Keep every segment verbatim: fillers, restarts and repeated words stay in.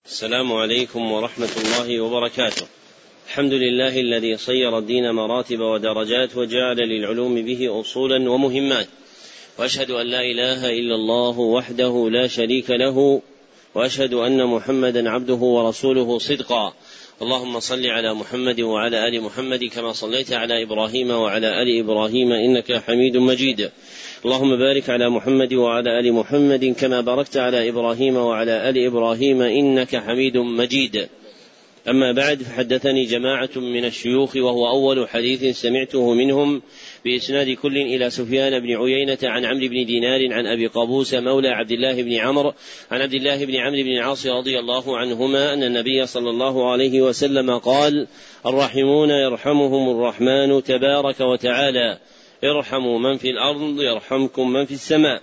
السلام عليكم ورحمة الله وبركاته. الحمد لله الذي صير الدين مراتب ودرجات وجعل للعلوم به أصولا ومهمات، وأشهد أن لا إله إلا الله وحده لا شريك له، وأشهد أن محمدا عبده ورسوله صدقا. اللهم صل على محمد وعلى آل محمد كما صليت على إبراهيم وعلى آل إبراهيم إنك حميد مجيد. اللهم بارك على محمد وعلى آل محمد كما باركت على إبراهيم وعلى آل إبراهيم إنك حميد مجيد. أما بعد، فحدثني جماعة من الشيوخ وهو أول حديث سمعته منهم بإسناد كل إلى سفيان بن عيينة عن عمرو بن دينار عن أبي قابوس مولى عبد الله بن عمرو عن عبد الله بن عمرو بن العاص رضي الله عنهما أن النبي صلى الله عليه وسلم قال: الراحمون يرحمهم الرحمن تبارك وتعالى، ارحموا من في الأرض يرحمكم من في السماء.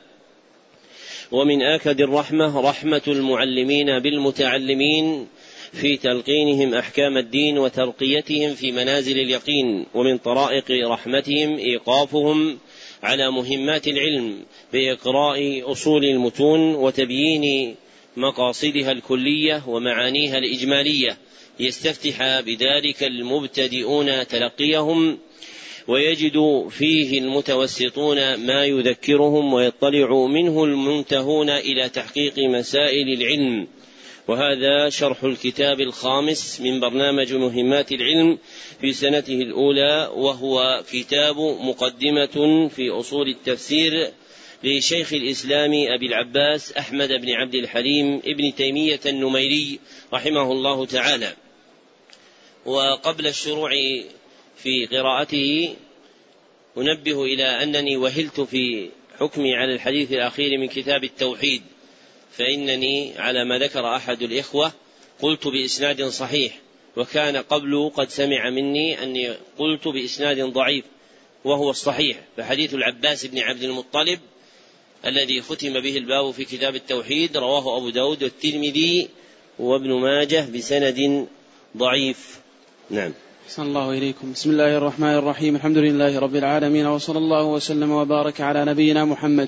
ومن آكد الرحمة رحمة المعلمين بالمتعلمين في تلقينهم أحكام الدين وترقيتهم في منازل اليقين، ومن طرائق رحمتهم إيقافهم على مهمات العلم بإقراء أصول المتون وتبيين مقاصدها الكلية ومعانيها الإجمالية، يستفتح بذلك المبتدئون تلقيهم ويجد فيه المتوسطون ما يذكرهم، ويطلع منه المنتهون إلى تحقيق مسائل العلم. وهذا شرح الكتاب الخامس من برنامج مهمات العلم في سنته الأولى، وهو كتاب مقدمة في أصول التفسير لشيخ الإسلام أبي العباس أحمد بن عبد الحليم ابن تيمية النميري رحمه الله تعالى. وقبل الشروع في قراءته أنبه إلى أنني وهلت في حكمي على الحديث الأخير من كتاب التوحيد، فإنني على ما ذكر أحد الإخوة قلت بإسناد صحيح، وكان قبل قد سمع مني أني قلت بإسناد ضعيف وهو الصحيح. فحديث العباس بن عبد المطلب الذي ختم به الباب في كتاب التوحيد رواه أبو داود والترمذي وابن ماجه بسند ضعيف. نعم. أحسن الله إليكم. بسم الله الرحمن الرحيم. الحمد لله رب العالمين، وصلى الله وسلم وبارك على نبينا محمد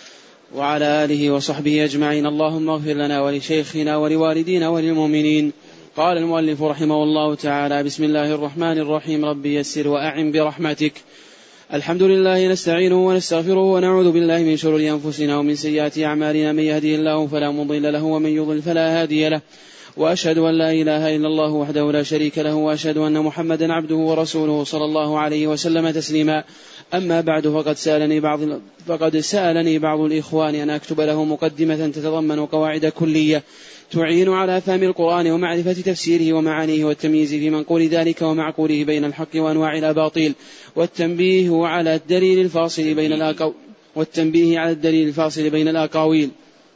وعلى آله وصحبه أجمعين. اللهم اغفر لنا ولشيخنا ولوالدينا وللمؤمنين. قال المؤلف رحمه الله تعالى: بسم الله الرحمن الرحيم. رب يسر وأعن برحمتك. الحمد لله نستعينه ونستغفره ونعوذ بالله من شرور أنفسنا ومن سيئات أعمالنا، من يهديه الله فلا مضل له ومن يضلل فلا هادي له، وأشهد أن لا إله إلا الله وحده لا شريك له، وأشهد أن محمدا عبده ورسوله صلى الله عليه وسلم تسليما. أما بعد، فقد سألني بعض فقد سألني بعض الإخوان أن أكتب له مقدمة تتضمن قواعد كلية تعين على فهم القرآن ومعرفة تفسيره ومعانيه، والتمييز في منقول ذلك ومعقوله بين الحق وأنواع الأباطيل، والتنبيه على الدليل الفاصل بين الأقاويل والتنبيه على الدليل الفاصل بين الأقاويل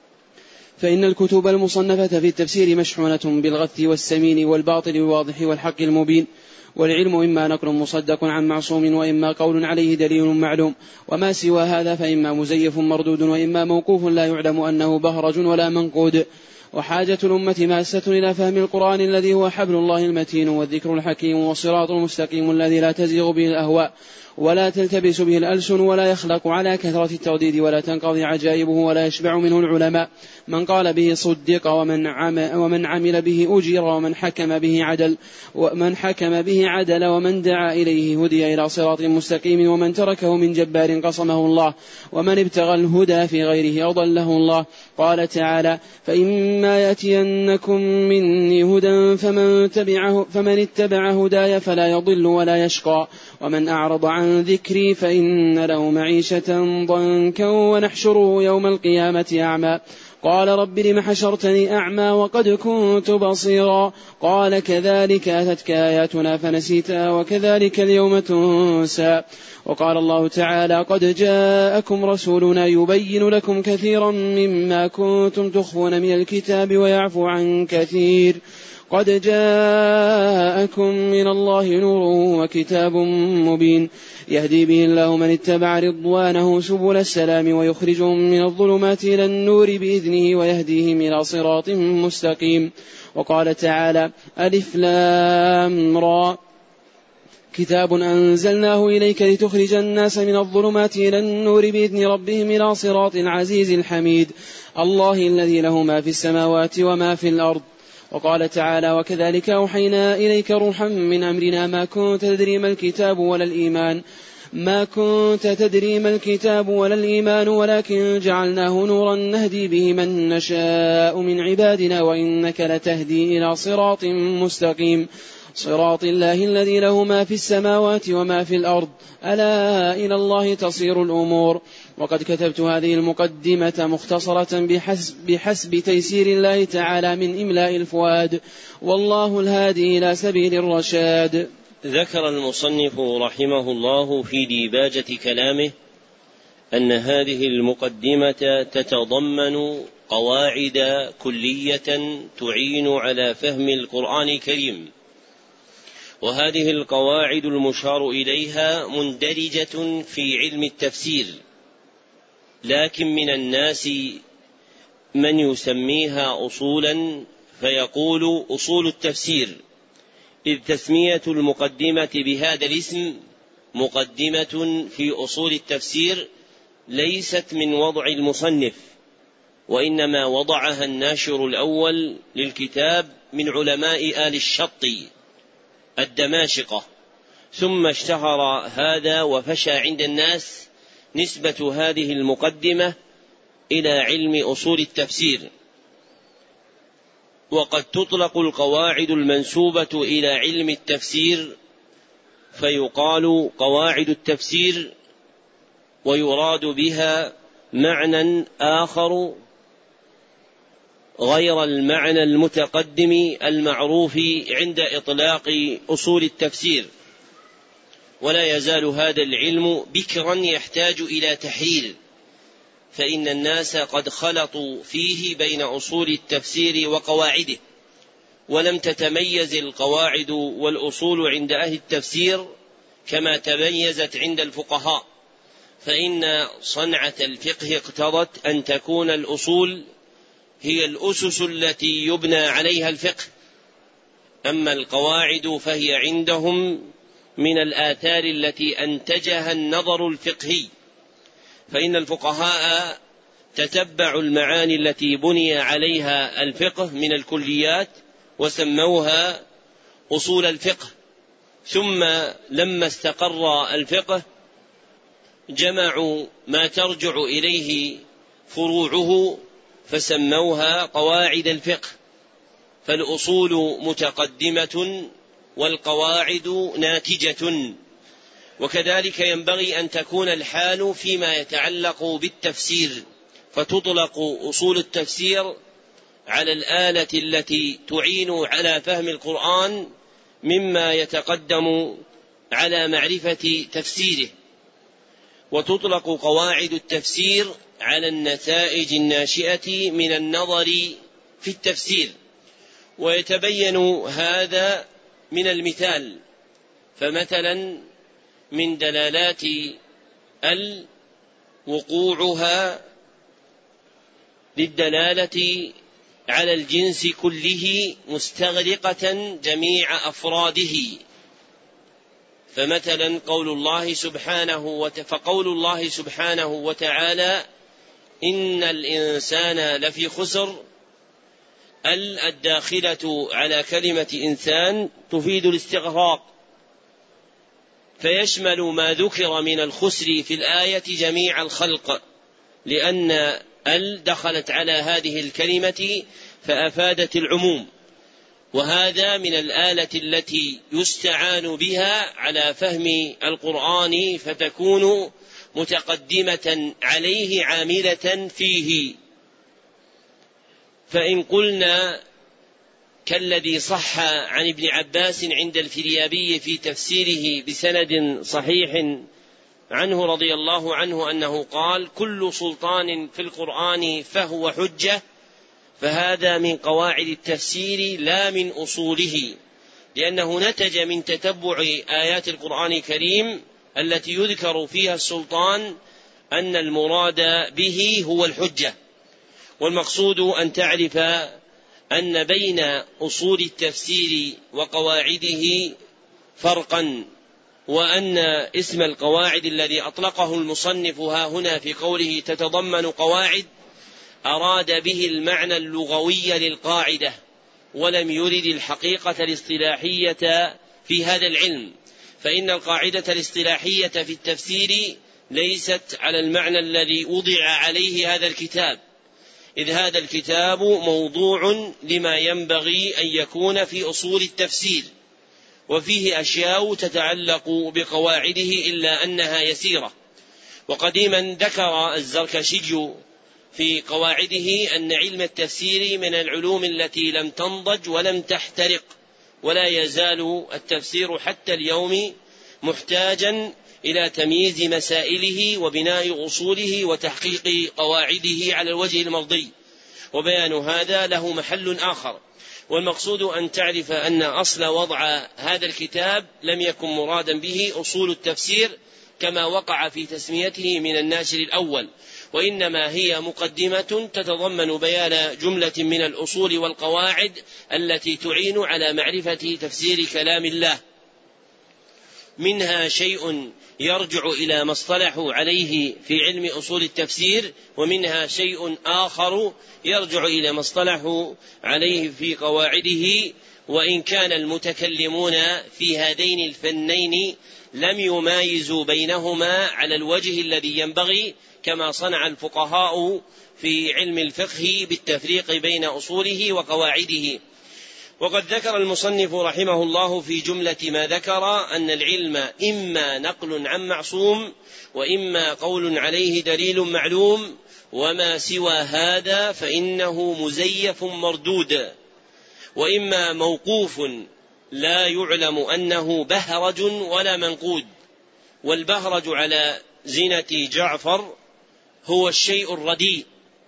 فإن الكتب المصنفة في التفسير مشحونة بالغث والسمين والباطل الواضح والحق المبين، والعلم إما نقل مصدق عن معصوم، وإما قول عليه دليل معلوم، وما سوى هذا فإما مزيف مردود، وإما موقوف لا يعلم أنه بهرج ولا منقود. وحاجة الأمة ماسة إلى فهم القرآن الذي هو حبل الله المتين والذكر الحكيم والصراط المستقيم الذي لا تزيغ به الأهواء ولا تلتبس به الألسن ولا يخلق على كثرة الترديد ولا تنقضي عجائبه ولا يشبع منه العلماء. من قال به صدق، ومن عمل, ومن عمل به أجير، ومن حكم به عدل ومن حكم به عدل ومن دعا إليه هدي إلى صراط مستقيم، ومن تركه من جبار قصمه الله، ومن ابتغى الهدى في غيره أضله الله. قال تعالى: فإما يأتينكم مني هدى فمن, تبعه فمن اتبع هداي فلا يضل ولا يشقى، ومن أعرض عن ذكري فإن له معيشة ضنكا ونحشره يوم القيامة أعمى. قال: رب لم حشرتني أعمى وقد كنت بصيرا. قال: كذلك أتتك آياتنا فنسيتها وكذلك اليوم تنسى. وقال الله تعالى: قد جاءكم رسولنا يبين لكم كثيرا مما كنتم تخفون من الكتاب ويعفو عن كثير. قد جاءكم من الله نور وكتاب مبين يهدي به الله من اتبع رضوانه سبل السلام ويخرجهم من الظلمات إلى النور بإذنه ويهديهم إلى صراط مستقيم. وقال تعالى: ألف لام را كتاب أنزلناه إليك لتخرج الناس من الظلمات إلى النور بإذن ربهم إلى صراط العزيز الحميد الله الذي له ما في السماوات وما في الأرض. وقال تعالى: وكذلك أوحينا إليك روحا من أمرنا ما كنت تدري ما الكتاب ولا الإيمان ما كنت تدري ما الكتاب ولا الإيمان ولكن جعلناه نورا نهدي به من نشاء من عبادنا وإنك لتهدي إلى صراط مستقيم صراط الله الذي له ما في السماوات وما في الأرض ألا إلى الله تصير الأمور. وقد كتبت هذه المقدمة مختصرة بحسب, بحسب تيسير الله تعالى من إملاء الفؤاد، والله الهادي إلى سبيل الرشاد. ذكر المصنف رحمه الله في ديباجة كلامه أن هذه المقدمة تتضمن قواعد كلية تعين على فهم القرآن الكريم، وهذه القواعد المشار إليها مندرجة في علم التفسير، لكن من الناس من يسميها أصولا فيقول أصول التفسير، إذ تسمية المقدمة بهذا الاسم مقدمة في أصول التفسير ليست من وضع المصنف، وإنما وضعها الناشر الأول للكتاب من علماء آل الشط الدماشقة، ثم اشتهر هذا وفشى عند الناس نسبة هذه المقدمة إلى علم أصول التفسير. وقد تطلق القواعد المنسوبة إلى علم التفسير فيقال قواعد التفسير، ويراد بها معنى آخر غير المعنى المتقدم المعروف عند إطلاق أصول التفسير. ولا يزال هذا العلم بكرا يحتاج إلى تحرير، فإن الناس قد خلطوا فيه بين أصول التفسير وقواعده، ولم تتميز القواعد والأصول عند أهل التفسير كما تميزت عند الفقهاء، فإن صنعة الفقه اقتضت أن تكون الأصول هي الأسس التي يبنى عليها الفقه، أما القواعد فهي عندهم من الآثار التي أنتجها النظر الفقهي، فإن الفقهاء تتبعوا المعاني التي بني عليها الفقه من الكليات وسموها أصول الفقه، ثم لما استقر الفقه جمعوا ما ترجع إليه فروعه فسموها قواعد الفقه، فالأصول متقدمة والقواعد ناتجة. وكذلك ينبغي أن تكون الحال فيما يتعلق بالتفسير، فتطلق أصول التفسير على الآلة التي تعين على فهم القرآن مما يتقدم على معرفة تفسيره، وتطلق قواعد التفسير على النتائج الناشئة من النظر في التفسير. ويتبين هذا من المثال، فمثلا من دلالات ال وقوعها للدلالة على الجنس كله مستغرقة جميع أفراده، فمثلا قول الله سبحانه فقول الله سبحانه وتعالى إن الإنسان لفي خسر، ال الداخلة على كلمة إنسان تفيد الاستغراق، فيشمل ما ذكر من الخسر في الآية جميع الخلق، لأن ال دخلت على هذه الكلمة فأفادت العموم، وهذا من الآلة التي يستعان بها على فهم القرآن فتكون متقدمة عليه عاملة فيه. فإن قلنا كالذي صح عن ابن عباس عند الفريابي في تفسيره بسند صحيح عنه رضي الله عنه أنه قال كل سلطان في القرآن فهو حجة، فهذا من قواعد التفسير لا من أصوله، لأنه نتج من تتبع آيات القرآن الكريم التي يذكر فيها السلطان أن المراد به هو الحجة. والمقصود أن تعرف أن بين أصول التفسير وقواعده فرقا، وأن اسم القواعد الذي أطلقه المصنف ها هنا في قوله تتضمن قواعد أراد به المعنى اللغوي للقاعدة، ولم يرد الحقيقة الاصطلاحية في هذا العلم، فإن القاعدة الاصطلاحية في التفسير ليست على المعنى الذي وضع عليه هذا الكتاب، إذ هذا الكتاب موضوع لما ينبغي أن يكون في أصول التفسير، وفيه أشياء تتعلق بقواعده إلا أنها يسيرة. وقديما ذكر الزركشي في قواعده أن علم التفسير من العلوم التي لم تنضج ولم تحترق، ولا يزال التفسير حتى اليوم محتاجا إلى تمييز مسائله وبناء أصوله وتحقيق قواعده على الوجه المرضي، وبيان هذا له محل آخر. والمقصود أن تعرف أن أصل وضع هذا الكتاب لم يكن مرادا به أصول التفسير كما وقع في تسميته من الناشر الأول، وإنما هي مقدمة تتضمن بيان جملة من الأصول والقواعد التي تعين على معرفة تفسير كلام الله، منها شيء يرجع إلى ما اصطلحوا عليه في علم أصول التفسير، ومنها شيء آخر يرجع إلى ما اصطلحوا عليه في قواعده. وإن كان المتكلمون في هذين الفنين لم يمايزوا بينهما على الوجه الذي ينبغي، كما صنع الفقهاء في علم الفقه بالتفريق بين أصوله وقواعده. وقد ذكر المصنف رحمه الله في جملة ما ذكر أن العلم إما نقل عن معصوم، وإما قول عليه دليل معلوم، وما سوى هذا فإنه مزيف مردود، وإما موقوف لا يعلم أنه بهرج ولا منقود. والبهرج على زنة جعفر هو الشيء الرديء،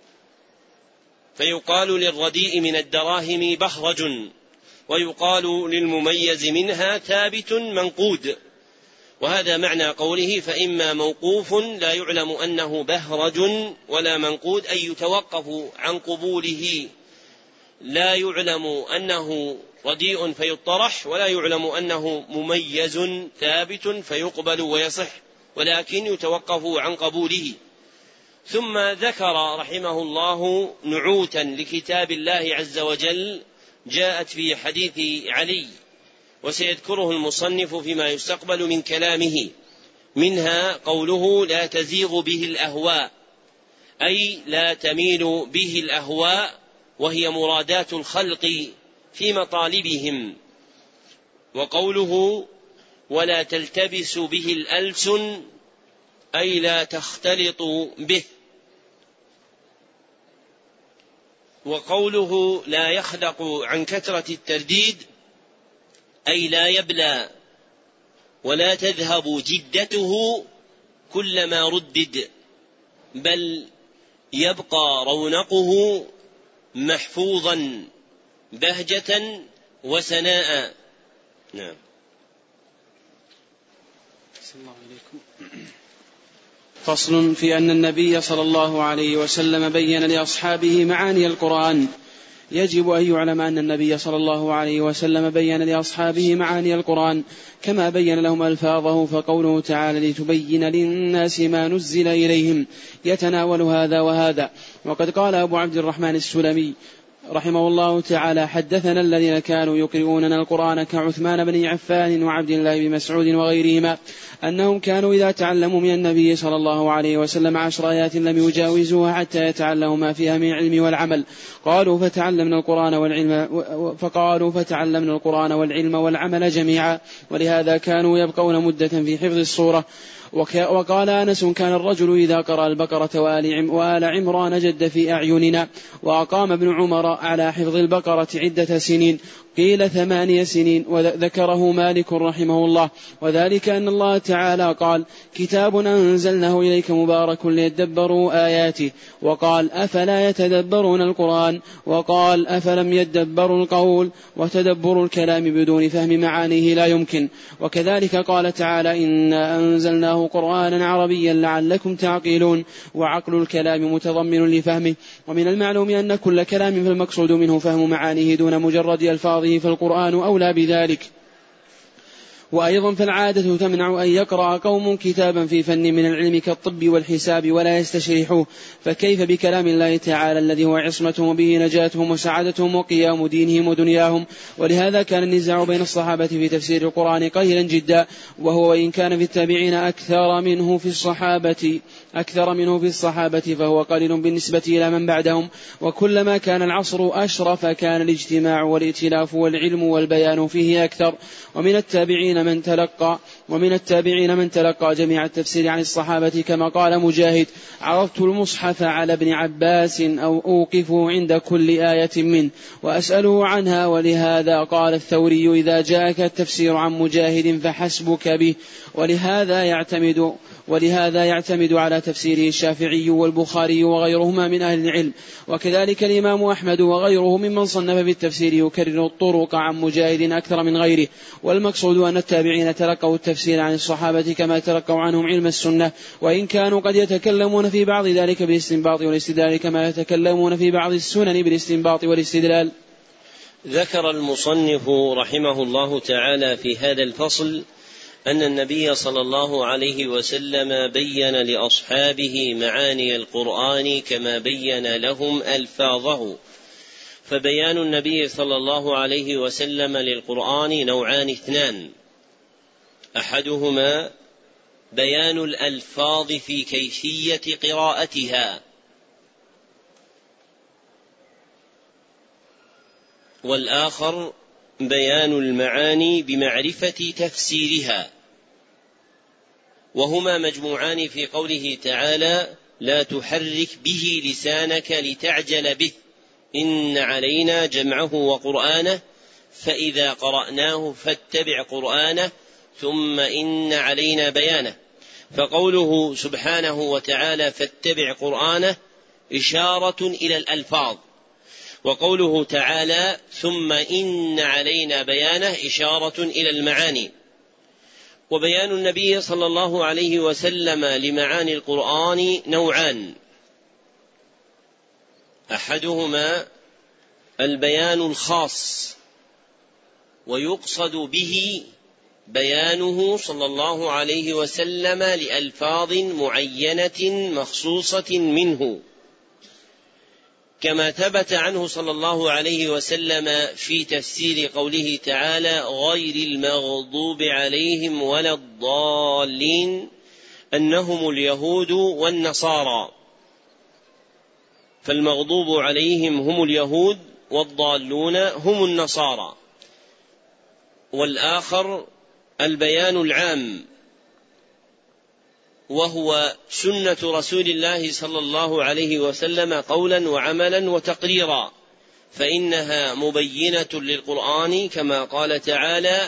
فيقال للرديء من الدراهم بهرج، ويقال للمميز منها ثابت منقود. وهذا معنى قوله فإما موقوف لا يعلم أنه بهرج ولا منقود، أي يتوقف عن قبوله، لا يعلم أنه رديء فيطرح، ولا يعلم أنه مميز ثابت فيقبل ويصح، ولكن يتوقف عن قبوله. ثم ذكر رحمه الله نعوتا لكتاب الله عز وجل جاءت في حديث علي، وسيذكره المصنف فيما يستقبل من كلامه، منها قوله لا تزيغ به الأهواء، أي لا تميل به الأهواء، وهي مرادات الخلق في مطالبهم. وقوله ولا تلتبس به الألسن، أي لا تختلط به. وقوله لا يخلق عن كثرة الترديد، أي لا يبلى ولا تذهب جدته كلما ردد، بل يبقى رونقه محفوظا بهجة وسناء. نعم. فصل في أن النبي صلى الله عليه وسلم بين لأصحابه معاني القرآن. يجب أن يعلم أن النبي صلى الله عليه وسلم بين لأصحابه معاني القرآن كما بين لهم ألفاظه، فقوله تعالى لتبين للناس ما نزل إليهم يتناول هذا وهذا. وقد قال أبو عبد الرحمن السلمي رحمه الله تعالى حدثنا الذين كانوا يقرؤوننا القرآن كعثمان بن عفان وعبد الله بن مسعود وغيرهما أنهم كانوا إذا تعلموا من النبي صلى الله عليه وسلم عشر آيات لم يجاوزوها حتى يتعلموا ما فيها من العلم والعمل. قالوا فتعلمنا القرآن والعلم فقالوا فتعلمنا القرآن والعلم والعمل جميعا، ولهذا كانوا يبقون مدة في حفظ السورة. وقال أنس كان الرجل إذا قرأ البقرة وآل عمران جد في أعيننا. وأقام ابن عمر على حفظ البقرة عدة سنين، قيل ثمانية سنين، وذكره مالك رحمه الله. وذلك أن الله تعالى قال كتاب أنزلناه إليك مبارك ليدبروا آياته، وقال أفلا يتدبرون القرآن، وقال أفلم يدبروا القول، وتدبر الكلام بدون فهم معانيه لا يمكن. وكذلك قال تعالى إنا أنزلناه قرآنا عربيا لعلكم تعقلون، وعقل الكلام متضمن لفهمه. ومن المعلوم أن كل كلام فالمقصود منه فهم معانيه دون مجرد ألفاظه، فالقرآن أولى بذلك. وأيضا فالعادة تمنع أن يقرأ قوم كتابا في فن من العلم كالطب والحساب ولا يستشرحوه، فكيف بكلام الله تعالى الذي هو عصمتهم وبه نجاتهم وسعادتهم وقيام دينهم ودنياهم. ولهذا كان النزاع بين الصحابة في تفسير القرآن قليلا جدا، وهو وإن كان في التابعين أكثر منه في الصحابة أكثر منه في الصحابة فهو قليل بالنسبة إلى من بعدهم. وكلما كان العصر أشرف كان الاجتماع والائتلاف والعلم والبيان فيه أكثر. ومن التابعين من تلقى ومن التابعين من تلقى جميع التفسير عن الصحابة، كما قال مجاهد: عرضت المصحف على ابن عباس أو أوقفه عند كل آية منه وأسأله عنها. ولهذا قال الثوري: إذا جاءك التفسير عن مجاهد فحسبك به. ولهذا يعتمد ولهذا يعتمد على تفسيره الشافعي والبخاري وغيرهما من أهل العلم. وكذلك الإمام أحمد وغيره ممن صنف في التفسير يكرر الطرق عن مجاهد أكثر من غيره. والمقصود أن التابعين تلقوا التفسير عن الصحابة كما تلقوا عنهم علم السنة، وإن كانوا قد يتكلمون في بعض ذلك بالاستنباط والاستدلال كما يتكلمون في بعض السنن بالاستنباط والاستدلال. ذكر المصنف رحمه الله تعالى في هذا الفصل أن النبي صلى الله عليه وسلم بين لأصحابه معاني القرآن كما بين لهم ألفاظه. فبيان النبي صلى الله عليه وسلم للقرآن نوعان اثنان: أحدهما بيان الألفاظ في كيفية قراءتها، والآخر بيان المعاني بمعرفة تفسيرها، وهما مجموعان في قوله تعالى: لا تحرك به لسانك لتعجل به إن علينا جمعه وقرآنه فإذا قرأناه فاتبع قرآنه ثم إن علينا بيانه. فقوله سبحانه وتعالى فاتبع قرآنه إشارة إلى الألفاظ، وقوله تعالى ثم إن علينا بيانه إشارة إلى المعاني. وبيان النبي صلى الله عليه وسلم لمعاني القرآن نوعان: أحدهما البيان الخاص، ويقصد به بيانه صلى الله عليه وسلم لألفاظ معينة مخصوصة منه، كما ثبت عنه صلى الله عليه وسلم في تفسير قوله تعالى غير المغضوب عليهم ولا الضالين أنهم اليهود والنصارى. فالمغضوب عليهم هم اليهود والضالون هم النصارى. والآخر البيان العام، وهو سنة رسول الله صلى الله عليه وسلم قولا وعملا وتقريرا، فإنها مبينة للقرآن كما قال تعالى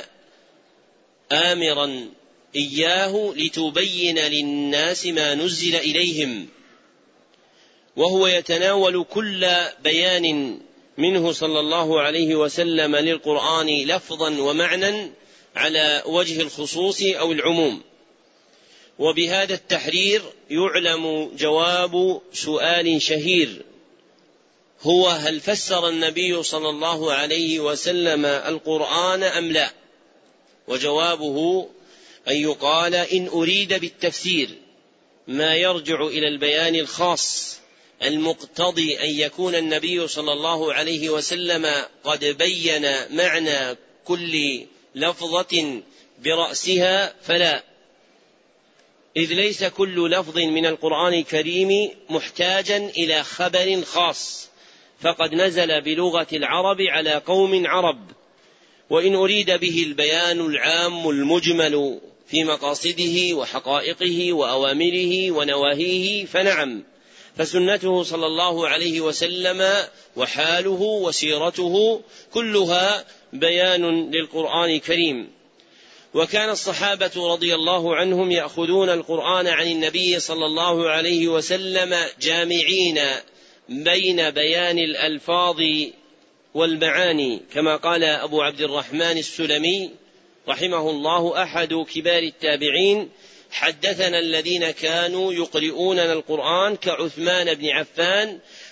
آمرا إياه لتبين للناس ما نزل إليهم، وهو يتناول كل بيان منه صلى الله عليه وسلم للقرآن لفظا ومعنى على وجه الخصوص أو العموم. وبهذا التحرير يعلم جواب سؤال شهير، هو هل فسر النبي صلى الله عليه وسلم القرآن أم لا؟ وجوابه أن يقال إن أريد بالتفسير ما يرجع إلى البيان الخاص المقتضي أن يكون النبي صلى الله عليه وسلم قد بين معنى كل لفظة برأسها فلا، إذ ليس كل لفظ من القرآن الكريم محتاجا إلى خبر خاص، فقد نزل بلغة العرب على قوم عرب. وإن أريد به البيان العام المجمل في مقاصده وحقائقه وأوامره ونواهيه فنعم، فسنته صلى الله عليه وسلم وحاله وسيرته كلها بيان للقرآن الكريم. وكان الصحابة رضي الله عنهم يأخذون القرآن عن النبي صلى الله عليه وسلم جامعين بين بيان الألفاظ والمعاني، كما قال أبو عبد الرحمن السلمي رحمه الله أحد كبار التابعين: حدثنا الذين كانوا يقرؤوننا القرآن كعثمان بن عفان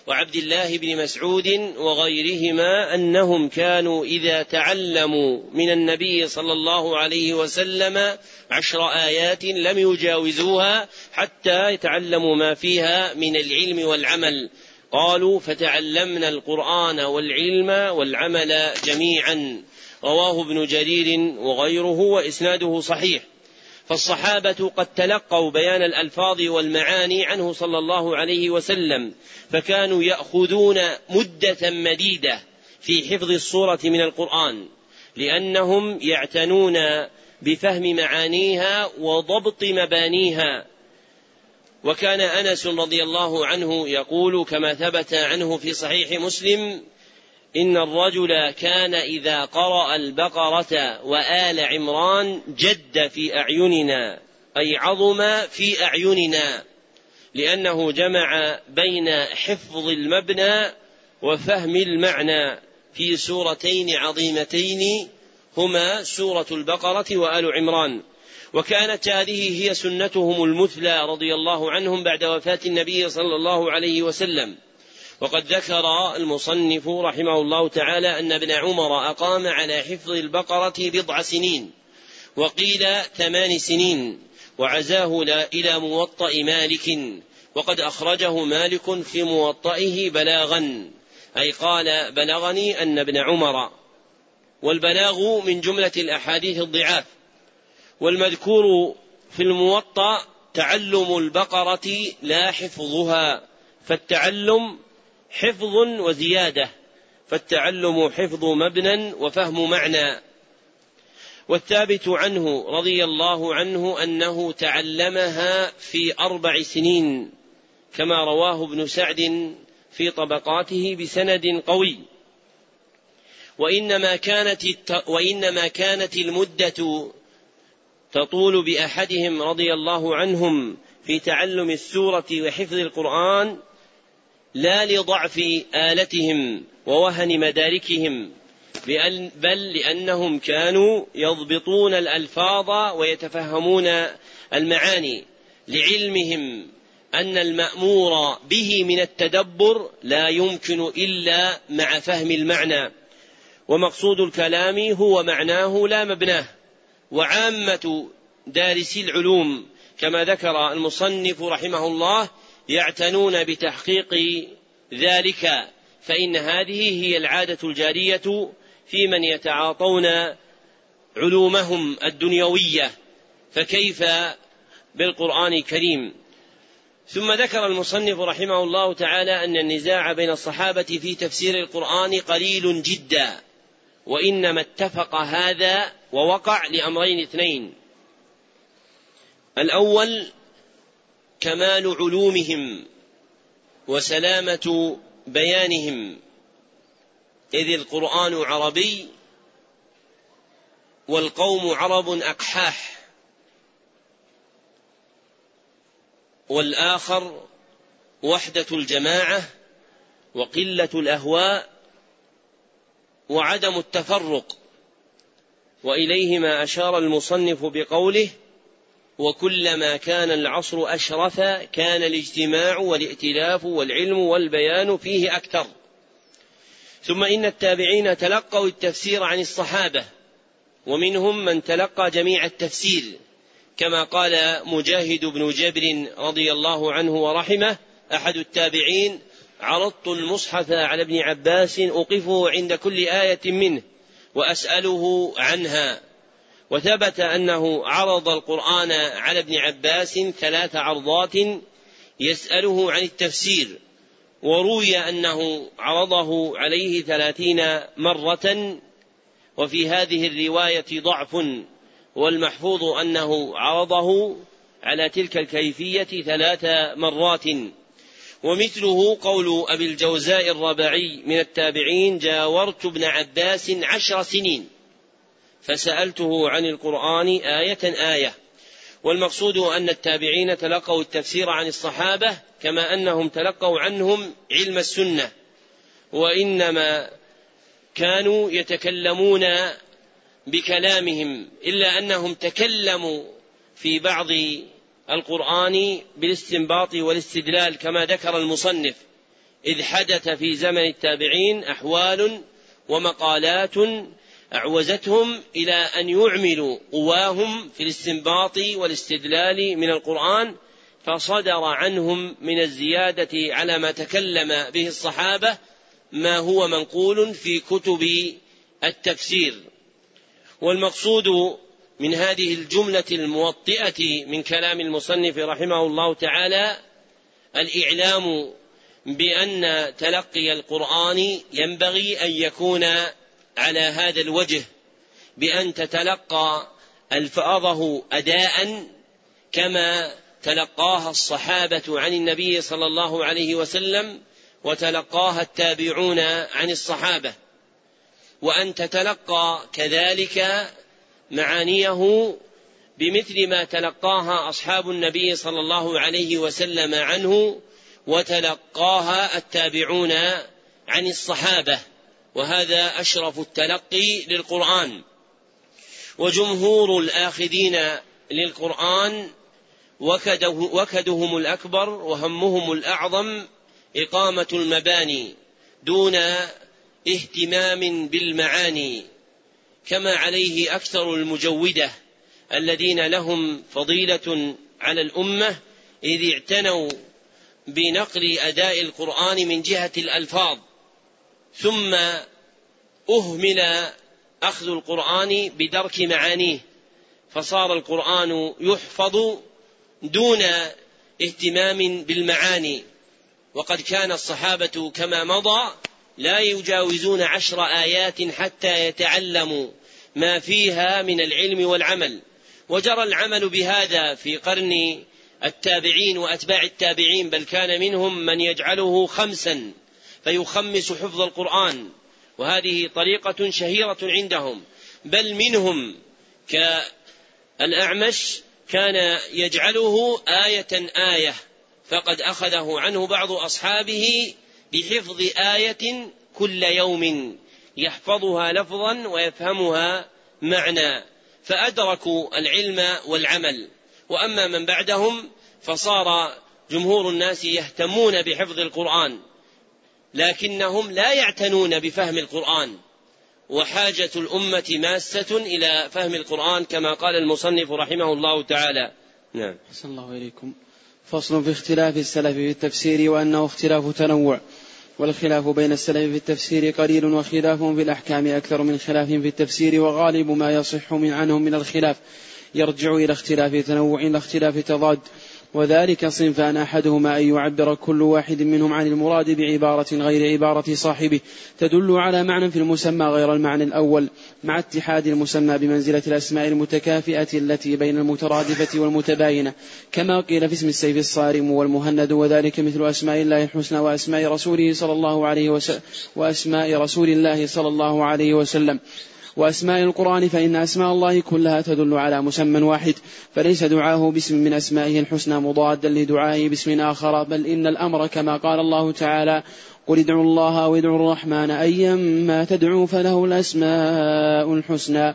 وعبد الله بن مسعود وغيرهما أنهم كانوا إذا تعلموا من النبي صلى الله عليه وسلم عشر آيات لم يجاوزوها حتى يتعلموا ما فيها من العلم والعمل. قالوا فتعلمنا القرآن والعلم والعمل جميعا. رواه ابن جرير وغيره وإسناده صحيح. فالصحابة قد تلقوا بيان الألفاظ والمعاني عنه صلى الله عليه وسلم، فكانوا يأخذون مدة مديدة في حفظ السورة من القرآن، لأنهم يعتنون بفهم معانيها وضبط مبانيها. وكان أنس رضي الله عنه يقول كما ثبت عنه في صحيح مسلم: إن الرجل كان إذا قرأ البقرة وآل عمران جد في أعيننا، أي عظم في أعيننا، لأنه جمع بين حفظ المبنى وفهم المعنى في سورتين عظيمتين هما سورة البقرة وآل عمران. وكانت هذه هي سنتهم المثلى رضي الله عنهم بعد وفاة النبي صلى الله عليه وسلم. وقد ذكر المصنف رحمه الله تعالى أن ابن عمر أقام على حفظ البقرة بضع سنين، وقيل ثمان سنين، وعزاه إلى موطأ مالك، وقد أخرجه مالك في موطئه بلاغا، أي قال: بلغني أن ابن عمر. والبلاغ من جملة الأحاديث الضعاف. والمذكور في الموطأ تعلم البقرة لا حفظها، فالتعلم حفظ وزيادة، فالتعلم حفظ مبنى وفهم معنى. والثابت عنه رضي الله عنه أنه تعلمها في أربع سنين، كما رواه ابن سعد في طبقاته بسند قوي. وإنما كانت, وإنما كانت المدة تطول بأحدهم رضي الله عنهم في تعلم السورة وحفظ القرآن لا لضعف آلتهم ووهن مداركهم، بل لأنهم كانوا يضبطون الألفاظ ويتفهمون المعاني، لعلمهم أن المأمور به من التدبر لا يمكن إلا مع فهم المعنى، ومقصود الكلام هو معناه لا مبناه. وعامة دارسي العلوم كما ذكر المصنف رحمه الله يعتنون بتحقيق ذلك، فإن هذه هي العادة الجارية في من يتعاطون علومهم الدنيوية، فكيف بالقرآن الكريم. ثم ذكر المصنف رحمه الله تعالى أن النزاع بين الصحابة في تفسير القرآن قليل جدا، وإنما اتفق هذا ووقع لأمرين اثنين: الأول كمال علومهم وسلامة بيانهم، إذ القرآن عربي والقوم عرب أقحاح. والآخر وحدة الجماعة وقلة الأهواء وعدم التفرق، وإليهما أشار المصنف بقوله: وكلما كان العصر أشرف كان الاجتماع والائتلاف والعلم والبيان فيه أكثر. ثم إن التابعين تلقوا التفسير عن الصحابة، ومنهم من تلقى جميع التفسير، كما قال مجاهد بن جبر رضي الله عنه ورحمه أحد التابعين: عرضت المصحف على ابن عباس أقفه عند كل آية منه وأسأله عنها. وثبت أنه عرض القرآن على ابن عباس ثلاث عرضات يسأله عن التفسير، وروي أنه عرضه عليه ثلاثين مرة، وفي هذه الرواية ضعف، والمحفوظ أنه عرضه على تلك الكيفية ثلاث مرات. ومثله قول أبي الجوزاء الربعي من التابعين: جاورت ابن عباس عشر سنين فسألته عن القرآن آية آية. والمقصود أن التابعين تلقوا التفسير عن الصحابة كما أنهم تلقوا عنهم علم السنة، وإنما كانوا يتكلمون بكلامهم، إلا أنهم تكلموا في بعض القرآن بالاستنباط والاستدلال كما ذكر المصنف، إذ حدث في زمن التابعين أحوال ومقالات أعوزتهم إلى أن يعملوا قواهم في الاستنباط والاستدلال من القرآن، فصدر عنهم من الزيادة على ما تكلم به الصحابة ما هو منقول في كتب التفسير. والمقصود من هذه الجملة الموطئة من كلام المصنف رحمه الله تعالى الإعلام بأن تلقي القرآن ينبغي أن يكون على هذا الوجه، بأن تتلقى ألفاظه أداء كما تلقاها الصحابة عن النبي صلى الله عليه وسلم وتلقاها التابعون عن الصحابة، وأن تتلقى كذلك معانيه بمثل ما تلقاها أصحاب النبي صلى الله عليه وسلم عنه وتلقاها التابعون عن الصحابة، وهذا أشرف التلقي للقرآن. وجمهور الآخذين للقرآن وكده وكدهم الأكبر وهمهم الأعظم إقامة المباني دون اهتمام بالمعاني، كما عليه أكثر المجودة الذين لهم فضيلة على الأمة، إذ اعتنوا بنقل أداء القرآن من جهة الألفاظ، ثم أهمل أخذ القرآن بدرك معانيه، فصار القرآن يحفظ دون اهتمام بالمعاني. وقد كان الصحابة كما مضى لا يجاوزون عشر آيات حتى يتعلموا ما فيها من العلم والعمل، وجرى العمل بهذا في قرن التابعين وأتباع التابعين، بل كان منهم من يجعله خمسا فيخمس حفظ القرآن، وهذه طريقة شهيرة عندهم، بل منهم كالأعمش كان يجعله آية آية، فقد أخذه عنه بعض أصحابه بحفظ آية كل يوم يحفظها لفظا ويفهمها معنى، فأدركوا العلم والعمل. وأما من بعدهم فصار جمهور الناس يهتمون بحفظ القرآن لكنهم لا يعتنون بفهم القرآن، وحاجة الأمة ماسة إلى فهم القرآن كما قال المصنف رحمه الله تعالى. نعم. صلى الله عليكم. فصل في اختلاف السلف في التفسير، وأنه اختلاف تنوع، والخلاف بين السلف في التفسير قليل، وخلافهم في الأحكام أكثر من خلاف في التفسير، وغالب ما يصح من عنهم من الخلاف يرجع إلى اختلاف تنوع إلى اختلاف تضاد، وذلك صنفان: أحدهما أن يعبر كل واحد منهم عن المراد بعبارة غير عبارة صاحبه تدل على معنى في المسمى غير المعنى الأول، مع اتحاد المسمى بمنزلة الأسماء المتكافئة التي بين المترادفة والمتباينة، كما قيل في اسم السيف الصارم والمهند، وذلك مثل أسماء الله الحسنى وأسماء رسوله صلى الله عليه وسلم وأسماء رسول الله صلى الله عليه وسلم وأسماء القرآن، فإن أسماء الله كلها تدل على مسمى واحد، فليس دعاه باسم من أسمائه الحسنى مضادا لدعائه باسم آخر، بل إن الأمر كما قال الله تعالى: قل ادعوا الله أو ادعوا الرحمن أيما تدعوا فله الأسماء الحسنى.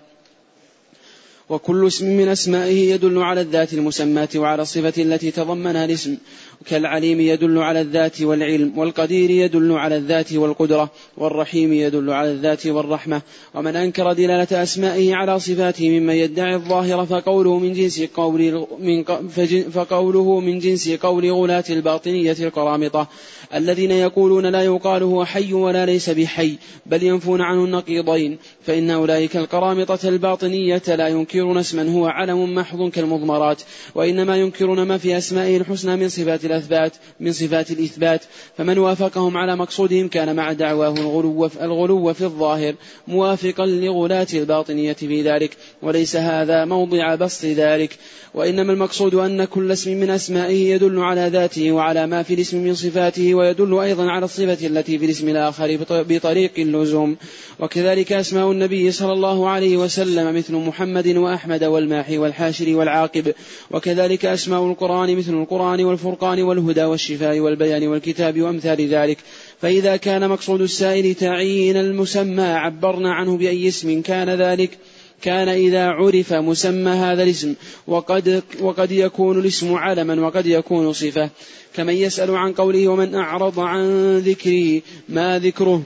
وكل اسم من أسمائه يدل على الذات المسماة وعلى الصفة التي تضمنها الاسم، كالعليم يدل على الذات والعلم، والقدير يدل على الذات والقدرة، والرحيم يدل على الذات والرحمة. ومن أنكر دلالة أسمائه على صفاته ممن يدعي الظاهر فقوله من جنس قول من فقوله من جنس قول غلاة الباطنية القرامطة الذين يقولون لا يقال هو حي ولا ليس بحي، بل ينفون عنه النقيضين، فإن أولئك القرامطة الباطنية لا ينكرون اسما هو علم محض كالمضمرات، وإنما ينكرون ما في أسمائه الحسنى من صفات الأثبات من صفات الإثبات. فمن وافقهم على مقصودهم كان مع دعواه الغلو الغلو في الظاهر موافقا لغلاة الباطنية في ذلك، وليس هذا موضع بسط ذلك، وإنما المقصود أن كل اسم من أسمائه يدل على ذاته وعلى ما في الاسم من صفاته، ويدل أيضا على الصفة التي في الاسم الآخر بطريق اللزوم. وكذلك أسماء النبي صلى الله عليه وسلم مثل محمد وأحمد والماحي والحاشر والعاقب، وكذلك أسماء القرآن مثل القرآن والفرقان والهدى والشفاء والبيان والكتاب وأمثال ذلك. فإذا كان مقصود السائل تعيين المسمى عبرنا عنه بأي اسم كان ذلك كان إذا عرف مسمى هذا الاسم، وقد, وقد يكون الاسم علما وقد يكون صفة، كمن يسأل عن قوله ومن أعرض عن ذكري ما ذكره،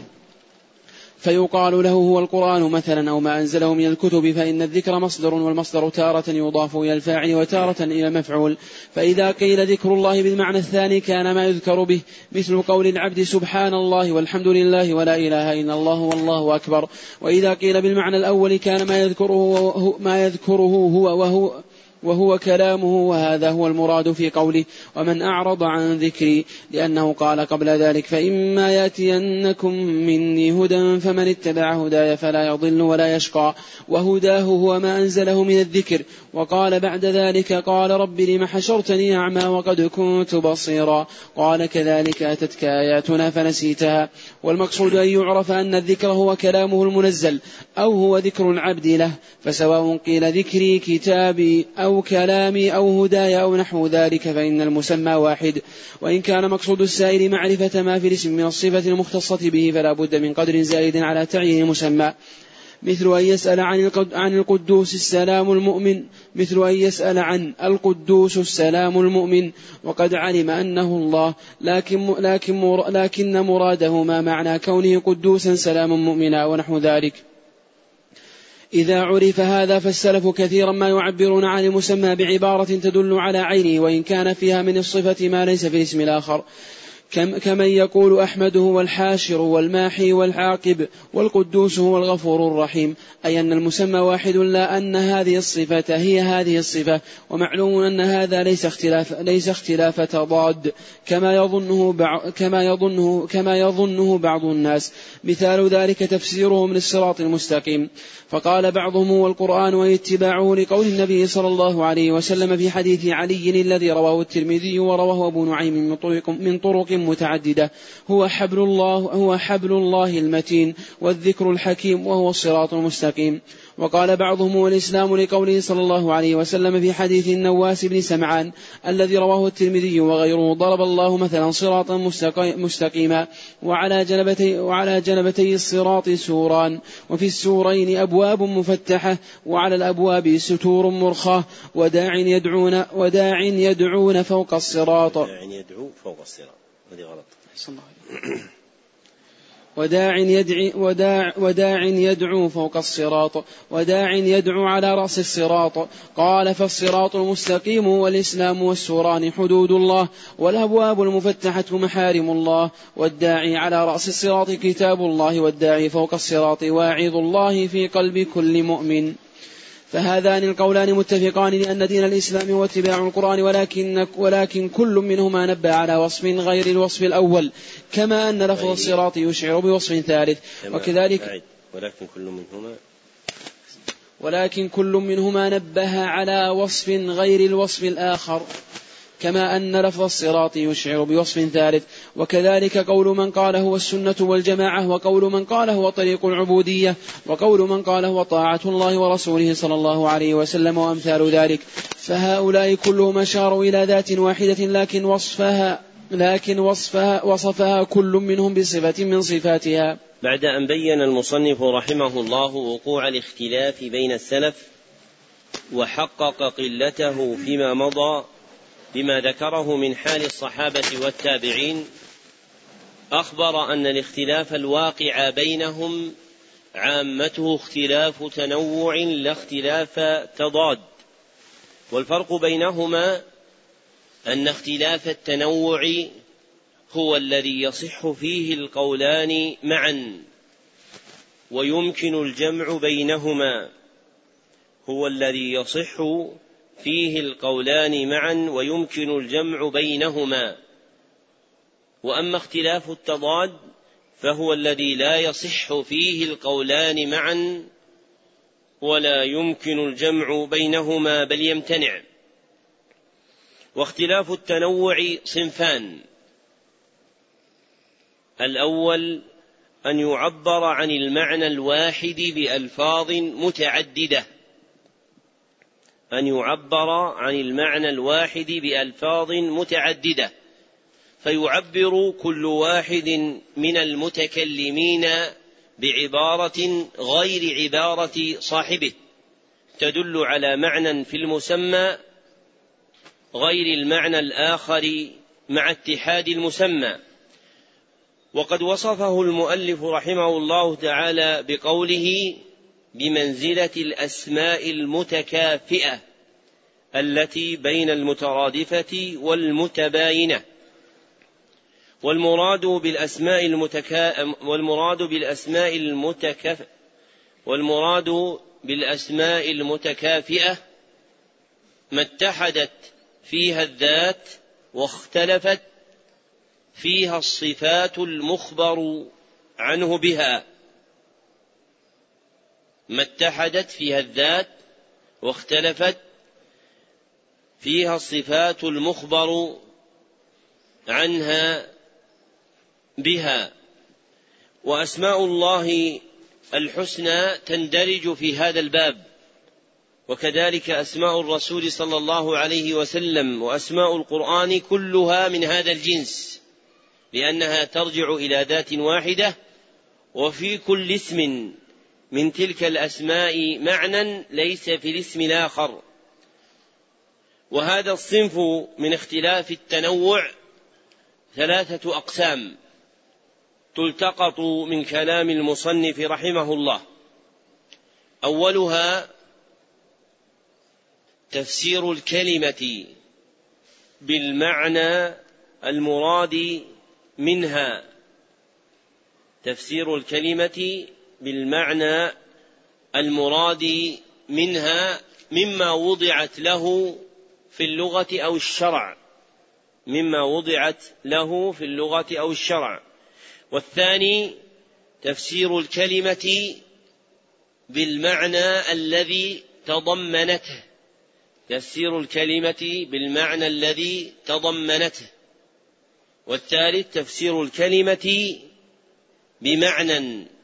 فيقال له هو القرآن مثلا أو ما أنزله من الكتب، فإن الذكر مصدر، والمصدر تارة يضاف إلى الفاعل وتارة إلى المفعول. فإذا قيل ذكر الله بالمعنى الثاني كان ما يذكر به، مثل قول العبد سبحان الله والحمد لله ولا إله إلا الله والله أكبر. وإذا قيل بالمعنى الأول كان ما يذكره, ما يذكره هو وهو وهو كلامه، وهذا هو المراد في قوله ومن أعرض عن ذكري، لأنه قال قبل ذلك فإما يأتينكم مني هدى فمن اتبع هداي فلا يضل ولا يشقى، وهداه هو ما أنزله من الذكر. وقال بعد ذلك قال رب لم حشرتني أعمى وقد كنت بصيرا، قال كذلك أتتك آياتنا فنسيتها. والمقصود أن يعرف أن الذكر هو كلامه المنزل أو هو ذكر العبد له، فسواء قيل ذكري كتابي أو كلامي أو هداي أو نحو ذلك فإن المسمى واحد. وإن كان مقصود السائل معرفة ما في الاسم من الصفة المختصة به فلا بد من قدر زائد على تعيين مسمى، مثل أن يسأل عن القدوس السلام المؤمن مثل أن يسأل عن القدوس السلام المؤمن وقد علم أنه الله، لكن, لكن, لكن مراده ما معنى كونه قدوسا سلاما مؤمنا ونحو ذلك. إذا عرف هذا فالسلف كثيرا ما يعبرون عن المسمى بعبارة تدل على عينه وإن كان فيها من الصفة ما ليس في الاسم الآخر، كمن يقول أحمد هو الحاشر والماحي والعاقب والقدوس هو الغفور الرحيم، أي أن المسمى واحد لا أن هذه الصفة هي هذه الصفة. ومعلوم أن هذا ليس اختلاف, ليس اختلاف تضاد كما يظنه, كما, يظنه كما يظنه بعض الناس. مثال ذلك تفسيرهم للصراط المستقيم، فقال بعضهم هو القرآن واتباعه لقول النبي صلى الله عليه وسلم في حديث علي الذي رواه الترمذي ورواه أبو نعيم من طرق, من طرق متعددة، هو حبل الله هو حبل الله المتين والذكر الحكيم وهو الصراط المستقيم. وقال بعضهم هو الإسلام لقوله صلى الله عليه وسلم في حديث النواس بن سمعان الذي رواه الترمذي وغيره ضرب الله مثلا صراطا مستقيما وعلى جنبتي, وعلى جنبتي الصراط سوران وفي السورين أبواب مفتحة وعلى الأبواب ستور مرخاة وداع يدعون, وداع يدعون فوق الصراط وداع يدعو فوق الصراط هذه غلط وداع, يدعي وداع, وداع يدعو فوق الصراط وداع يدعو على رأس الصراط. قال فالصراط المستقيم والإسلام والسوران حدود الله والأبواب المفتحة محارم الله، والداعي على رأس الصراط كتاب الله، والداعي فوق الصراط واعظ الله في قلب كل مؤمن. فهذان القولان متفقان لأن دين الإسلام هو اتباع القرآن، ولكن, ولكن كل منهما نبه على وصف غير الوصف الأول، كما أن لفظ الصراط يشعر بوصف ثالث. وكذلك ولكن كل منهما ولكن كل منهما نبه على وصف غير الوصف الآخر، كما أن لفظ الصراط يشعر بوصف ثالث. وكذلك قول من قال هو السنة والجماعة، وقول من قال هو طريق العبودية، وقول من قال هو طاعة الله ورسوله صلى الله عليه وسلم وأمثال ذلك. فهؤلاء كلهم أشاروا إلى ذات واحدة، لكن وصفها لكن وصفها, وصفها كل منهم بصفة من صفاتها. بعد أن بين المصنف رحمه الله وقوع الاختلاف بين السلف وحقق قلته فيما مضى بما ذكره من حال الصحابة والتابعين، أخبر أن الاختلاف الواقع بينهم عامته اختلاف تنوع لا اختلاف تضاد، والفرق بينهما أن اختلاف التنوع هو الذي يصح فيه القولان معا ويمكن الجمع بينهما هو الذي يصح فيه القولان معا ويمكن الجمع بينهما. وأما اختلاف التضاد فهو الذي لا يصح فيه القولان معا ولا يمكن الجمع بينهما بل يمتنع. واختلاف التنوع صنفان: الأول أن يعبر عن المعنى الواحد بألفاظ متعددة أن يعبر عن المعنى الواحد بألفاظ متعددة فيعبر كل واحد من المتكلمين بعبارة غير عبارة صاحبه، تدل على معنى في المسمى غير المعنى الآخر مع اتحاد المسمى. وقد وصفه المؤلف رحمه الله تعالى بقوله بمنزلة الأسماء المتكافئة التي بين المترادفة والمتباينة. والمراد بالأسماء المتكا والمراد بالأسماء المتكافئة والمراد بالأسماء المتكافئة ما اتحدت فيها الذات واختلفت فيها الصفات المخبر عنه بها. ما اتحدت فيها الذات واختلفت فيها الصفات المخبر عنها بها. وأسماء الله الحسنى تندرج في هذا الباب، وكذلك أسماء الرسول صلى الله عليه وسلم وأسماء القرآن كلها من هذا الجنس، لأنها ترجع إلى ذات واحدة، وفي كل اسم من تلك الأسماء معنى ليس في الاسم الآخر. وهذا الصنف من اختلاف التنوع ثلاثة أقسام تلتقط من كلام المصنف رحمه الله. أولها تفسير الكلمة بالمعنى المراد منها، تفسير الكلمة بالمعنى المراد منها مما وضعت له في اللغة أو الشرع، مما وضعت له في اللغة أو الشرع. والثاني تفسير الكلمة بالمعنى الذي تضمنته، تفسير الكلمة بالمعنى الذي تضمنته. والثالث تفسير الكلمة بمعنى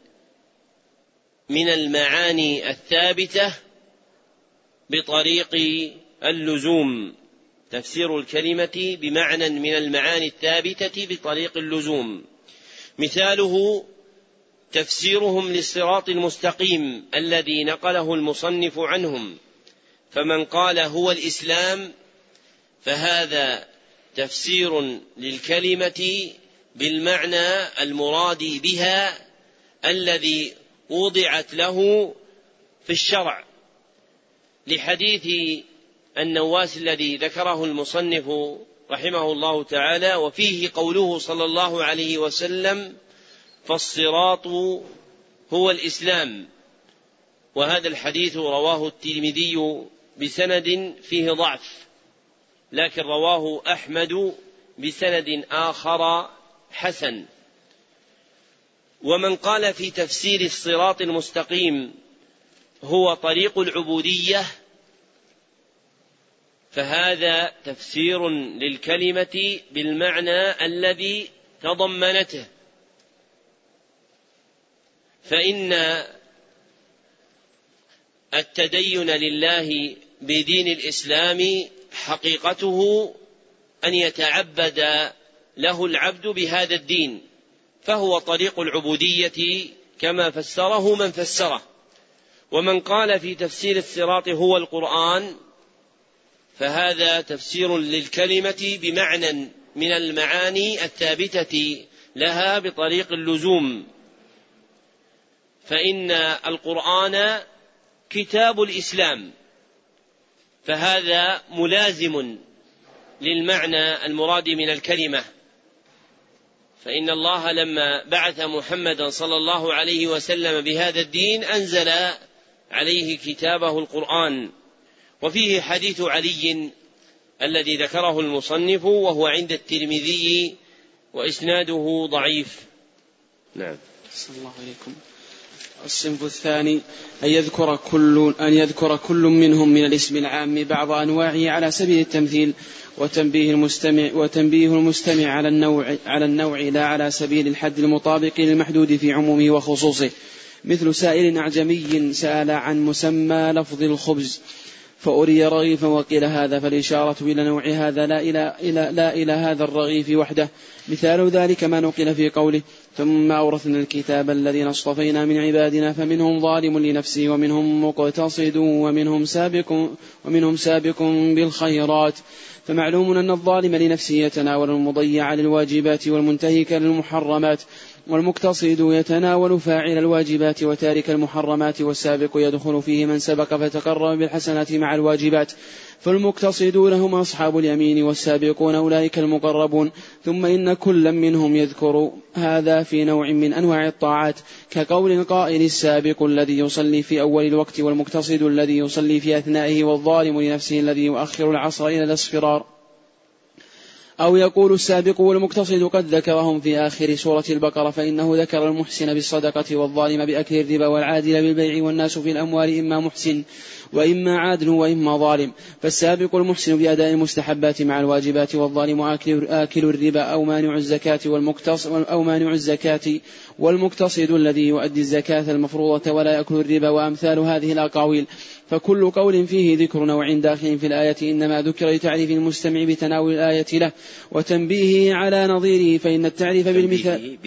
من المعاني الثابتة بطريق اللزوم، تفسير الكلمة بمعنى من المعاني الثابتة بطريق اللزوم. مثاله تفسيرهم للصراط المستقيم الذي نقله المصنف عنهم، فمن قال هو الإسلام فهذا تفسير للكلمة بالمعنى المراد بها الذي وضعت له في الشرع، لحديث النواس الذي ذكره المصنف رحمه الله تعالى، وفيه قوله صلى الله عليه وسلم فالصراط هو الإسلام. وهذا الحديث رواه الترمذي بسند فيه ضعف، لكن رواه أحمد بسند آخر حسن. ومن قال في تفسير الصراط المستقيم هو طريق العبودية فهذا تفسير للكلمة بالمعنى الذي تضمنته، فإن التدين لله بدين الإسلام حقيقته أن يتعبد له العبد بهذا الدين، فهو طريق العبودية كما فسره من فسره. ومن قال في تفسير الصراط هو القرآن فهذا تفسير للكلمة بمعنى من المعاني الثابتة لها بطريق اللزوم، فإن القرآن كتاب الإسلام، فهذا ملازم للمعنى المراد من الكلمة. فإن الله لما بعث محمدا صلى الله عليه وسلم بهذا الدين أنزل عليه كتابه القرآن. وفيه حديث علي الذي ذكره المصنف وهو عند الترمذي وإسناده ضعيف. نعم. صلى الله عليكم. الصنف الثاني أن يذكر كل أن يذكر كل منهم من الاسم العام بعض أنواعه على سبيل التمثيل وتنبيه المستمع وتنبيه المستمع على النوع على النوع لا على سبيل الحد المطابق للمحدود في عمومه وخصوصه، مثل سائل أعجمي سأل عن مسمى لفظ الخبز فأري رغيفا وقيل هذا، فالإشارة إلى نوع هذا لا إلى, إلى, لا إلى هذا الرغيف وحده. مثال ذلك ما نقل في قوله ثم أورثنا الكتاب الذين اصطفينا من عبادنا فمنهم ظالم لنفسه ومنهم مقتصد ومنهم سابق, ومنهم سابق بالخيرات. فمعلوم أن الظالم لنفسه يتناول المضيع للواجبات والمنتهك للمحرمات، والمقتصد يتناول فاعل الواجبات وتارك المحرمات، والسابق يدخل فيه من سبق فتقرب بالحسنات مع الواجبات. فالمقتصدون هم أصحاب اليمين والسابقون أولئك المقربون. ثم إن كل منهم يذكر هذا في نوع من أنواع الطاعات، كقول القائل السابق الذي يصلي في أول الوقت، والمقتصد الذي يصلي في أثنائه، والظالم لنفسه الذي يؤخر العصر إلى الاصفرار. أو يقول السابق والمقتصد قد ذكرهم في آخر سورة البقرة، فإنه ذكر المحسن بالصدقة والظالم بأكل الربا والعادل بالبيع، والناس في الأموال إما محسن وإما عادل وإما ظالم. فالسابق المحسن بأداء المستحبات مع الواجبات، والظالم آكل, آكل الربا أو مانع الزكاة أو مانع الزكاة، والمقتصد الذي يؤدي الزكاة المفروضة ولا يأكل الربا، وأمثال هذه الأقاويل. فكل قول فيه ذكر نوع داخل في الآية إنما ذكر لتعريف المستمع بتناول الآية له وتنبيهه على نظيره، فإن التعريف بالمثال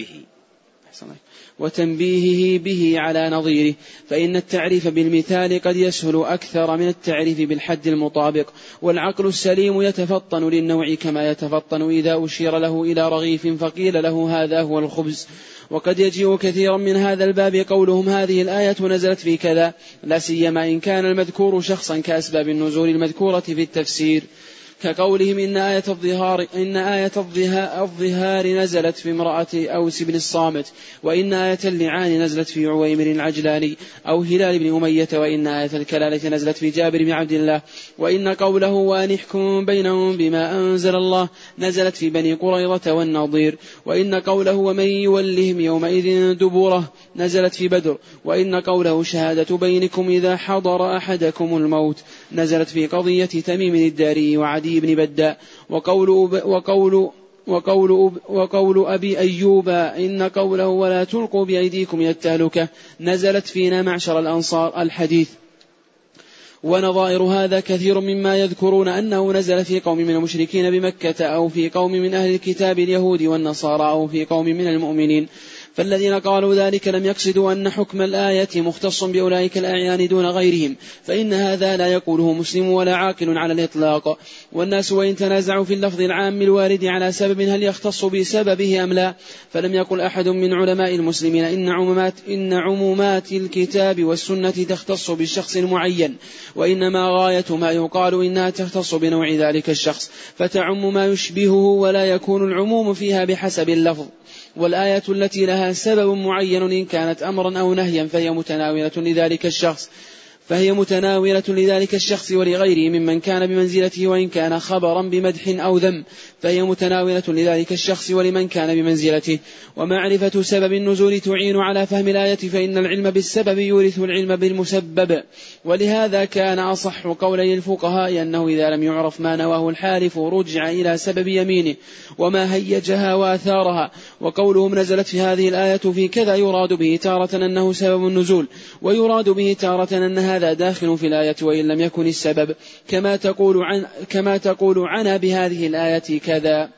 وتنبيهه به على نظيره فإن التعريف بالمثال قد يسهل أكثر من التعريف بالحد المطابق. والعقل السليم يتفطن للنوع كما يتفطن إذا أشير له إلى رغيف فقيل له هذا هو الخبز. وقد يجيء كثيرا من هذا الباب قولهم هذه الآية نزلت في كذا، لا سيما إن كان المذكور شخصا كأسباب النزول المذكورة في التفسير، كقولهم إن آية الظهار إن آية الظهار نزلت في امرأة أوس بن الصامت، وإن آية اللعان نزلت في عويمر العجلاني أو هلال بن أمية، وإن آية الكلالة نزلت في جابر بن عبد الله، وإن قوله وأنحكم بينهم بما أنزل الله نزلت في بني قريظة والنضير، وإن قوله ومن يولهم يومئذ دبوره نزلت في بدر، وإن قوله شهادة بينكم إذا حضر أحدكم الموت نزلت في قضية تميم الداري وعدي بن بداء. وقول, وقول, وقول, وقول أبي أيوب إن قوله ولا تلقوا بأيديكم إلى التهلكة نزلت فينا معشر الأنصار الحديث. ونظائر هذا كثير مما يذكرون أنه نزل في قوم من المشركين بمكة أو في قوم من أهل الكتاب اليهود والنصارى أو في قوم من المؤمنين. فالذين قالوا ذلك لم يقصدوا أن حكم الآية مختص بأولئك الأعيان دون غيرهم، فإن هذا لا يقوله مسلم ولا عاقل على الإطلاق. والناس وإن تنازعوا في اللفظ العام الوارد على سبب هل يختص بسببه أم لا، فلم يقل أحد من علماء المسلمين إن عمومات, إن عمومات الكتاب والسنة تختص بالشخص المعين، وإنما غاية ما يقال إنها تختص بنوع ذلك الشخص فتعم ما يشبهه، ولا يكون العموم فيها بحسب اللفظ. والآية التي لها سبب معين إن كانت أمرا أو نهيا فهي متناولة لذلك الشخص فهي متناولة لذلك الشخص ولغيره ممن كان بمنزلته، وإن كان خبرا بمدح أو ذم فهي متناولة لذلك الشخص ولمن كان بمنزلته. ومعرفة سبب النزول تعين على فهم الآية، فإن العلم بالسبب يورث العلم بالمسبب. ولهذا كان أصح قولي الفقهاء أنه إذا لم يعرف ما نواه الحالف رجع إلى سبب يمينه وما هيجها وآثارها. وقولهم نزلت في هذه الآية في كذا يراد به تارة أنه سبب النزول، ويراد به تارة أن هذا داخل في الآية وإن لم يكن السبب، كما تقول عن كما تقول عنا بهذه الآية كذا.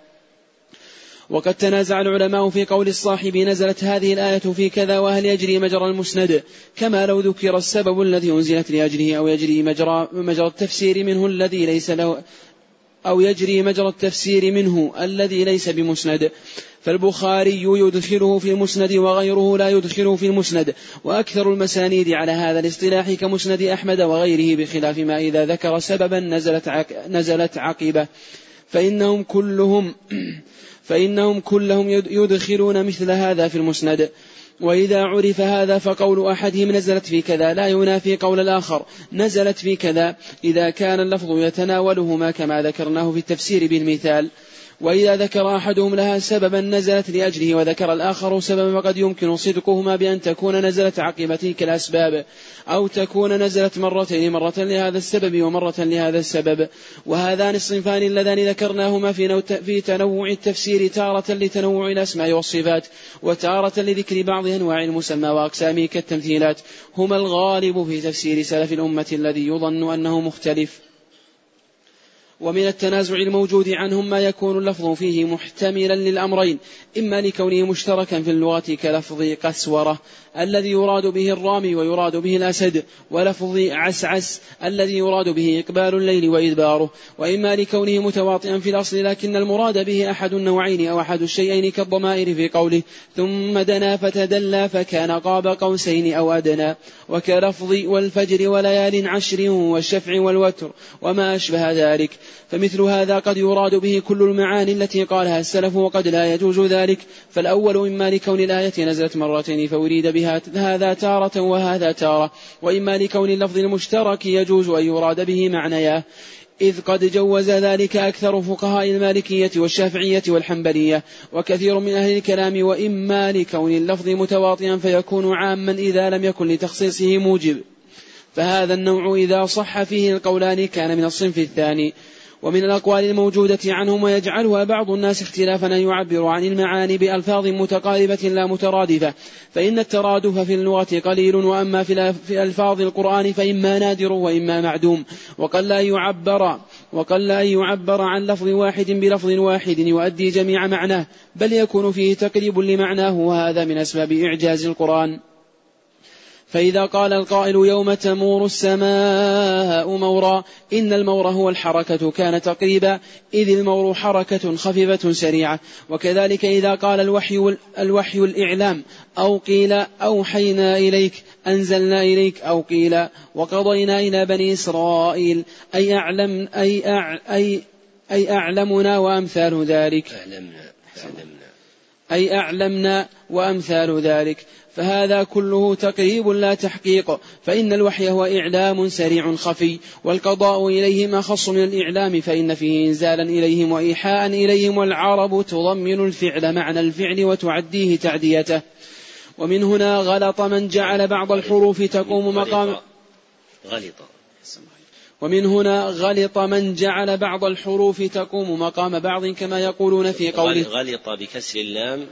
وقد تنازع العلماء في قول الصاحب نزلت هذه الآية في كذا وهل يجري مجرى المسند، كما لو ذكر السبب الذي أنزلت لأجله أو يجري مجرى, مجرى التفسير منه الذي ليس له أو يجري مجرى التفسير منه الذي ليس بمسند. فالبخاري يدخله في المسند وغيره لا يدخله في المسند، وأكثر المسانيد على هذا الاصطلاح كمسند أحمد وغيره، بخلاف ما إذا ذكر سببا نزلت, عق نزلت عقبة فإنهم كلهم فإنهم كلهم يدخلون مثل هذا في المسند. وإذا عرف هذا فقول أحدهم نزلت في كذا لا ينافي قول الآخر نزلت في كذا إذا كان اللفظ يتناولهما كما ذكرناه في التفسير بالمثال. وإذا ذكر أحدهم لها سببا نزلت لأجله وذكر الآخر سببا فقد يمكن صدقهما بأن تكون نزلت عقب تلك الأسباب أو تكون نزلت مرتين مرة لهذا السبب ومرة لهذا السبب. وهذان الصنفان اللذان ذكرناهما في تنوع التفسير تارة لتنوع الأسماء والصفات وتارة لذكر بعض أنواع المسمى وأقسامه كالتمثيلات هما الغالب في تفسير سلف الأمة الذي يظن أنه مختلف. ومن التنازع الموجود عنهم ما يكون اللفظ فيه محتملا للأمرين إما لكونه مشتركا في اللغة كلفظ قسورة الذي يراد به الرامي ويراد به الأسد ولفظ عسعس الذي يراد به إقبال الليل وإدباره وإما لكونه متواطئا في الأصل لكن المراد به أحد النوعين أو أحد الشيئين كالضمائر في قوله ثم دنا فتدلى فكان قاب قوسين أو أدنى وكلفظ والفجر وليال عشر والشفع والوتر وما أشبه ذلك. فمثل هذا قد يراد به كل المعاني التي قالها السلف وقد لا يجوز ذلك. فالأول إما لكون الآية نزلت مرتين فأريد بها هذا تارة وهذا تارة وإما لكون اللفظ المشترك يجوز أن يراد به معنياه إذ قد جوز ذلك أكثر فقهاء المالكية والشافعية والحنبلية وكثير من أهل الكلام. وإما لكون اللفظ متواطئا فيكون عاما إذا لم يكن لتخصيصه موجب فهذا النوع إذا صح فيه القولان كان من الصنف الثاني. ومن الأقوال الموجودة عنهم ويجعلها بعض الناس اختلافا أن يعبروا عن المعاني بألفاظ متقاربة لا مترادفة فإن الترادف في اللغة قليل وأما في ألفاظ القرآن فإما نادر وإما معدوم وقل لا يعبر وقل لا يعبر عن لفظ واحد بلفظ واحد يؤدي جميع معناه بل يكون فيه تقريب لمعناه وهذا من أسباب إعجاز القرآن. فإذا قال القائل يوم تمور السماء مورا إن المور هو الحركة كان تقريبا إذ المور حركة خفيفة سريعة. وكذلك إذا قال الوحي, الوحي الإعلام أو قيل أوحينا إليك أنزلنا إليك أو قيل وقضينا إلى بني إسرائيل أي, أعلم أي, أع أي, أي أعلمنا وأمثال ذلك أعلمنا أعلمنا أي أعلمنا وأمثال ذلك. فهذا كله تقريب لا تحقيق فإن الوحي هو إعلام سريع خفي والقضاء إليهم أخص من الإعلام فإن فيه إنزالا إليهم وإيحاء إليهم والعرب تضمن الفعل معنى الفعل وتعديه تعديته. ومن هنا غلط من جعل بعض الحروف تقوم مقام غلط ومن هنا غلط من جعل بعض الحروف تقوم مقام بعض كما يقولون في قوله غلط بكسر اللام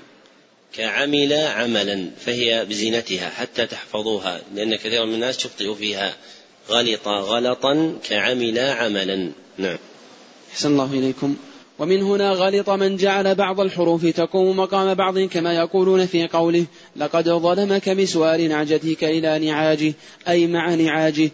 كعمل عملا فهي بزينتها حتى تحفظوها لأن كثير من الناس تخطئ فيها غلط غلطا كعمل عملا. نعم أحسن الله إليكم. ومن هنا غلط من جعل بعض الحروف تقوم مقام بعض كما يقولون في قوله لقد ظلمك بسؤال نعجتك إلى نعاجه أي مع نعاجه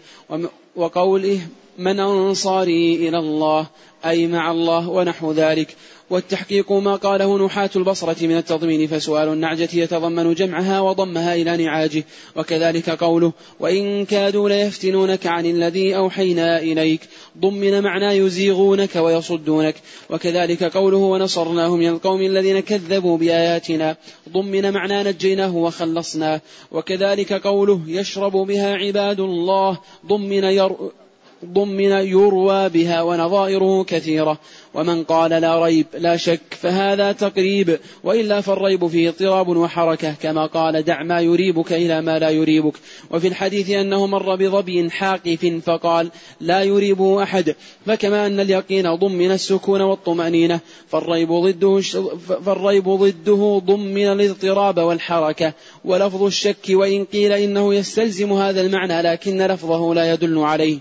وقوله من أنصاري إلى الله أي مع الله ونحو ذلك. والتحقيق ما قاله نحاة البصرة من التضمين فسؤال النعجة يتضمن جمعها وضمها إلى نعاجه. وكذلك قوله وإن كادوا ليفتنونك عن الذي أوحينا إليك ضمن معنى يزيغونك ويصدونك. وكذلك قوله ونصرناه من القوم الذين كذبوا بآياتنا ضمن معنى نجيناه وخلصناه. وكذلك قوله يشرب بها عباد الله ضمن ير ضمن يروى بها ونظائره كثيرة. ومن قال لا ريب لا شك فهذا تقريب وإلا فالريب فيه اضطراب وحركة كما قال دع ما يريبك إلى ما لا يريبك. وفي الحديث أنه مر بظبي حاقف فقال لا يريبه أحد فكما أن اليقين ضمن السكون والطمأنينة فالريب ضده, فالريب ضده ضمن الاضطراب والحركة. ولفظ الشك وإن قيل إنه يستلزم هذا المعنى لكن لفظه لا يدل عليه.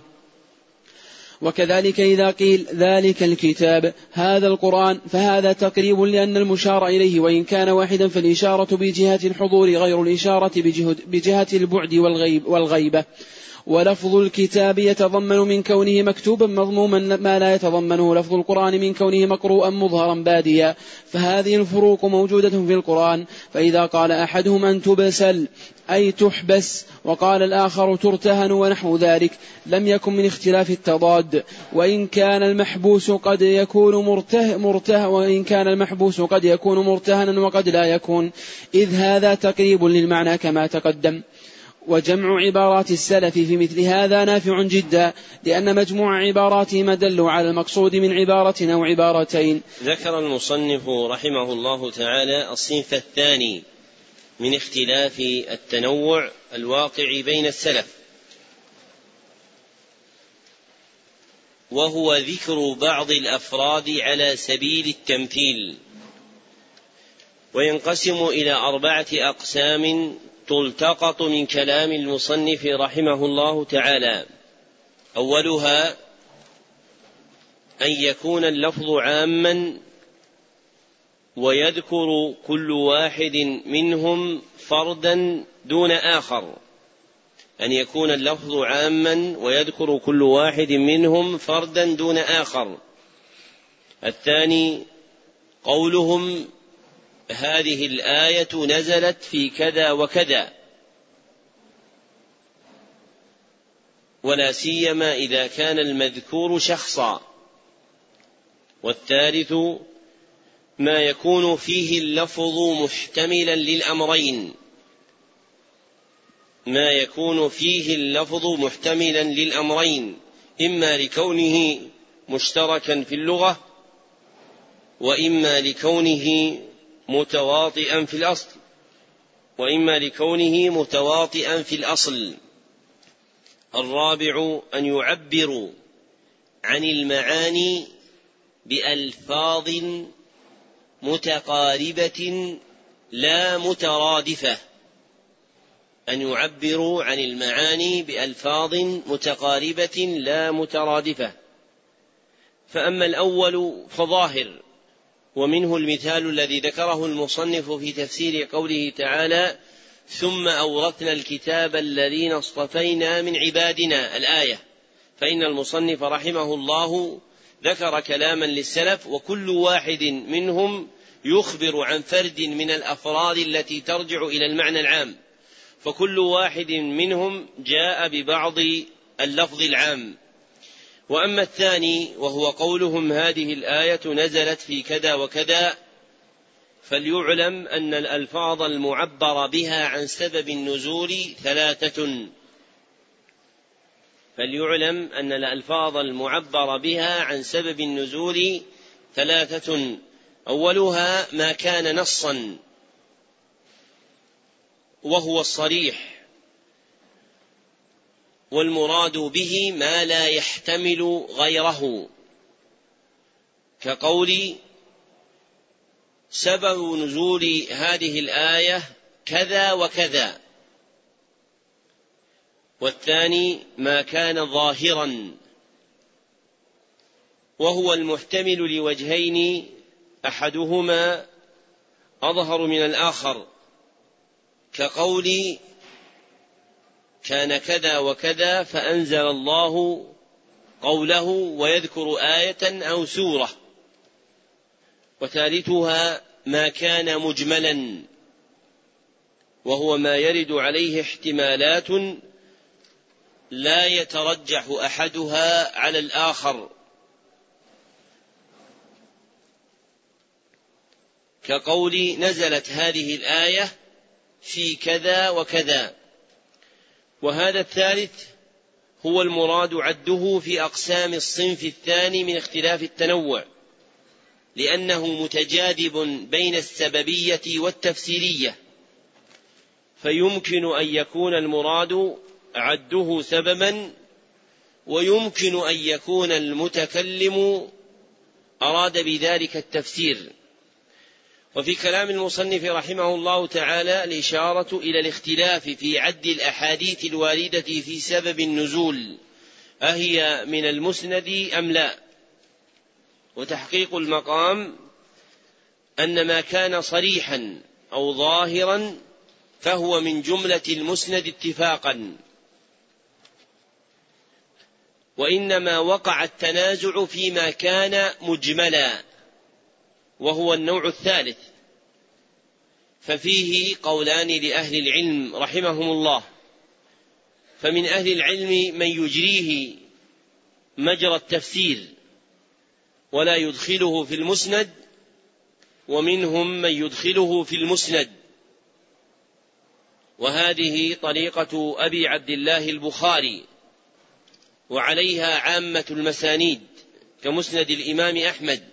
وكذلك إذا قيل ذلك الكتاب هذا القرآن فهذا تقريب لأن المشار إليه وإن كان واحدا فالإشارة بجهة الحضور غير الإشارة بجهة البعد والغيب والغيبة. ولفظ الكتاب يتضمن من كونه مكتوبا مضموما ما لا يتضمنه لفظ القرآن من كونه مقروءا مظهرا باديا. فهذه الفروق موجودة في القرآن. فإذا قال أحدهم أن تبسل أي تحبس وقال الآخر ترتهن ونحو ذلك لم يكن من اختلاف التضاد. وإن كان المحبوس قد يكون مرته مرته وإن كان المحبوس قد يكون مرتهنا وقد لا يكون إذ هذا تقريب للمعنى كما تقدم. وجمع عبارات السلف في مثل هذا نافع جدا، لأن مجموع عباراتهم دل على المقصود من عبارة أو عبارتين. ذكر المصنف رحمه الله تعالى الصنف الثاني من اختلاف التنوع الواقع بين السلف، وهو ذكر بعض الأفراد على سبيل التمثيل، وينقسم إلى أربعة أقسام تلتقط من كلام المصنف رحمه الله تعالى. أولها أن يكون اللفظ عاما ويذكر كل واحد منهم فردا دون آخر، أن يكون اللفظ عاما ويذكر كل واحد منهم فردا دون آخر. الثاني قولهم هذه الآية نزلت في كذا وكذا، ولا سيما إذا كان المذكور شخصا. والثالث ما يكون فيه اللفظ محتملا للأمرين، ما يكون فيه اللفظ محتملا للأمرين، إما لكونه مشتركا في اللغة، وإما لكونه متواطئا في الأصل وإما لكونه متواطئا في الأصل. الرابع أن يعبروا عن المعاني بألفاظ متقاربة لا مترادفة، أن يعبروا عن المعاني بألفاظ متقاربة لا مترادفة. فأما الأول فظاهر، ومنه المثال الذي ذكره المصنف في تفسير قوله تعالى ثم أورثنا الكتاب الذين اصطفينا من عبادنا الآية، فإن المصنف رحمه الله ذكر كلاما للسلف، وكل واحد منهم يخبر عن فرد من الأفراد التي ترجع إلى المعنى العام، فكل واحد منهم جاء ببعض اللفظ العام. وأما الثاني وهو قولهم هذه الآية نزلت في كذا وكذا، فليعلم أن الألفاظ المعبر بها عن سبب النزول ثلاثة فليعلم أن الألفاظ المعبر بها عن سبب النزول ثلاثة أولها ما كان نصا وهو الصريح، والمراد به ما لا يحتمل غيره، كقول سبب نزول هذه الآية كذا وكذا. والثاني ما كان ظاهرا وهو المحتمل لوجهين أحدهما أظهر من الآخر، كقول كان كذا وكذا فأنزل الله قوله ويذكر آية أو سورة. وثالثها ما كان مجملا وهو ما يرد عليه احتمالات لا يترجح أحدها على الآخر، كقول نزلت هذه الآية في كذا وكذا. وهذا الثالث هو المراد عده في أقسام الصنف الثاني من اختلاف التنوع، لأنه متجاذب بين السببية والتفسيرية، فيمكن أن يكون المراد عده سببا، ويمكن أن يكون المتكلم أراد بذلك التفسير. وفي كلام المصنف رحمه الله تعالى الإشارة إلى الاختلاف في عد الأحاديث الواردة في سبب النزول، أهي من المسند أم لا؟ وتحقيق المقام أن ما كان صريحا أو ظاهرا فهو من جملة المسند اتفاقا، وإنما وقع التنازع فيما كان مجملا وهو النوع الثالث، ففيه قولان لأهل العلم رحمهم الله. فمن أهل العلم من يجريه مجرى التفسير ولا يدخله في المسند، ومنهم من يدخله في المسند. وهذه طريقة أبي عبد الله البخاري، وعليها عامة المسانيد كمسند الإمام أحمد.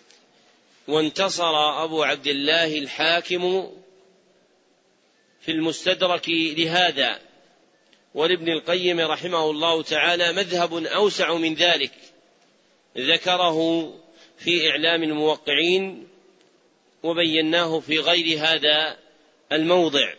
وانتصر أبو عبد الله الحاكم في المستدرك لهذا، ولابن القيم رحمه الله تعالى مذهب أوسع من ذلك ذكره في إعلام الموقعين، وبيناه في غير هذا الموضع.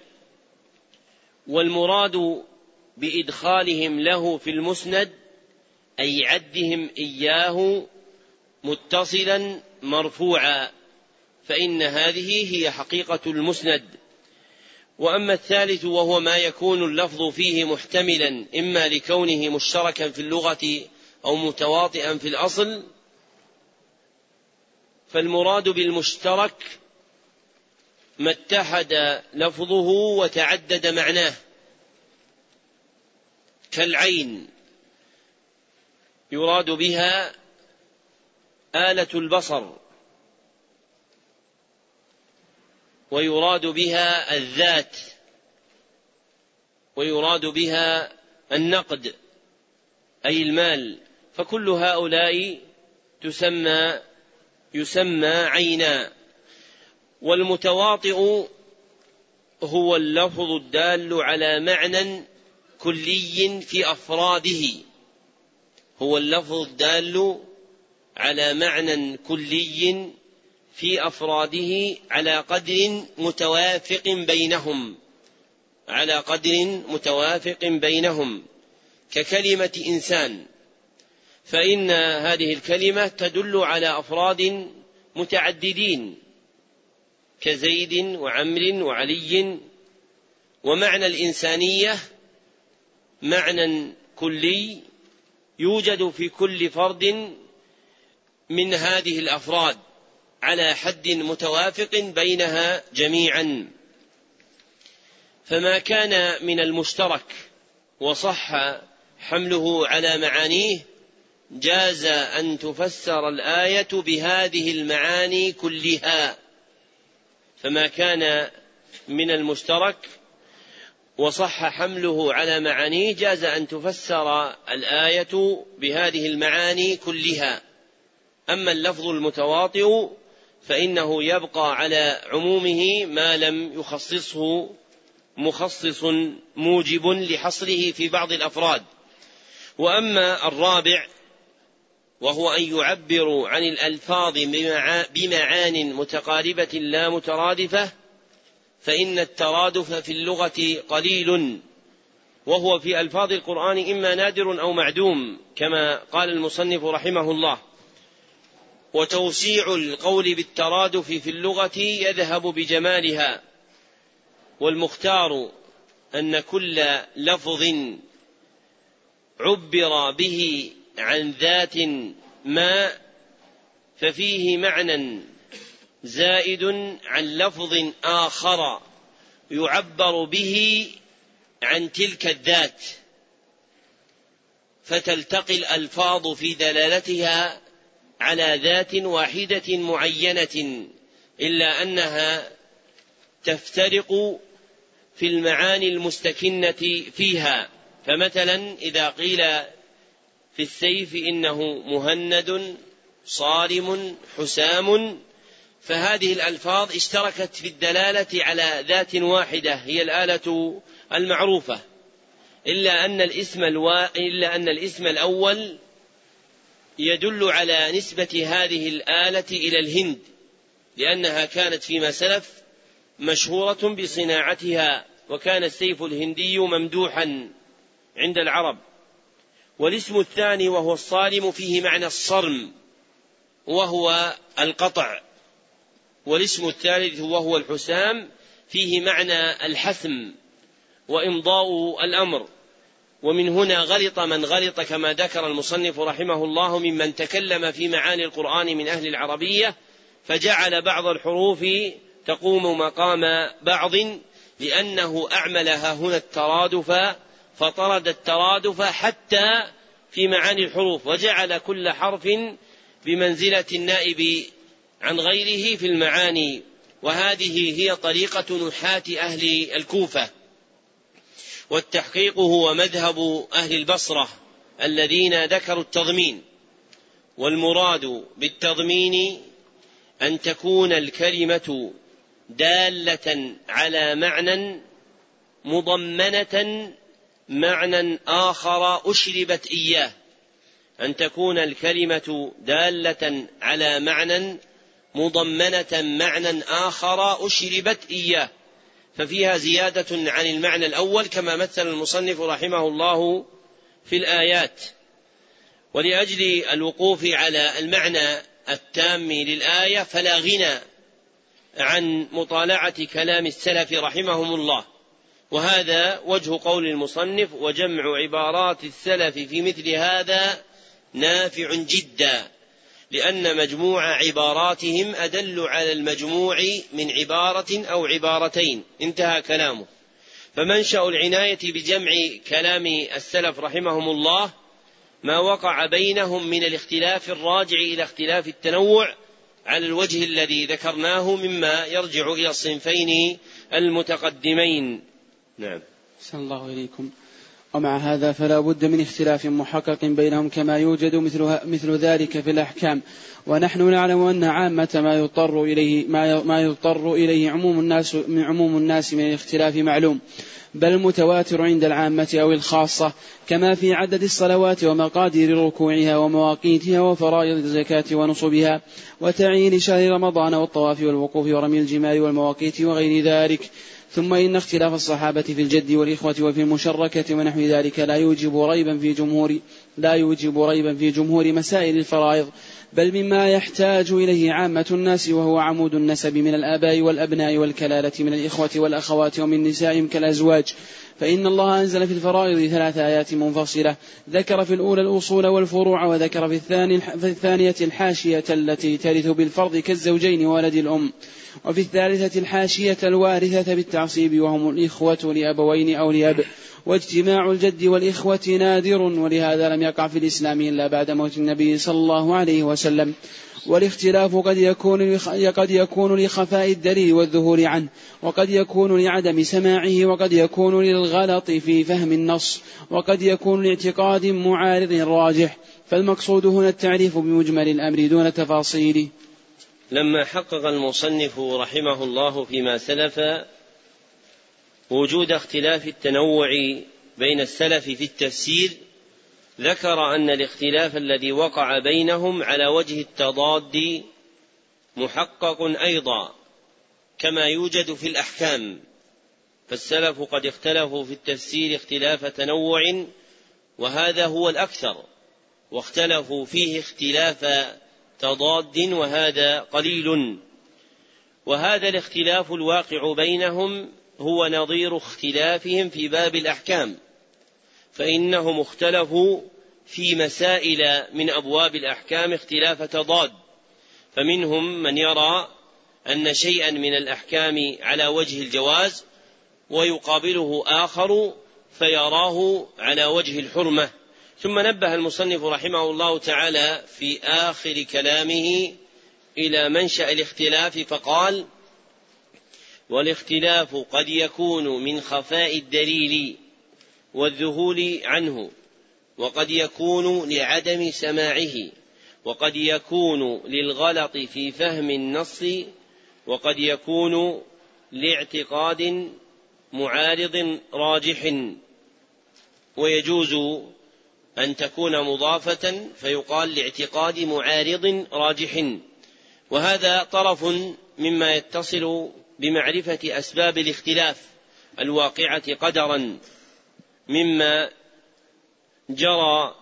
والمراد بإدخالهم له في المسند أي عدهم إياه متصلا مرفوعا، فإن هذه هي حقيقة المسند. وأما الثالث وهو ما يكون اللفظ فيه محتملا إما لكونه مشتركا في اللغة أو متواطئا في الأصل، فالمراد بالمشترك ما اتحد لفظه وتعدد معناه، كالعين يراد بها آلة البصر، ويراد بها الذات، ويراد بها النقد أي المال، فكل هؤلاء تسمى يسمى عينا. والمتواطئ هو اللفظ الدال على معنى كلي في أفراده، هو اللفظ الدال على معنى كلي في أفراده على قدر متوافق بينهم على قدر متوافق بينهم ككلمة إنسان، فإن هذه الكلمة تدل على أفراد متعددين كزيد وعمر وعلي. ومعنى الإنسانية معنى كلي يوجد في كل فرد من هذه الأفراد على حد متوافق بينها جميعا. فما كان من المشترك وصح حمله على معانيه جاز أن تفسر الآية بهذه المعاني كلها. فما كان من المشترك وصح حمله على معانيه جاز أن تفسر الآية بهذه المعاني كلها. أما اللفظ المتواطئ فإنه يبقى على عمومه ما لم يخصصه مخصص موجب لحصره في بعض الأفراد. وأما الرابع وهو أن يعبروا عن الألفاظ بمعان متقاربة لا مترادفة، فإن الترادف في اللغة قليل، وهو في ألفاظ القرآن إما نادر أو معدوم كما قال المصنف رحمه الله. وتوسيع القول بالترادف في اللغة يذهب بجمالها، والمختار أن كل لفظ عبر به عن ذات ما ففيه معنى زائد عن لفظ آخر يعبر به عن تلك الذات، فتلتقي الألفاظ في دلالتها على ذات واحدة معينة، إلا أنها تفترق في المعاني المستكنة فيها. فمثلا إذا قيل في السيف إنه مهند صارم حسام، فهذه الألفاظ اشتركت في الدلالة على ذات واحدة هي الآلة المعروفة، إلا أن الاسم الوا... إلا أن الاسم الأول يدل على نسبة هذه الآلة إلى الهند، لأنها كانت فيما سلف مشهورة بصناعتها، وكان السيف الهندي ممدوحا عند العرب. والاسم الثاني وهو الصارم فيه معنى الصرم وهو القطع، والاسم الثالث وهو الحسام فيه معنى الحسم وإمضاء الأمر. ومن هنا غلط من غلط كما ذكر المصنف رحمه الله ممن تكلم في معاني القرآن من أهل العربية، فجعل بعض الحروف تقوم مقام بعض، لأنه أعملها هنا الترادف فطرد الترادف حتى في معاني الحروف، وجعل كل حرف بمنزلة النائب عن غيره في المعاني. وهذه هي طريقة نحاة أهل الكوفة، والتحقيق هو مذهب أهل البصرة الذين ذكروا التضمين، والمراد بالتضمين أن تكون الكلمة دالة على معنى مضمنة معنى آخر أشربت إياه، أن تكون الكلمة دالة على معنى مضمنة معنى آخر أشربت إياه، ففيها زيادة عن المعنى الأول كما مثل المصنف رحمه الله في الآيات. ولأجل الوقوف على المعنى التام للآية فلا غنى عن مطالعة كلام السلف رحمهم الله، وهذا وجه قول المصنف: وجمع عبارات السلف في مثل هذا نافع جدا، لأن مجموع عباراتهم أدل على المجموع من عبارة أو عبارتين. انتهى كلامه. فمنشأ العناية بجمع كلام السلف رحمهم الله ما وقع بينهم من الاختلاف الراجع إلى اختلاف التنوع على الوجه الذي ذكرناه مما يرجع إلى الصنفين المتقدمين. نعم. أحسن الله إليكم. ومع هذا فلا بد من اختلاف محقق بينهم كما يوجد مثل, مثل ذلك في الأحكام، ونحن نعلم أن عامة ما يضطر إليه, ما, ما يضطر إليه عموم الناس, من عموم الناس من الاختلاف معلوم، بل متواتر عند العامة أو الخاصة، كما في عدد الصلوات ومقادير ركوعها ومواقيتها وفرائض الزكاة ونصبها وتعيين شهر رمضان والطواف والوقوف ورمي الجمار والمواقيت وغير ذلك. ثم إن اختلاف الصحابة في الجد والإخوة وفي المشركة ونحو ذلك لا يوجب ريبا في جمهور لا يوجب ريبا في جمهور مسائل الفرائض، بل مما يحتاج إليه عامة الناس، وهو عمود النسب من الآباء والأبناء والكلالة من الإخوة والأخوات ومن نسائهم كالأزواج. فإن الله أنزل في الفرائض ثلاث آيات منفصلة، ذكر في الأولى الأصول والفروع، وذكر في, الثاني في الثانية الحاشية التي ترث بالفرض كالزوجين وولد الأم، وفي الثالثة الحاشية الوارثة بالتعصيب وهم الإخوة لأبوين أو لأب، واجتماع الجد والإخوة نادر، ولهذا لم يقع في الإسلام إلا بعد موت النبي صلى الله عليه وسلم. والاختلاف قد يكون قد يكون لخفاء الدليل والذهول عنه، وقد يكون لعدم سماعه، وقد يكون للغلط في فهم النص، وقد يكون لاعتقاد معارض راجح، فالمقصود هنا التعريف بمجمل الأمر دون تفاصيله. لما حقق المصنف رحمه الله فيما سلف وجود اختلاف التنوع بين السلف في التفسير، ذكر أن الاختلاف الذي وقع بينهم على وجه التضاد محقق أيضا كما يوجد في الأحكام، فالسلف قد اختلفوا في التفسير اختلاف تنوع وهذا هو الأكثر، واختلفوا فيه اختلاف تضاد وهذا قليل. وهذا الاختلاف الواقع بينهم هو نظير اختلافهم في باب الأحكام، فإنهم اختلفوا في مسائل من أبواب الأحكام اختلاف تضاد، فمنهم من يرى أن شيئا من الأحكام على وجه الجواز ويقابله آخر فيراه على وجه الحرمة. ثم نبه المصنف رحمه الله تعالى في آخر كلامه إلى منشأ الاختلاف فقال: والاختلاف قد يكون من خفاء الدليل والذهول عنه، وقد يكون لعدم سماعه، وقد يكون للغلط في فهم النص، وقد يكون لاعتقاد معارض راجح، ويجوز أن تكون مضافة فيقال لاعتقاد معارض راجح. وهذا طرف مما يتصل بمعرفة أسباب الاختلاف الواقعة قدرا مما جرى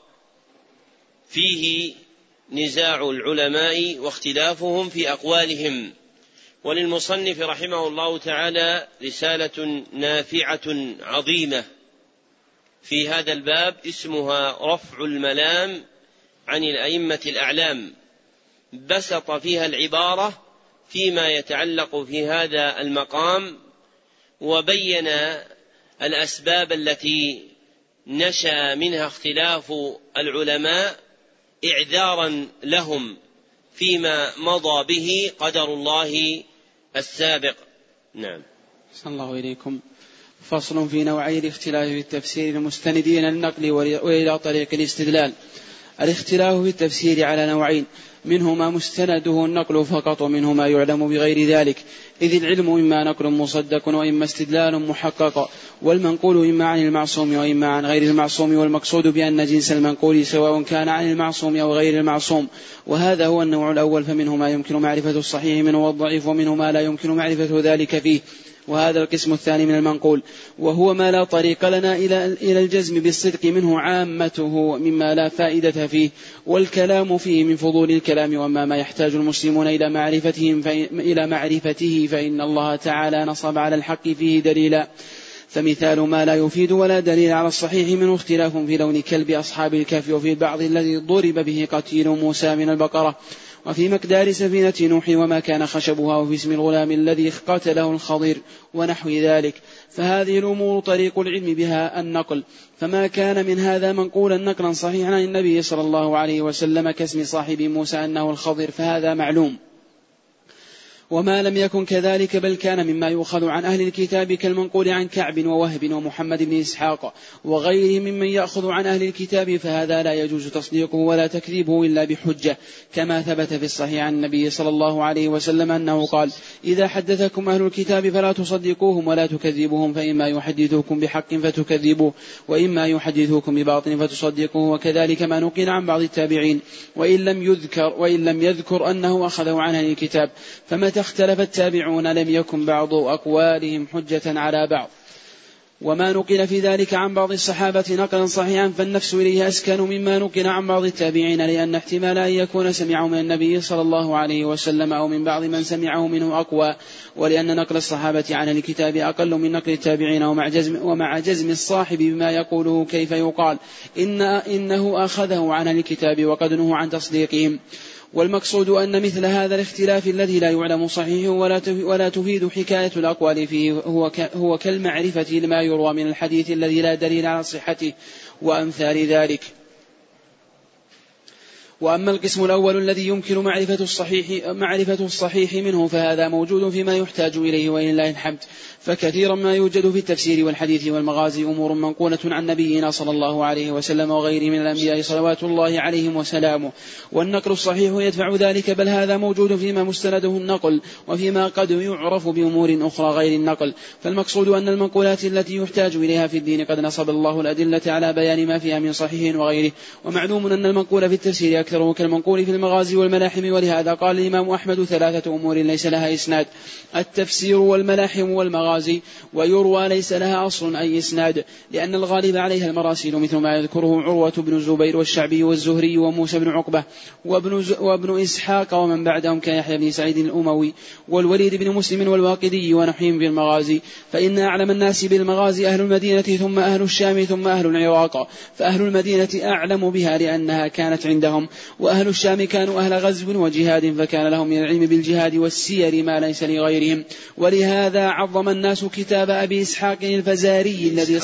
فيه نزاع العلماء واختلافهم في أقوالهم. وللمصنف رحمه الله تعالى رسالة نافعة عظيمة في هذا الباب اسمها رفع الملام عن الأئمة الأعلام، بسط فيها العبارة فيما يتعلق في هذا المقام، وبين الأسباب التي نشأ منها اختلاف العلماء إعذارا لهم فيما مضى به قدر الله السابق. نعم. صلى الله إليكم. فصل في نوعي الاختلاف في التفسير المستندين للنقل وإلى طريق الاستدلال. الاختلاف في التفسير على نوعين، منه ما مستنده النقل فقط ومنه ما يعلم بغير ذلك، إذ العلم إما نقل مصدق وإما استدلال محقق، والمنقول إما عن المعصوم وإما عن غير المعصوم، والمقصود بأن جنس المنقول سواء كان عن المعصوم أو غير المعصوم. وهذا هو النوع الأول، فمنه ما يمكن معرفة الصحيح منه والضعيف، ومنه ما لا يمكن معرفة ذلك فيه. وهذا القسم الثاني من المنقول، وهو ما لا طريق لنا إلى الجزم بالصدق منه عامته مما لا فائدة فيه، والكلام فيه من فضول الكلام. وما ما يحتاج المسلمون إلى معرفتهم إلى معرفته فإن الله تعالى نصب على الحق فيه دليلا. فمثال ما لا يفيد ولا دليل على الصحيح منه اختلاف في لون كلب أصحاب الكهف، وفي البعض الذي ضرب به قتيل موسى من البقرة، وفي مقدار سفينة نوح وما كان خشبها، وفي اسم الغلام الذي قتله الخضر ونحو ذلك. فهذه الأمور طريق العلم بها النقل، فما كان من هذا منقولا نقلا صحيحا عن النبي صلى الله عليه وسلم كاسم صاحب موسى أنه الخضر فهذا معلوم. وما لم يكن كذلك بل كان مما يؤخذ عن أهل الكتاب كالمنقول عن كعب ووهب ومحمد بن إسحاق وغيرهم ممن يأخذ عن أهل الكتاب، فهذا لا يجوز تصديقه ولا تكذيبه إلا بحجة، كما ثبت في الصحيح عن النبي صلى الله عليه وسلم أنه قال: إذا حدثكم أهل الكتاب فلا تصدقوهم ولا تكذبوهم، فإما يحدثوكم بحق فتكذبوه وإما يحدثوكم بباطل فتصدقوه. وكذلك ما نقل عن بعض التابعين وإن لم يذكر, وإن لم يذكر أنه أخذه عن أهل الكتاب، فمتى اختلف التابعون لم يكن بعض أقوالهم حجة على بعض. وما نقل في ذلك عن بعض الصحابة نقلا صحيحا فالنفس إليه أسكن مما نقل عن بعض التابعين، لأن احتمال أن يكون سمعه من النبي صلى الله عليه وسلم أو من بعض من سمعه منه أقوى، ولأن نقل الصحابة عن الكتاب أقل من نقل التابعين. ومع جزم, ومع جزم الصاحب بما يقوله كيف يقال إن إنه أخذه عن الكتاب وقد نهوا عن تصديقهم. والمقصود أن مثل هذا الاختلاف الذي لا يعلم صحيح ولا تفيد حكاية الأقوال فيه هو كالمعرفة لما يروى من الحديث الذي لا دليل على صحته وأمثال ذلك. وأما القسم الأول الذي يمكن معرفة الصحيح, معرفة الصحيح منه فهذا موجود فيما يحتاج إليه ولله الحمد. فكثيرا ما يوجد في التفسير والحديث والمغازي أمور منقولة عن نبينا صلى الله عليه وسلم وغيره من الأنبياء صلوات الله عليهم وسلامه، والنقل الصحيح يدفع ذلك، بل هذا موجود فيما مستنده النقل وفيما قد يعرف بأمور أخرى غير النقل. فالمقصود أن المنقولات التي يحتاج إليها في الدين قد نصب الله الأدلة على بيان ما فيها من صحيح وغيره. ومعلوم أن المنقول في التفسير أكثره كالمنقول في المغازي والملاحم، ولهذا قال الإمام أحمد: ثلاثة أمور ليس لها إسناد: التفسير والملاحم والمغازي، ويروى ليس لها أصل أي إسناد، لأن الغالب عليها المراسيل، مثل ما يذكره عروة بن الزبير والشعبي والزهري وموسى بن عقبة وابن, وابن إسحاق ومن بعدهم كيحيى بن سعيد الأموي والوليد بن مسلم والواقدي ونحوهم في المغازي. فإن أعلم الناس بالمغازي أهل المدينة ثم أهل الشام ثم أهل العراق، فأهل المدينة أعلم بها لأنها كانت عندهم، وأهل الشام كانوا أهل غزو وجهاد فكان لهم من العلم بالجهاد والسير ما ليس لغيرهم. ولهذا عظم الناس كتاب أبي إسحاق الفزاري الذي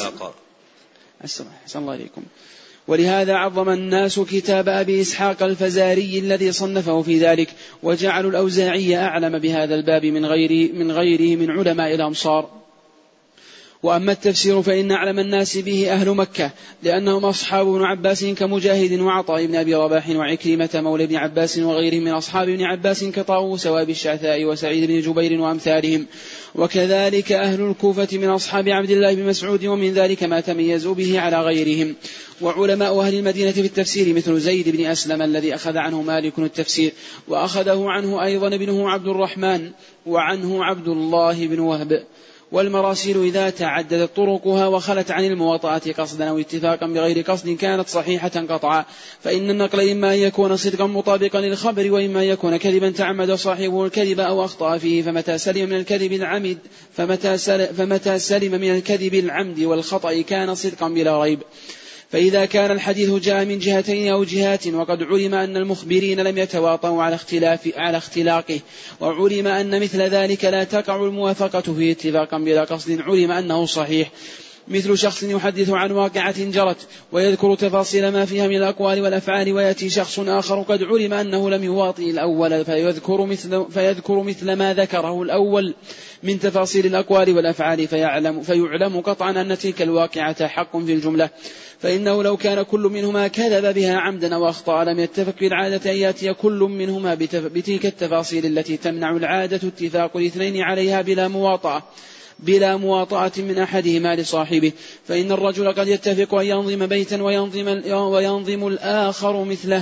أحسن الله عليكم ولهذا عظم الناس كتاب أبي إسحاق الفزاري الذي صنفه في ذلك، وجعلوا الأوزاعي أعلم بهذا الباب من غيره من, غيره من علماء الأمصار. وأما التفسير فإن أعلم الناس به أهل مكة، لأنهم أصحاب ابن عباس كمجاهد وعطاء بن أبي رباح وعكرمة مولى ابن عباس وغيرهم من أصحاب ابن عباس كطاووس وأبي الشعثاء وسعيد بن جبير وأمثالهم. وكذلك أهل الكوفة من أصحاب عبد الله بن مسعود، ومن ذلك ما تميزوا به على غيرهم. وعلماء أهل المدينة في التفسير مثل زيد بن أسلم الذي أخذ عنه مالك التفسير، وأخذه عنه أيضا ابنه عبد الرحمن، وعنه عبد الله بن وهب. والمراسيل إذا تعددت طرقها وخلت عن المواطأة قصدا أو اتفاقا بغير قصد كانت صحيحة قطعا، فإن النقل إما أن يكون صدقا مطابقا للخبر، وإما أن يكون كذبا تعمد صاحبه الكذب أو أخطأ فيه، فمتى سلم من الكذب العمد فمتى سلم, فمتى سلم من الكذب العمد والخطأ كان صدقا بلا ريب. فإذا كان الحديث جاء من جهتين أو جهات، وقد علم أن المخبرين لم يتواطؤوا على اختلاف على اختلاقه، وعلم أن مثل ذلك لا تقع الموافقة فيه اتفاقا بلا قصد، علم أنه صحيح. مثل شخص يحدث عن واقعة جرت ويذكر تفاصيل ما فيها من الأقوال والأفعال، ويأتي شخص آخر قد علم أنه لم يواطئ الأول فيذكر مثل, فيذكر مثل ما ذكره الأول من تفاصيل الأقوال والأفعال، فيعلم, فيعلم قطعا أن تلك الواقعة حق في الجملة، فإنه لو كان كل منهما كذب بها عمدا وأخطأ لم يتفق بالعادة أن يأتي كل منهما بتلك التفاصيل التي تمنع العادة اتفاق الاثنين عليها بلا مواطأة بلا مواطأة من أحدهما لصاحبه. فإن الرجل قد يتفق أن ينظم بيتا وينظم, وينظم الآخر مثله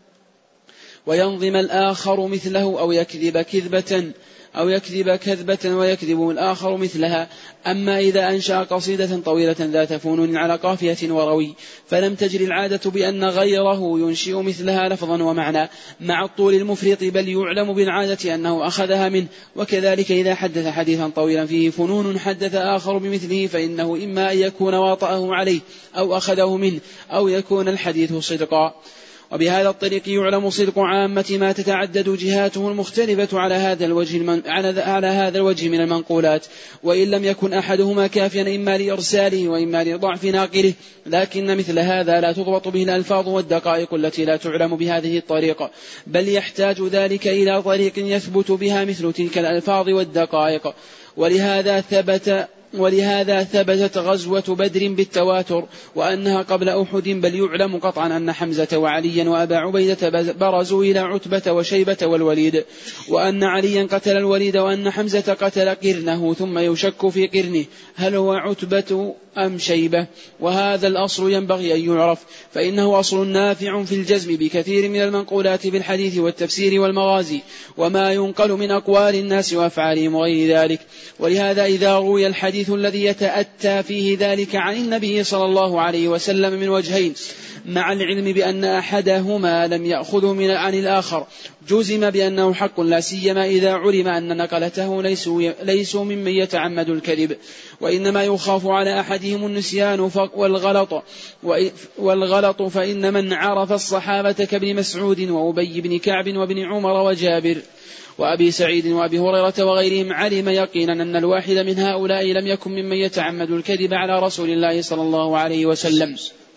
وينظم الآخر مثله أو يكذب كذبة أو يكذب كذبة ويكذب الآخر مثلها. أما إذا أنشأ قصيدة طويلة ذات فنون على قافية وروي فلم تجري العادة بأن غيره ينشئ مثلها لفظا ومعنى مع الطول المفرط، بل يعلم بالعادة أنه أخذها منه. وكذلك إذا حدث حديثا طويلا فيه فنون حدث آخر بمثله فإنه إما أن يكون واطأه عليه أو أخذه منه أو يكون الحديث صدقا. وبهذا الطريق يعلم صدق عامة ما تتعدد جهاته المختلفة على هذا الوجه المن... على هذا الوجه من المنقولات، وإن لم يكن أحدهما كافيا إما لإرساله وإما لضعف ناقله، لكن مثل هذا لا تضبط به الألفاظ والدقائق التي لا تعلم بهذه الطريقة، بل يحتاج ذلك إلى طريق يثبت بها مثل تلك الألفاظ والدقائق. ولهذا ثبت ولهذا ثبتت غزوة بدر بالتواتر وأنها قبل أحد، بل يعلم قطعا أن حمزة وعليا وأبا عبيدة برزوا إلى عتبة وشيبة والوليد، وأن عليا قتل الوليد وأن حمزة قتل قرنه، ثم يشك في قرنه هل هو عتبة أم شيبة. وهذا الأصل ينبغي أن يعرف، فإنه أصل نافع في الجزم بكثير من المنقولات في الحديث والتفسير والمغازي وما ينقل من أقوال الناس وأفعالهم وغير ذلك. ولهذا إذا روي الحديث الذي يتأتى فيه ذلك عن النبي صلى الله عليه وسلم من وجهين مع العلم بأن أحدهما لم يأخذه من عن الآخر جزم بأنه حق، لا سيما إذا علم أن نقلته ليسوا, ليسوا ممن يتعمد الكذب، وإنما يخاف على أحدهم النسيان والغلط, والغلط فإن من عرف الصحابة كابن مسعود وأبي بن كعب وابن عمر وجابر وأبي سعيد وأبي هريرة وغيرهم علم يقينا أن الواحد من هؤلاء لم يكن ممن يتعمد الكذب على رسول الله صلى الله عليه وسلم،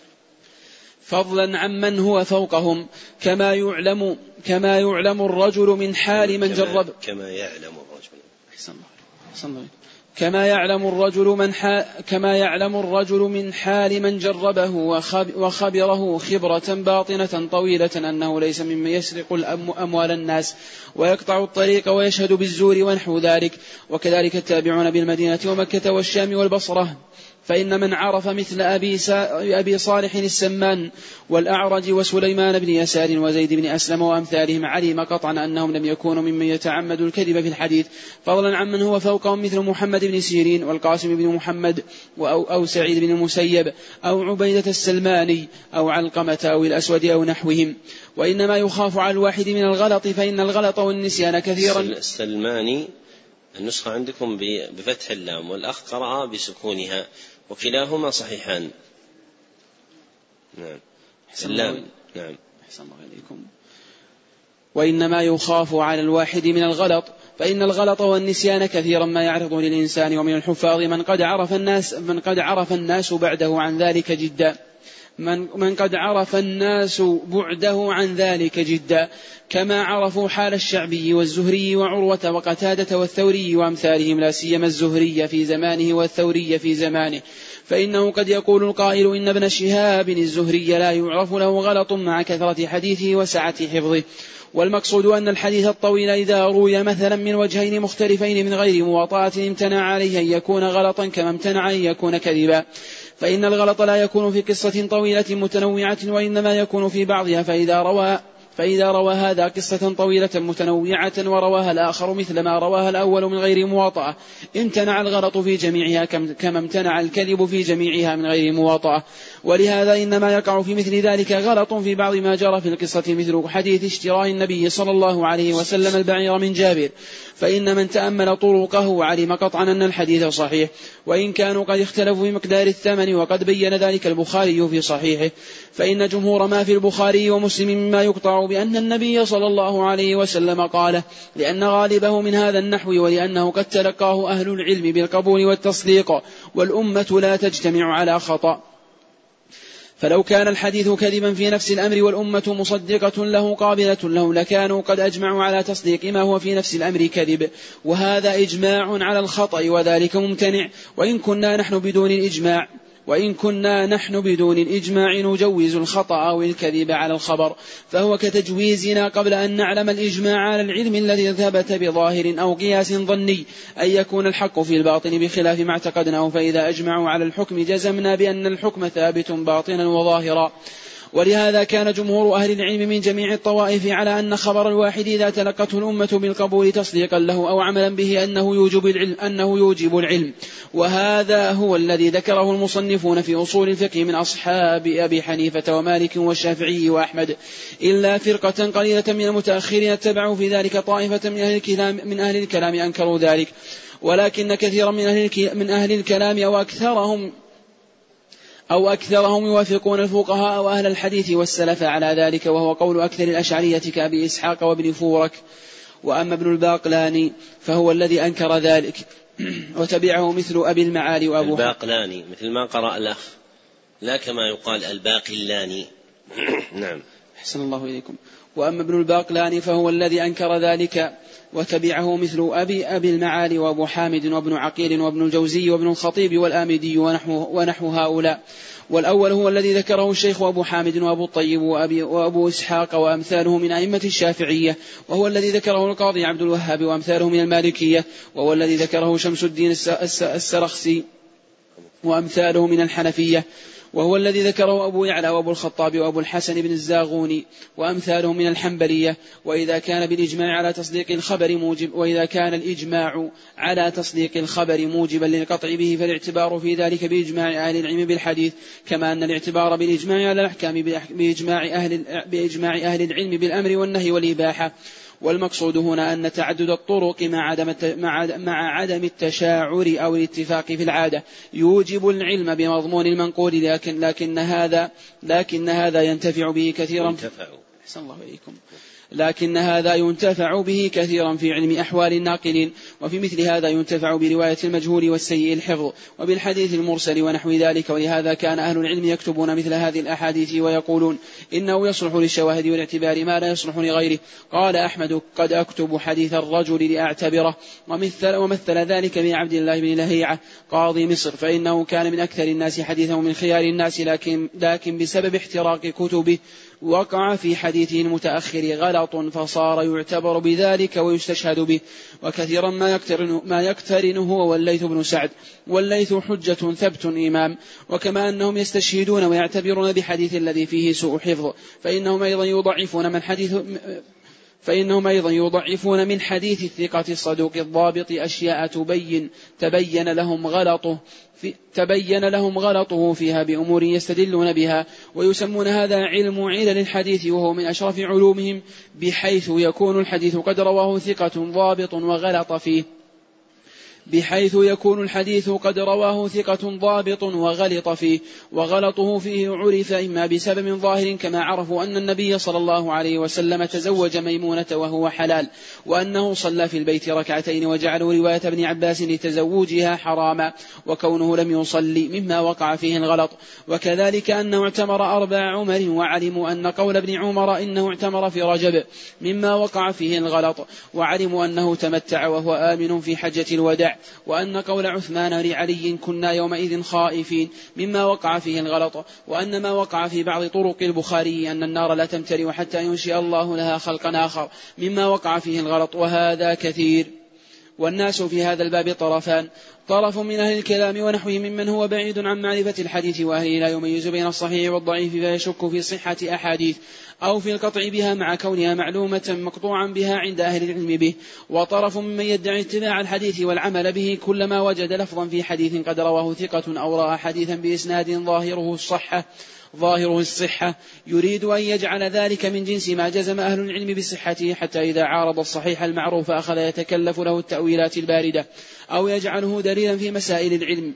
فضلا عمن هو فوقهم، كما يعلم كما يعلم الرجل من حال من جرب كما يعلم الرجل أحسن الله أحسن الله كما يعلم الرجل من حال كما يعلم الرجل من حال من جربه وخبره خبرة باطنة طويلة أنه ليس ممن يسرق أموال الناس ويقطع الطريق ويشهد بالزور ونحو ذلك. وكذلك التابعون بالمدينة ومكة والشام والبصرة، فإن من عرف مثل أبي, أبي صالح السمان والأعرج وسليمان بن يسار وزيد بن أسلم وأمثالهم علم قطعا أنهم لم يكونوا ممن يتعمد الكذب في الحديث، فضلا عمن هو فوقهم مثل محمد بن سيرين والقاسم بن محمد أو, أو سعيد بن المسيب أو عبيدة السلماني أو علقمة أو الأسود أو نحوهم. وإنما يخاف على الواحد من الغلط، فإن الغلط والنسيان كثيرا. السلماني النسخة عندكم بفتح اللام والأخ قرأ بسكونها وكلاهما صحيحان. نعم اللام نعم أحسن الله إليكم. وإنما يخاف على الواحد من الغلط، فإن الغلط والنسيان كثيرا ما يعرض للإنسان، ومن الحفاظ من قد عرف الناس من قد عرف الناس بعده عن ذلك جدا من, من قد عرف الناس بعده عن ذلك جدا كما عرفوا حال الشعبي والزهري وعروة وقتادة والثوري وأمثالهم، لا سيما الزهري في زمانه والثوري في زمانه. فإنه قد يقول القائل إن ابن شهاب الزهري لا يعرف له غلط مع كثرة حديثه وسعة حفظه. والمقصود أن الحديث الطويل إذا روي مثلا من وجهين مختلفين من غير مواطأة امتنع عليه أن يكون غلطا كما امتنع أن يكون كذبا، فإن الغلط لا يكون في قصة طويلة متنوعة وإنما يكون في بعضها، فإذا روى فإذا روى هذا قصة طويلة متنوعة ورواها الآخر مثل ما رواها الأول من غير مواطأة امتنع الغلط في جميعها كما امتنع الكذب في جميعها من غير مواطأة. ولهذا إنما يقع في مثل ذلك غلط في بعض ما جرى في القصة، مثل حديث اشتراء النبي صلى الله عليه وسلم البعير من جابر، فإن من تأمل طرقه علم قطعا أن الحديث صحيح، وإن كانوا قد اختلفوا في مقدار الثمن، وقد بين ذلك البخاري في صحيحه. فإن جمهور ما في البخاري ومسلم مما يقطع بأن النبي صلى الله عليه وسلم قال، لأن غالبه من هذا النحو، ولأنه قد تلقاه أهل العلم بالقبول والتصديق، والأمة لا تجتمع على خطأ. فلو كان الحديث كذبا في نفس الأمر والأمة مصدقة له قابلة له، لكانوا قد أجمعوا على تصديق ما هو في نفس الأمر كذب، وهذا إجماع على الخطأ، وذلك ممتنع. وإن كنا نحن بدون الإجماع وإن كنا نحن بدون الإجماع نجوز الخطأ أو الكذب على الخبر، فهو كتجويزنا قبل أن نعلم الإجماع على العلم الذي ثبت بظاهر أو قياس ظني أن يكون الحق في الباطن بخلاف ما اعتقدناه، فإذا أجمعوا على الحكم جزمنا بأن الحكم ثابت باطنا وظاهرا. ولهذا كان جمهور أهل العلم من جميع الطوائف على أن خبر الواحد إذا تلقته الأمة بالقبول تصديقا له أو عملا به أنه يوجب العلم, أنه يوجب العلم وهذا هو الذي ذكره المصنفون في أصول الفقه من أصحاب أبي حنيفة ومالك والشافعي وأحمد، إلا فرقة قليلة من المتأخرين اتبعوا في ذلك طائفة من أهل الكلام, من أهل الكلام أنكروا ذلك، ولكن كثيرا من أهل, من أهل الكلام أو أكثرهم أو أكثرهم يوافقون الفقهاء أو أهل الحديث والسلف على ذلك، وهو قول أكثر الأشعرية كأبي إسحاق وابن فورك. وأما ابن الباقلاني فهو الذي أنكر ذلك وتبعه مثل أبي المعالي وأبو الباقلاني مثل ما قرأ الأخ، لا كما يقال الباقلاني. نعم أحسن الله إليكم. وأما ابن الباقلاني فهو الذي أنكر ذلك وتبعه مثل أبي, أبي المعالي وأبو حامد وابن عقيل وابن الجوزي وابن الخطيب والآمدي ونحو, ونحو هؤلاء. والأول هو الذي ذكره الشيخ أبو حامد وأبو الطيب وأبي وأبو إسحاق وأمثاله من أئمة الشافعية، وهو الذي ذكره القاضي عبد الوهاب وأمثاله من المالكية، وهو الذي ذكره شمس الدين السرخسي وأمثاله من الحنفية، وهو الذي ذكره أبو يعلى وأبو الخطاب وأبو الحسن بن الزاغوني وأمثالهم من الحنبلية. وإذا كان بالإجماع على تصديق الخبر موجب وإذا كان الإجماع على تصديق الخبر موجبا للقطع به، فالاعتبار في ذلك بإجماع أهل العلم بالحديث، كما أن الاعتبار بالإجماع على الأحكام بإجماع أهل, بإجماع أهل العلم بالأمر والنهي والإباحة. والمقصود هنا أن تعدد الطرق مع عدم مع عدم التشاعر أو الاتفاق في العادة يوجب العلم بمضمون المنقول، لكن لكن هذا لكن هذا ينتفع به كثيرا. أحسن الله إليكم. لكن هذا ينتفع به كثيرا في علم أحوال الناقلين، وفي مثل هذا ينتفع برواية المجهول والسيء الحفظ وبالحديث المرسل ونحو ذلك. ولهذا كان أهل العلم يكتبون مثل هذه الأحاديث ويقولون إنه يصلح للشواهد والاعتبار ما لا يصلح لغيره. قال أحمد قد أكتب حديث الرجل لأعتبره، ومثل, ومثل ذلك بعبد الله بن لهيعة قاضي مصر، فإنه كان من أكثر الناس حديثا ومن خيار الناس، لكن, لكن بسبب احتراق كتبه وقع في حديثه المتأخر غلط، فصار يعتبر بذلك ويستشهد به. وكثيرا ما يقترن, ما يقترن هو والليث بن سعد، والليث حجة ثبت إمام. وكما أنهم يستشهدون ويعتبرون بحديث الذي فيه سوء حفظ، فإنهم أيضا يضعفون من حديث فإنهم أيضا يضعفون من حديث الثقة الصدوق الضابط أشياء تبين تبين لهم غلطه في تبين لهم غلطه فيها بأمور يستدلون بها، ويسمون هذا علم علل الحديث، وهو من أشرف علومهم، بحيث يكون الحديث قد رواه ثقة ضابط وغلط فيه بحيث يكون الحديث قد رواه ثقة ضابط وغلط فيه، وغلطه فيه عرف إما بسبب ظاهر، كما عرفوا أن النبي صلى الله عليه وسلم تزوج ميمونة وهو حلال، وأنه صلى في البيت ركعتين، وجعلوا رواية ابن عباس لتزوجها حراما، وكونه لم يصلي مما وقع فيه الغلط. وكذلك أنه اعتمر أربع عمر، وعلموا أن قول ابن عمر إنه اعتمر في رجب مما وقع فيه الغلط، وعلموا أنه تمتع وهو آمن في حجة الوداع، وأن قول عثمان لعلي كنا يومئذ خائفين مما وقع فيه الغلط، وأن ما وقع في بعض طرق البخاري أن النار لا تمتلئ حتى ينشئ الله لها خلقا آخر مما وقع فيه الغلط، وهذا كثير. والناس في هذا الباب طرفان: طرف من أهل الكلام ونحوه ممن هو بعيد عن معرفة الحديث وأهله لا يميز بين الصحيح والضعيف فيشك في صحة أحاديث أو في القطع بها مع كونها معلومة مقطوعا بها عند أهل العلم به. وطرف ممن يدعي اتباع الحديث والعمل به كلما وجد لفظا في حديث قد رواه ثقة أو رأى حديثا بإسناد ظاهره الصحة ظاهره الصحة يريد أن يجعل ذلك من جنس ما جزم أهل العلم بصحته، حتى إذا عارض الصحيح المعروف أخذ يتكلف له التأويلات الباردة أو يجعله دليلا في مسائل العلم،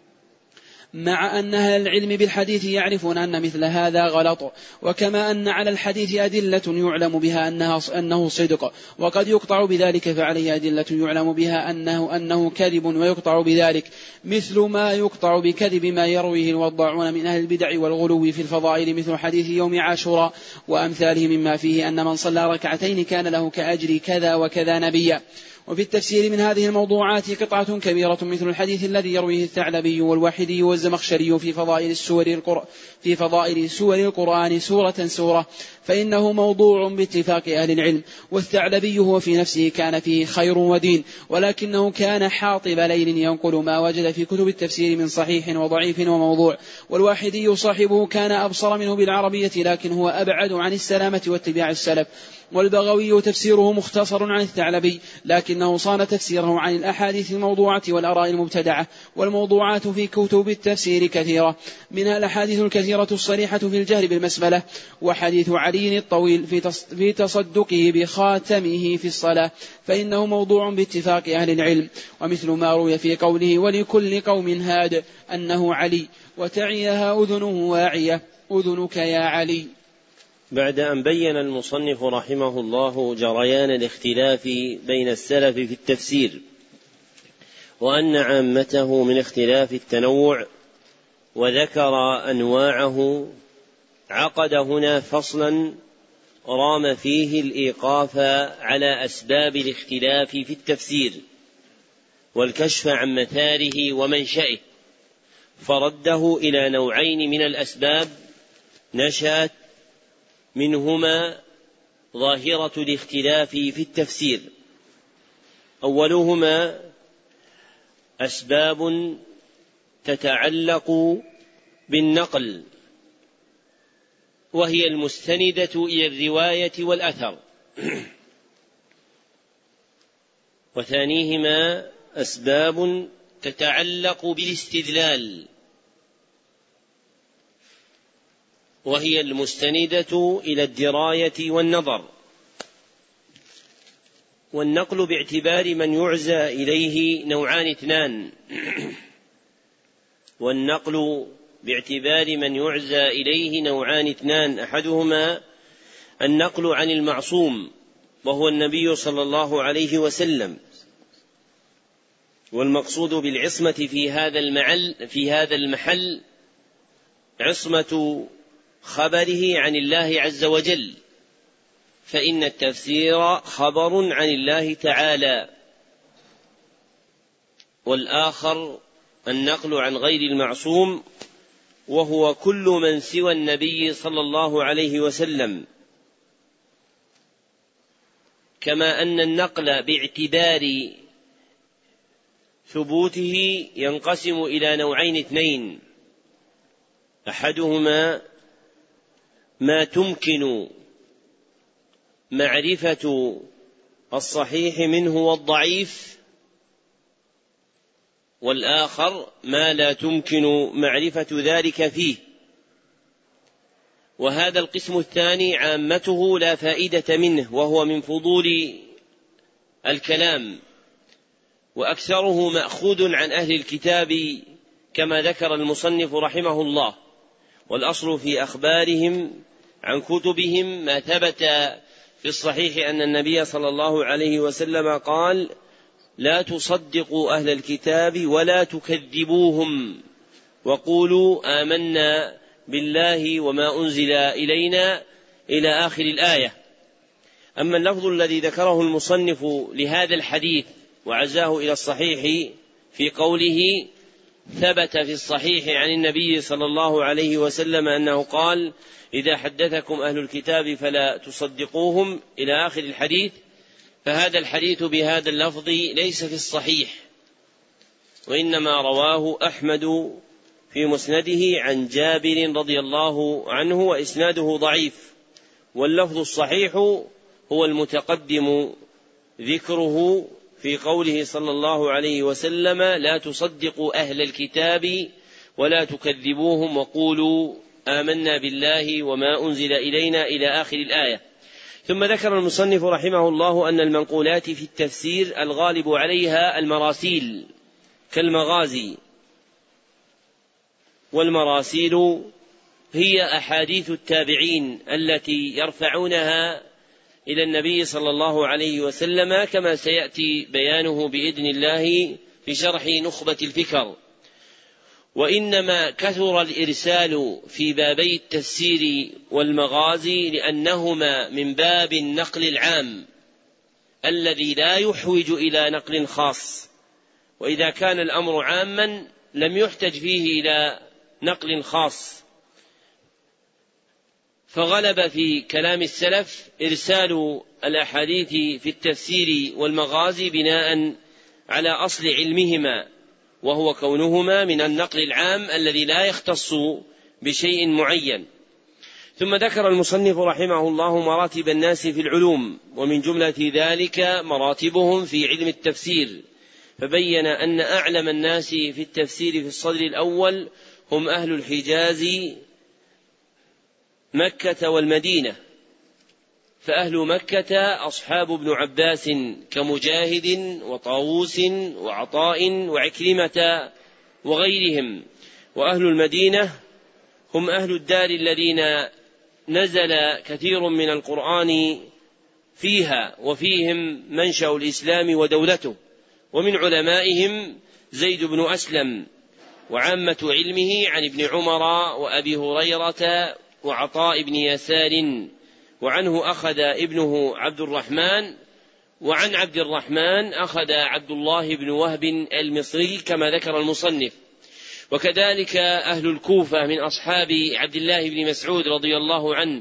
مع أن أهل العلم بالحديث يعرفون أن مثل هذا غلط. وكما أن على الحديث أدلة يعلم بها أنها أنه صدق وقد يقطع بذلك، فعليه أدلة يعلم بها أنه, أنه كذب ويقطع بذلك، مثل ما يقطع بكذب ما يرويه الوضاعون من أهل البدع والغلو في الفضائل، مثل حديث يوم عاشوراء وأمثاله، مما فيه أن من صلى ركعتين كان له كأجر كذا وكذا نبيا. وفي التفسير من هذه الموضوعات قطعة كبيرة، مثل الحديث الذي يرويه الثعلبي والواحدي والزمخشري في فضائل السور القرآن في فضائل سور القرآن سورة سورة، فإنه موضوع باتفاق أهل العلم. والثعلبي هو في نفسه كان فيه خير ودين، ولكنه كان حاطب ليل ينقل ما وجد في كتب التفسير من صحيح وضعيف وموضوع. والواحدي صاحبه كان أبصر منه بالعربية، لكن هو أبعد عن السلامة واتباع السلف. والبغوي تفسيره مختصر عن الثعلبي، لكنه صان تفسيره عن الأحاديث الموضوعة والآراء المبتدعة. والموضوعات في كتب التفسير كثيرة، منها الأحاديث الكثيرة الصريحة في الجهر بالمسبلة، وحديث علي الطويل في تصدقه بخاتمه في الصلاة، فإنه موضوع باتفاق أهل العلم. ومثل ما روي في قوله ولكل قوم هاد أنه علي وتعيها أذنه واعية أذنك يا علي. بعد أن بين المصنف رحمه الله جريان الاختلاف بين السلف في التفسير، وأن عامته من اختلاف التنوع، وذكر أنواعه، عقد هنا فصلا رام فيه الإيقاف على أسباب الاختلاف في التفسير والكشف عن مثاره ومنشئه، فرده إلى نوعين من الأسباب نشأت منهما ظاهرة الاختلاف في التفسير. أولهما أسباب تتعلق بالنقل، وهي المستندة إلى الرواية والأثر، وثانيهما أسباب تتعلق بالاستدلال، وهي المستندة إلى الدراية والنظر. والنقل باعتبار من يعزى إليه نوعان اثنان والنقل باعتبار من يعزى إليه نوعان اثنان أحدهما النقل عن المعصوم وهو النبي صلى الله عليه وسلم، والمقصود بالعصمة في هذا المحل في هذا المحل عصمة خبره عن الله عز وجل، فإن التفسير خبر عن الله تعالى. والآخر النقل عن غير المعصوم، وهو كل من سوى النبي صلى الله عليه وسلم، كما أن النقل باعتبار ثبوته ينقسم إلى نوعين اثنين: أحدهما ما تمكن معرفة الصحيح منه والضعيف، والآخر ما لا تمكن معرفة ذلك فيه. وهذا القسم الثاني عامته لا فائدة منه، وهو من فضول الكلام، وأكثره مأخوذ عن أهل الكتاب كما ذكر المصنف رحمه الله. والأصل في أخبارهم عن كتبهم ما ثبت في الصحيح أن النبي صلى الله عليه وسلم قال: لا تصدقوا أهل الكتاب ولا تكذبوهم، وقولوا آمنا بالله وما أنزل إلينا إلى آخر الآية. أما اللفظ الذي ذكره المصنف لهذا الحديث وعزاه إلى الصحيح في قوله: ثبت في الصحيح عن النبي صلى الله عليه وسلم أنه قال: إذا حدثكم أهل الكتاب فلا تصدقوهم إلى آخر الحديث، فهذا الحديث بهذا اللفظ ليس في الصحيح، وإنما رواه أحمد في مسنده عن جابر رضي الله عنه وإسناده ضعيف، واللفظ الصحيح هو المتقدم ذكره في قوله صلى الله عليه وسلم: لا تصدقوا أهل الكتاب ولا تكذبوهم وقولوا آمنا بالله وما أنزل إلينا إلى آخر الآية. ثم ذكر المصنف رحمه الله أن المنقولات في التفسير الغالب عليها المراسيل كالمغازي، والمراسيل هي أحاديث التابعين التي يرفعونها إلى النبي صلى الله عليه وسلم، كما سيأتي بيانه بإذن الله في شرح نخبة الفكر. وإنما كثر الإرسال في بابي التفسير والمغازي لأنهما من باب النقل العام الذي لا يحوج إلى نقل خاص، وإذا كان الأمر عاما لم يحتج فيه إلى نقل خاص. فغلب في كلام السلف إرسال الأحاديث في التفسير والمغازي بناء على أصل علمهما، وهو كونهما من النقل العام الذي لا يختص بشيء معين. ثم ذكر المصنف رحمه الله مراتب الناس في العلوم، ومن جملة ذلك مراتبهم في علم التفسير، فبين أن أعلم الناس في التفسير في الصدر الأول هم أهل الحجاز مكة والمدينة، فأهل مكة أصحاب ابن عباس كمجاهد وطاووس وعطاء وعكرمة وغيرهم، وأهل المدينة هم أهل الدار الذين نزل كثير من القرآن فيها، وفيهم منشأ الإسلام ودولته. ومن علمائهم زيد بن أسلم، وعامة علمه عن ابن عمر وأبي هريرة وعطاء بن يسار، وعنه أخذ ابنه عبد الرحمن، وعن عبد الرحمن أخذ عبد الله بن وهب المصري كما ذكر المصنف. وكذلك أهل الكوفة من أصحاب عبد الله بن مسعود رضي الله عنه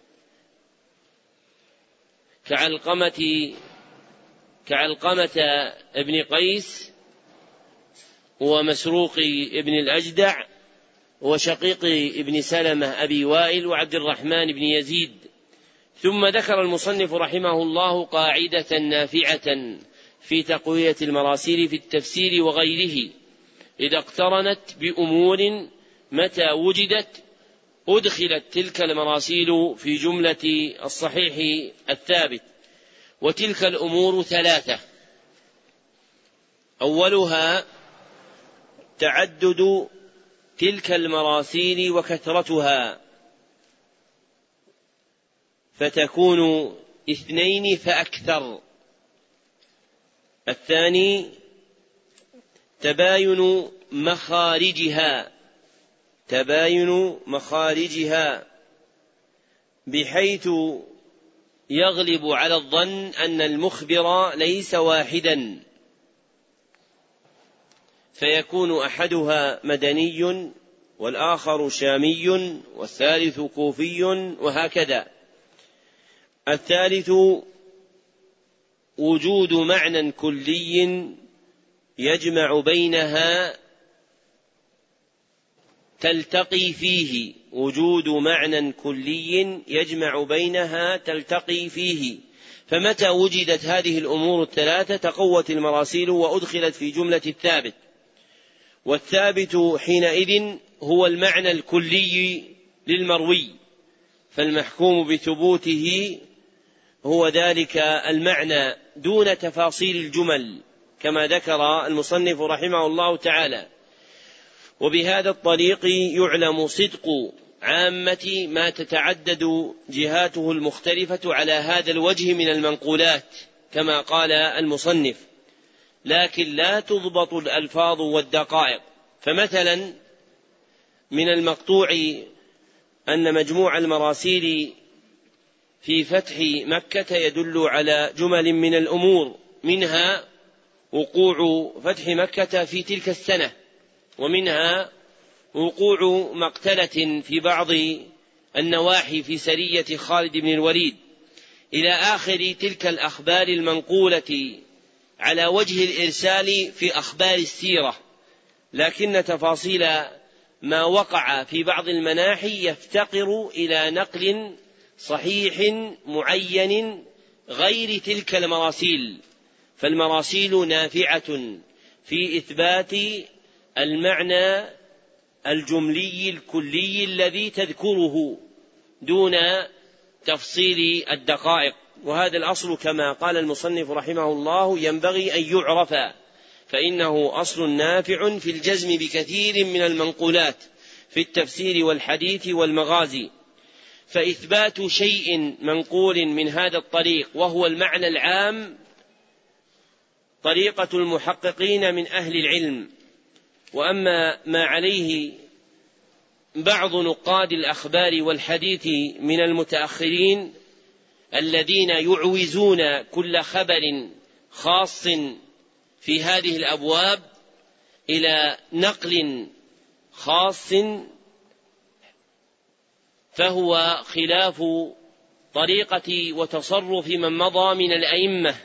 كعلقمة كعلقمة ابن قيس ومسروق ابن الأجدع وشقيق ابن سلمة أبي وائل وعبد الرحمن بن يزيد. ثم ذكر المصنف رحمه الله قاعدة نافعة في تقوية المراسيل في التفسير وغيره: إذا اقترنت بأمور متى وجدت أدخلت تلك المراسيل في جملة الصحيح الثابت. وتلك الأمور ثلاثة: أولها تعدد تلك المراسيل وكثرتها، فتكون اثنين فأكثر. الثاني تباين مخارجها تباين مخارجها بحيث يغلب على الظن أن المخبر ليس واحدا، فيكون أحدها مدني والآخر شامي والثالث كوفي، وهكذا. الثالث وجود معنى كلي يجمع بينها تلتقي فيه وجود معنى كلي يجمع بينها تلتقي فيه فمتى وجدت هذه الأمور الثلاثة تقوت المراسيل وأدخلت في جملة الثابت. والثابت حينئذ هو المعنى الكلي للمروي، فالمحكوم بثبوته هو ذلك المعنى دون تفاصيل الجمل، كما ذكر المصنف رحمه الله تعالى. وبهذا الطريق يعلم صدق عامة ما تتعدد جهاته المختلفة على هذا الوجه من المنقولات كما قال المصنف، لكن لا تضبط الألفاظ والدقائق. فمثلا من المقطوع أن مجموع المراسيل في فتح مكة يدل على جمل من الأمور، منها وقوع فتح مكة في تلك السنة، ومنها وقوع مقتلة في بعض النواحي في سرية خالد بن الوليد، إلى آخر تلك الأخبار المنقولة على وجه الإرسال في أخبار السيرة، لكن تفاصيل ما وقع في بعض المناحي يفتقر إلى نقل صحيح معين غير تلك المراسيل، فالمراسيل نافعة في إثبات المعنى الجملي الكلي الذي تذكره دون تفصيل الدقائق، وهذا الأصل كما قال المصنف رحمه الله ينبغي أن يعرف، فإنه أصل نافع في الجزم بكثير من المنقولات في التفسير والحديث والمغازي. فإثبات شيء منقول من هذا الطريق وهو المعنى العام طريقة المحققين من أهل العلم. وأما ما عليه بعض نقاد الأخبار والحديث من المتأخرين الذين يعوزون كل خبر خاص في هذه الأبواب إلى نقل خاص، فهو خلاف طريقة وتصرف من مضى من الأئمة.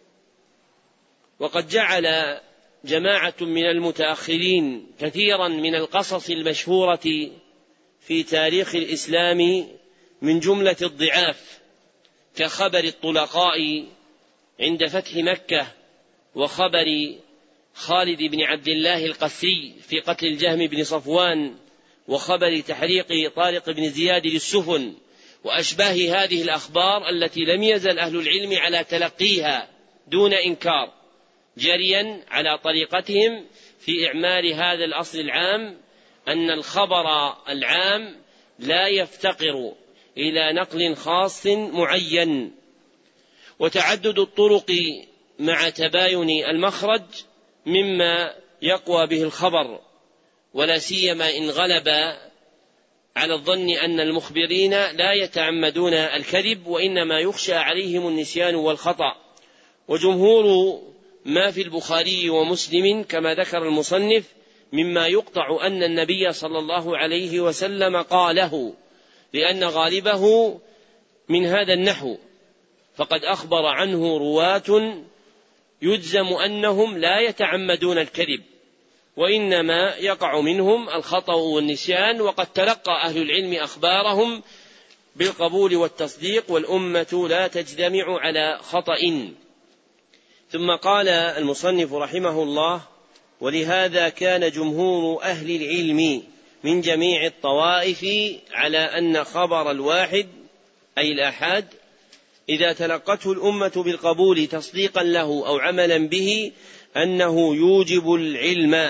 وقد جعل جماعة من المتأخرين كثيرا من القصص المشهورة في تاريخ الإسلام من جملة الضعاف، كخبر الطلقاء عند فتح مكة، وخبر خالد بن عبد الله القسري في قتل الجهم بن صفوان، وخبر تحريق طارق بن زياد للسفن، وأشباه هذه الأخبار التي لم يزل أهل العلم على تلقيها دون إنكار، جريا على طريقتهم في إعمال هذا الأصل العام، أن الخبر العام لا يفتقر إلى نقل خاص معين. وتعدد الطرق مع تباين المخرج مما يقوى به الخبر، ولا سيما إن غلب على الظن أن المخبرين لا يتعمدون الكذب، وإنما يخشى عليهم النسيان والخطأ. وجمهور ما في البخاري ومسلم كما ذكر المصنف مما يقطع أن النبي صلى الله عليه وسلم قاله، لأن غالبه من هذا النحو، فقد أخبر عنه رواة يجزم أنهم لا يتعمدون الكذب، وإنما يقع منهم الخطأ والنسيان، وقد تلقى أهل العلم أخبارهم بالقبول والتصديق، والأمة لا تجتمع على خطأ. ثم قال المصنف رحمه الله: ولهذا كان جمهور أهل العلم من جميع الطوائف على أن خبر الواحد أي الآحاد إذا تلقته الأمة بالقبول تصديقا له أو عملا به أنه يوجب العلم،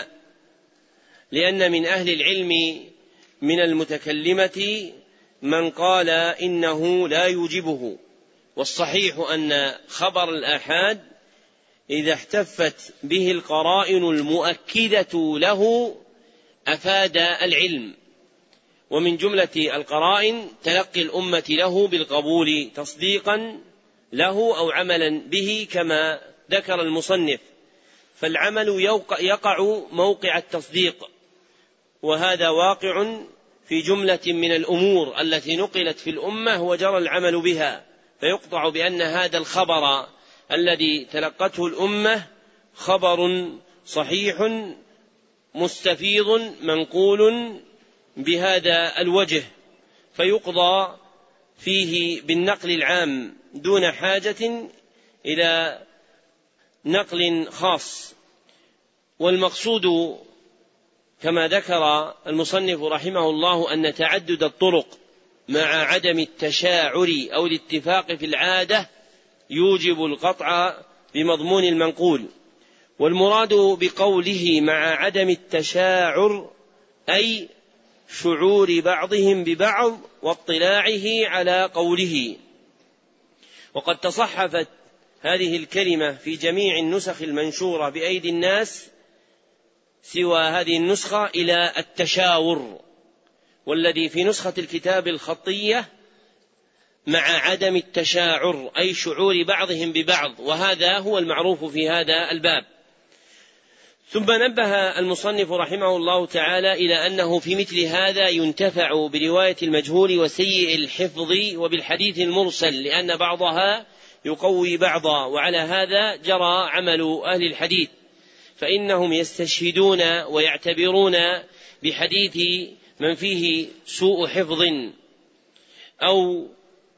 لأن من أهل العلم من المتكلمة من قال إنه لا يوجبه. والصحيح أن خبر الآحاد إذا احتفت به القرائن المؤكدة له أفاد العلم، ومن جملة القرائن تلقي الأمة له بالقبول تصديقا له أو عملا به كما ذكر المصنف، فالعمل يقع موقع التصديق، وهذا واقع في جملة من الأمور التي نقلت في الأمة وجرى العمل بها، فيقطع بأن هذا الخبر الذي تلقته الأمة خبر صحيح مستفيض منقول بهذا الوجه، فيقضى فيه بالنقل العام دون حاجة إلى نقل خاص. والمقصود كما ذكر المصنف رحمه الله أن تعدد الطرق مع عدم التشاعر أو الاتفاق في العادة يوجب القطع بمضمون المنقول. والمراد بقوله مع عدم التشاعر أي شعور بعضهم ببعض واطلاعه على قوله. وقد تصحفت هذه الكلمة في جميع النسخ المنشورة بأيدي الناس سوى هذه النسخة إلى التشاور، والذي في نسخة الكتاب الخطية مع عدم التشاعر أي شعور بعضهم ببعض، وهذا هو المعروف في هذا الباب. ثم نبه المصنف رحمه الله تعالى إلى أنه في مثل هذا ينتفع برواية المجهول وسيء الحفظ وبالحديث المرسل، لأن بعضها يقوي بعضا، وعلى هذا جرى عمل أهل الحديث، فإنهم يستشهدون ويعتبرون بحديث من فيه سوء حفظ أو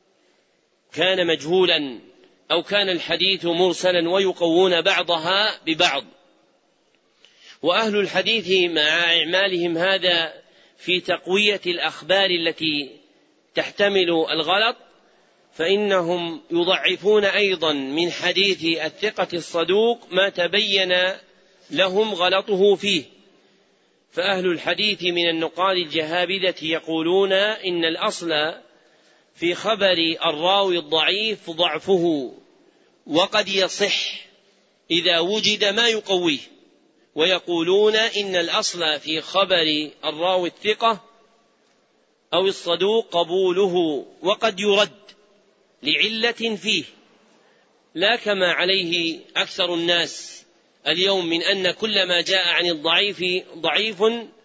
كان مجهولا أو كان الحديث مرسلا، ويقوون بعضها ببعض. وأهل الحديث مع إعمالهم هذا في تقوية الأخبار التي تحتمل الغلط، فإنهم يضعفون أيضا من حديث الثقة الصدوق ما تبين لهم غلطه فيه. فأهل الحديث من النقاد الجهابذة يقولون إن الأصل في خبر الراوي الضعيف ضعفه، وقد يصح إذا وجد ما يقويه، ويقولون إن الأصل في خبر الراوي الثقة أو الصدوق قبوله، وقد يرد لعلة فيه، لا كما عليه أكثر الناس اليوم من أن كل ما جاء عن الضعيف ضعيف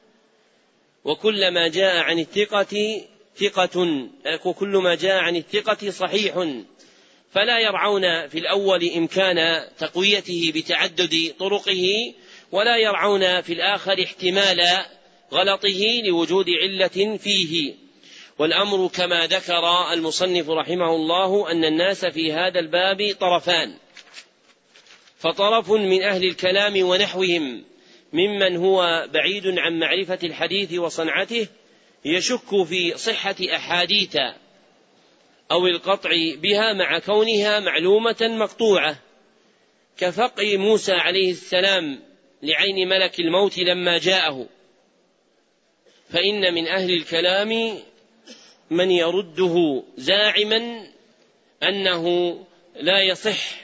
وكل ما جاء عن الثقة ثقة، وكل ما جاء عن الثقة صحيح، فلا يرعون في الأول إمكان تقويته بتعدد طرقه، ولا يرعون في الآخر احتمال غلطه لوجود علة فيه. والأمر كما ذكر المصنف رحمه الله أن الناس في هذا الباب طرفان، فطرف من أهل الكلام ونحوهم ممن هو بعيد عن معرفة الحديث وصنعته يشك في صحة أحاديث أو القطع بها مع كونها معلومة مقطوعة، كفقع موسى عليه السلام لعين ملك الموت لما جاءه. فإن من أهل الكلام من يرده زاعما أنه لا يصح،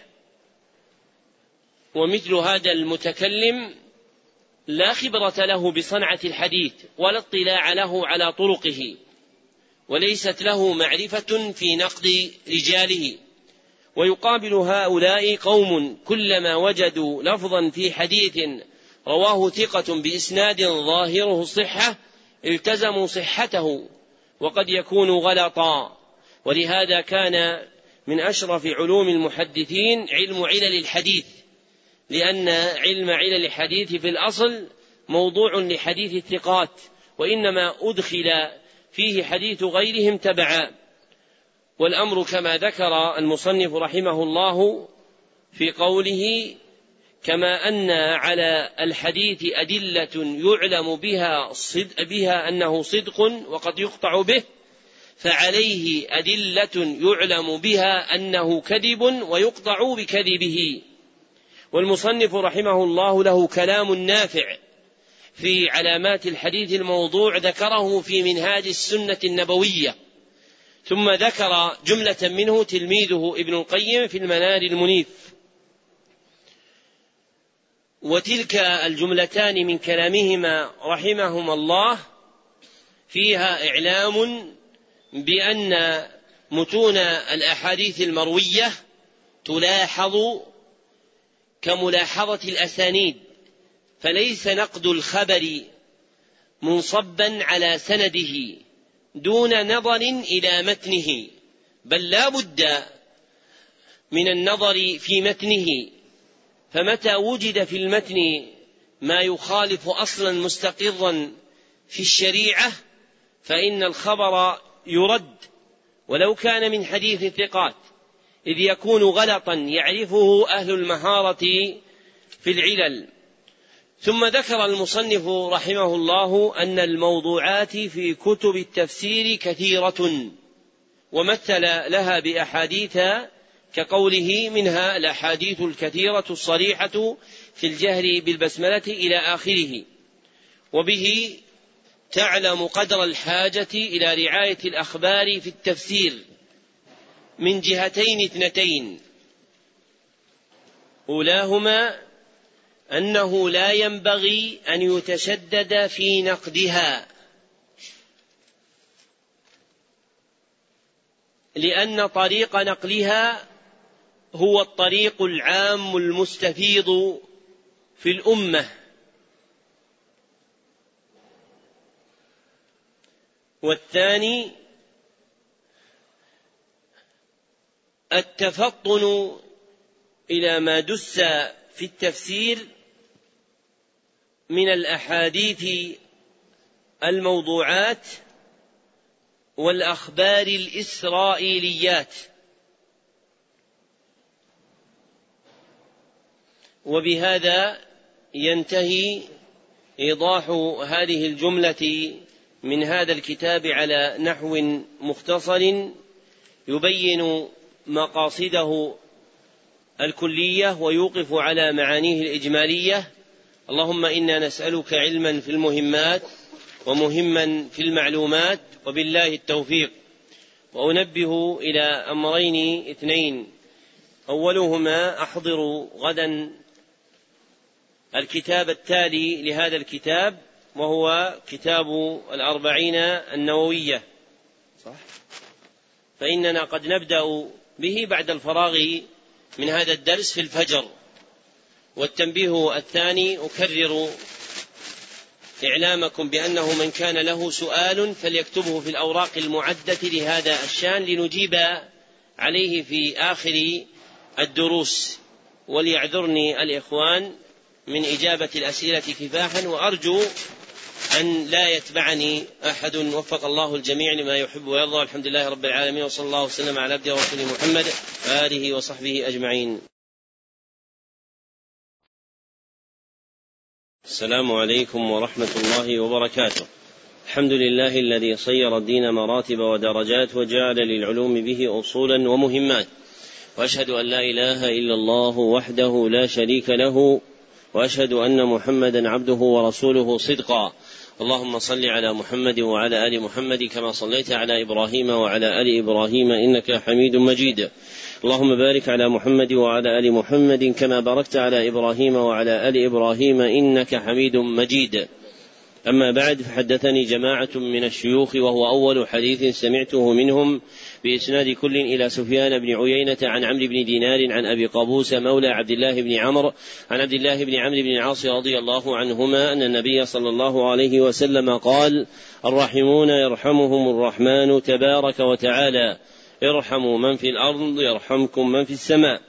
ومثل هذا المتكلم لا خبرة له بصنعة الحديث ولا اطلاع له على طرقه، وليست له معرفة في نقد رجاله. ويقابل هؤلاء قوم كلما وجدوا لفظا في حديث رواه ثقة بإسناد ظاهره الصحة التزموا صحته، وقد يكون غلطا. ولهذا كان من أشرف علوم المحدثين علم علل الحديث، لأن علم علل الحديث في الأصل موضوع لحديث الثقات، وإنما أدخل فيه حديث غيرهم تبعا. والأمر كما ذكر المصنف رحمه الله في قوله: كما أن على الحديث أدلة يعلم بها, صدق بها أنه صدق وقد يقطع به، فعليه أدلة يعلم بها أنه كذب ويقطع بكذبه. والمصنف رحمه الله له كلام نافع في علامات الحديث الموضوع ذكره في منهاج السنة النبوية، ثم ذكر جملة منه تلميذه ابن القيم في المنار المنيف. وتلك الجملتان من كلامهما رحمهما الله فيها إعلام بأن متون الأحاديث المروية تلاحظ كملاحظة الأسانيد، فليس نقد الخبر منصبا على سنده دون نظر إلى متنه، بل لا بد من النظر في متنه. فمتى وجد في المتن ما يخالف أصلا مستقرا في الشريعة فإن الخبر يرد ولو كان من حديث الثقات، إذ يكون غلطا يعرفه أهل المهارة في العلل. ثم ذكر المصنف رحمه الله أن الموضوعات في كتب التفسير كثيرة، ومثل لها بأحاديث كقوله: منها الأحاديث الكثيرة الصريحة في الجهر بالبسملة إلى آخره. وبه تعلم قدر الحاجة إلى رعاية الأخبار في التفسير من جهتين اثنتين: أولاهما أنه لا ينبغي أن يتشدد في نقدها، لأن طريق نقلها هو الطريق العام المستفيض في الأمة، والثاني التفطن إلى ما دس في التفسير من الأحاديث الموضوعات والأخبار الإسرائيليات، وبهذا ينتهي إيضاح هذه الجملة من هذا الكتاب على نحو مختصر يبين مقاصده الكلية ويوقف على معانيه الإجمالية. اللهم إنا نسألك علما في المهمات ومهما في المعلومات، وبالله التوفيق. وأنبه إلى أمرين اثنين: أولهما أحضر غدا الكتاب التالي لهذا الكتاب، وهو كتاب الأربعين النووية، صح؟ فإننا قد نبدأ به بعد الفراغ من هذا الدرس في الفجر. والتنبيه الثاني: أكرر إعلامكم بأنه من كان له سؤال فليكتبه في الأوراق المعدة لهذا الشان لنجيب عليه في آخر الدروس، وليعذرني الإخوان من إجابة الأسئلة كفاحا، وأرجو أن لا يتبعني أحد. وفق الله الجميع لما يحب ويرضى، والحمد لله رب العالمين، وصلى الله وسلم على عبده ورسوله محمد وآله وصحبه أجمعين. السلام عليكم ورحمة الله وبركاته. الحمد لله الذي صير الدين مراتب ودرجات وجعل للعلوم به أصولا ومهمات، وأشهد أن لا إله إلا الله وحده لا شريك له، وأشهد أن محمدا عبده ورسوله صدقا. اللهم صل على محمد وعلى آل محمد كما صليت على إبراهيم وعلى آل إبراهيم إنك حميد مجيد. اللهم بارك على محمد وعلى آل محمد كما باركت على إبراهيم وعلى آل إبراهيم إنك حميد مجيد. أما بعد، فحدثني جماعة من الشيوخ، وهو أول حديث سمعته منهم بإسناد كل إلى سفيان بن عيينة عن عمرو بن دينار عن أبي قابوس مولى عبد الله بن عمرو عن عبد الله بن عمرو بن العاص رضي الله عنهما أن النبي صلى الله عليه وسلم قال: الراحمون يرحمهم الرحمن تبارك وتعالى، ارحموا من في الأرض يرحمكم من في السماء.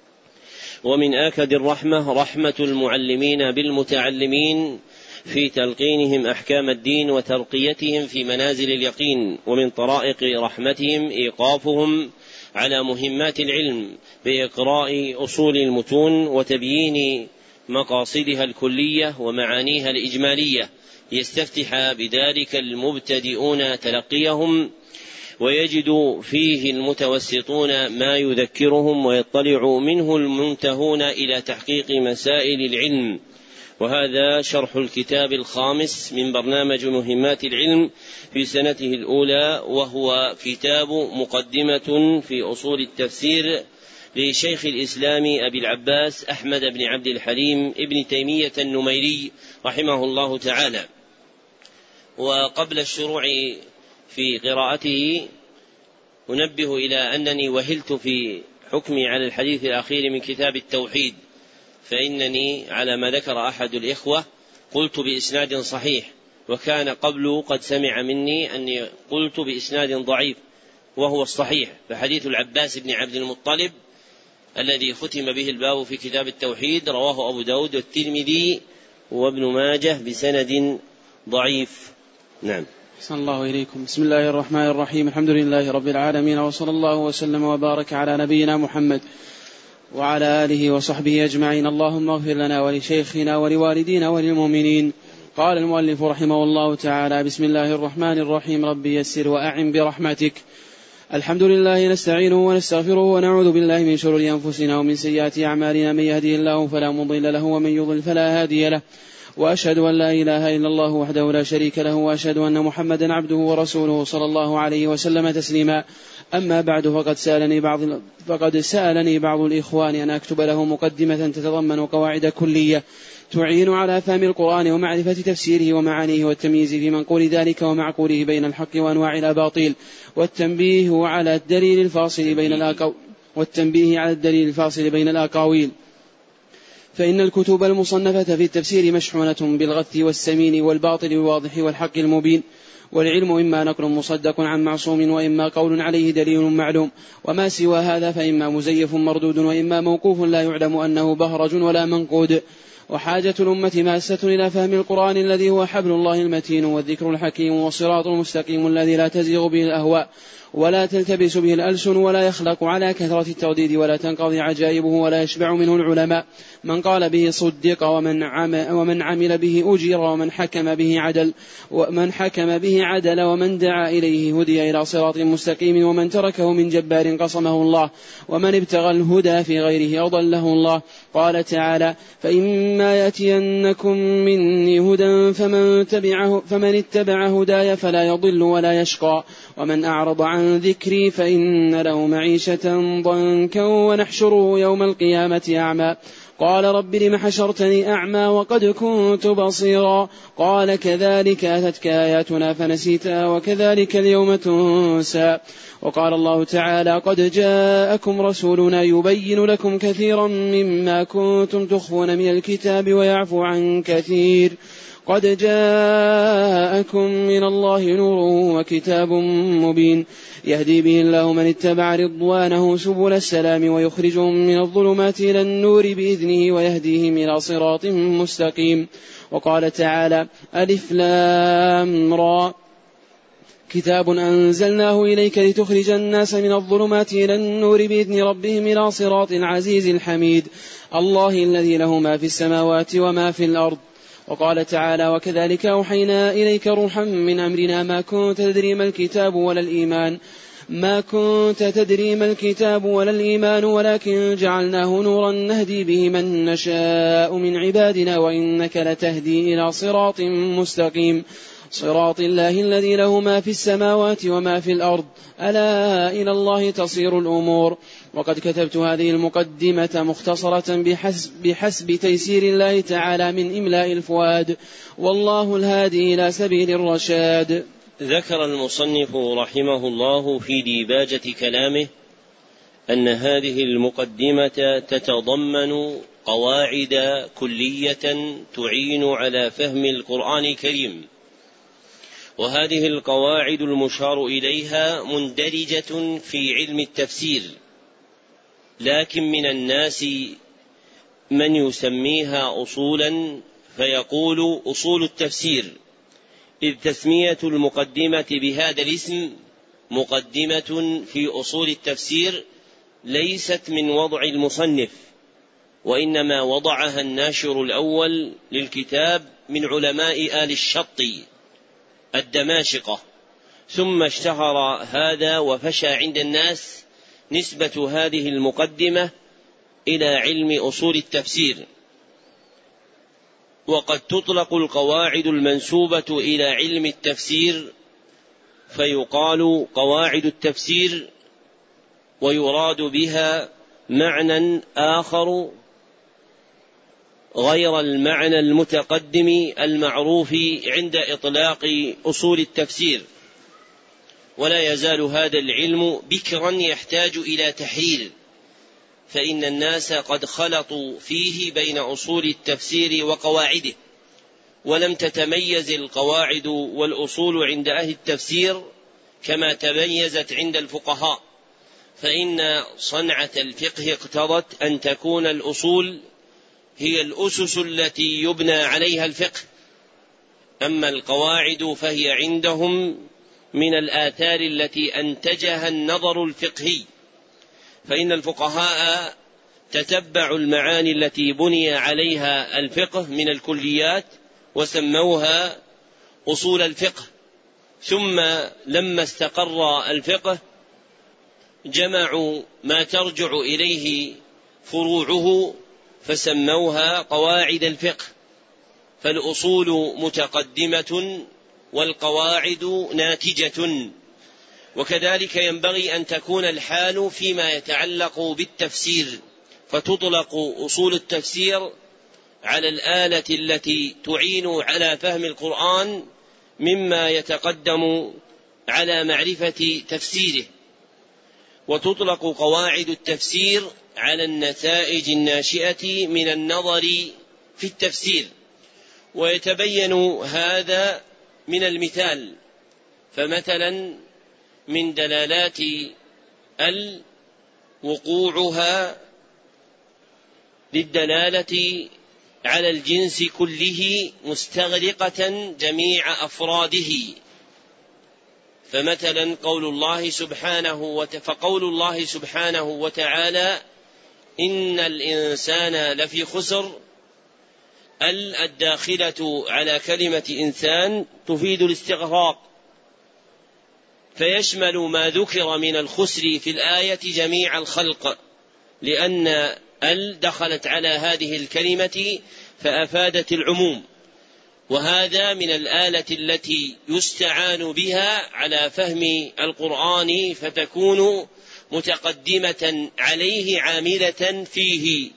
ومن آكد الرحمة رحمة المعلمين بالمتعلمين في تلقينهم أحكام الدين وترقيتهم في منازل اليقين، ومن طرائق رحمتهم إيقافهم على مهمات العلم بإقراء أصول المتون وتبيين مقاصدها الكلية ومعانيها الإجمالية، يستفتح بذلك المبتدئون تلقيهم، ويجد فيه المتوسطون ما يذكرهم، ويطلع منه المنتهون إلى تحقيق مسائل العلم. وهذا شرح الكتاب الخامس من برنامج مهمات العلم في سنته الأولى، وهو كتاب مقدمة في أصول التفسير لشيخ الإسلام أبي العباس أحمد بن عبد الحليم ابن تيمية النميري رحمه الله تعالى. وقبل الشروع في قراءته أنبه إلى أنني وهلت في حكمي على الحديث الأخير من كتاب التوحيد، فإنني على ما ذكر أحد الإخوة قلت بإسناد صحيح، وكان قبل قد سمع مني أني قلت بإسناد ضعيف وهو الصحيح. فحديث العباس بن عبد المطلب الذي ختم به الباب في كتاب التوحيد رواه أبو داود والترمذي وابن ماجه بسند ضعيف. نعم. أحسن الله إليكم. بسم الله الرحمن الرحيم. الحمد لله رب العالمين، وصلى الله وسلم وبارك على نبينا محمد وعلى آله وصحبه أجمعين. اللهم اغفر لنا ولشيخنا ولوالدينا وللمؤمنين. قال المؤلف رحمه الله تعالى: بسم الله الرحمن الرحيم. رب يسر وأعن برحمتك. الحمد لله نستعينه ونستغفره ونعوذ بالله من شرور أنفسنا ومن سيئات أعمالنا، من يهده الله فلا مضل له ومن يضلل فلا هادي له، وأشهد أن لا إله إلا الله وحده لا شريك له، وأشهد أن محمدا عبده ورسوله صلى الله عليه وسلم تسليما. أما بعد، فقد سألني بعض فقد سألني بعض الإخوان أن أكتب له مقدمة تتضمن قواعد كلية تعين على فهم القرآن ومعرفة تفسيره ومعانيه والتمييز في منقول ذلك ومعقوله بين الحق وأنواع الأباطيل، والتنبيه على الدليل الفاصل بين الأقاويل والتنبيه على الدليل الفاصل بين الأقاويل فإن الكتب المصنفة في التفسير مشحونة بالغث والسمين والباطل الواضح والحق المبين، والعلم إما نقل مصدق عن معصوم وإما قول عليه دليل معلوم، وما سوى هذا فإما مزيف مردود وإما موقوف لا يعلم أنه بهرج ولا منقود. وحاجة الأمة ماسة إلى فهم القرآن الذي هو حبل الله المتين والذكر الحكيم والصراط المستقيم الذي لا تزيغ به الأهواء ولا تلتبس به الألسن ولا يخلق على كثرة الترديد ولا تنقضي عجائبه ولا يشبع منه العلماء. من قال به صدق ومن عمل, ومن عمل به أجير ومن حكم به عدل ومن حكم به عدل ومن دعا إليه هدي إلى صراط مستقيم ومن تركه من جبار قصمه الله ومن ابتغى الهدى في غيره أضله الله. قال تعالى: فإما يأتينكم مني هدى فمن, تبعه فمن اتبع هداي فلا يضل ولا يشقى ومن أعرض عن ذكري فإن له معيشة ضنكا ونحشره يوم القيامة أعمى. قال: رب لم حشرتني أعمى وقد كنت بصيرا. قال: كذلك أتتك آياتنا فنسيتها وكذلك اليوم تنسى. وقال الله تعالى: قد جاءكم رسولنا يبين لكم كثيرا مما كنتم تخفون من الكتاب ويعفو عن كثير. قد جاءكم من الله نور وكتاب مبين يهدي به الله من اتبع رضوانه سبل السلام ويخرجهم من الظلمات إلى النور بإذنه ويهديهم إلى صراط مستقيم. وقال تعالى: ألف لام را كتاب أنزلناه إليك لتخرج الناس من الظلمات إلى النور بإذن ربهم إلى صراط العزيز الحميد الله الذي له ما في السماوات وما في الأرض. وقال تعالى: وكذلك أوحينا إليك روحا من أمرنا ما كنت تدري ما الكتاب ولا الإيمان ما كنت تدري ما الكتاب ولا الإيمان ولكن جعلناه نورا نهدي به من نشاء من عبادنا وإنك لتهدي إلى صراط مستقيم صراط الله الذي له ما في السماوات وما في الأرض ألا إلى الله تصير الأمور. وقد كتبت هذه المقدمة مختصرة بحسب, بحسب تيسير الله تعالى من إملاء الفؤاد والله الهادي إلى سبيل الرشاد. ذكر المصنف رحمه الله في ديباجة كلامه أن هذه المقدمة تتضمن قواعد كلية تعين على فهم القرآن الكريم، وهذه القواعد المشار إليها مندرجة في علم التفسير، لكن من الناس من يسميها أصولا فيقول أصول التفسير، إذ تسمية المقدمة بهذا الاسم مقدمة في أصول التفسير ليست من وضع المصنف، وإنما وضعها الناشر الأول للكتاب من علماء آل الشط الدماشقة، ثم اشتهر هذا وفشى عند الناس نسبة هذه المقدمة إلى علم أصول التفسير. وقد تطلق القواعد المنسوبة إلى علم التفسير فيقال قواعد التفسير، ويراد بها معنى آخر غير المعنى المتقدم المعروف عند إطلاق أصول التفسير. ولا يزال هذا العلم بكرا يحتاج إلى تحرير، فإن الناس قد خلطوا فيه بين أصول التفسير وقواعده، ولم تتميز القواعد والأصول عند أهل التفسير كما تميزت عند الفقهاء، فإن صنعة الفقه اقتضت أن تكون الأصول هي الأسس التي يبنى عليها الفقه، أما القواعد فهي عندهم من الآثار التي أنتجها النظر الفقهي، فإن الفقهاء تتبعوا المعاني التي بني عليها الفقه من الكليات وسموها أصول الفقه، ثم لما استقر الفقه جمعوا ما ترجع إليه فروعه فسموها قواعد الفقه، فالأصول متقدمة والقواعد ناتجة. وكذلك ينبغي أن تكون الحال فيما يتعلق بالتفسير، فتطلق أصول التفسير على الآلة التي تعين على فهم القرآن مما يتقدم على معرفة تفسيره، وتطلق قواعد التفسير على النتائج الناشئة من النظر في التفسير. ويتبين هذا من المثال، فمثلا من دلالات ال وقوعها للدلالة على الجنس كله مستغرقة جميع أفراده. فمثلا قول الله سبحانه وت... فقول الله سبحانه وتعالى إن الإنسان لفي خسر، ال الداخلة على كلمة إنسان تفيد الاستغراق، فيشمل ما ذكر من الخسر في الآية جميع الخلق، لأن ال دخلت على هذه الكلمة فأفادت العموم. وهذا من الآلة التي يستعان بها على فهم القرآن فتكون متقدمة عليه عاملة فيه.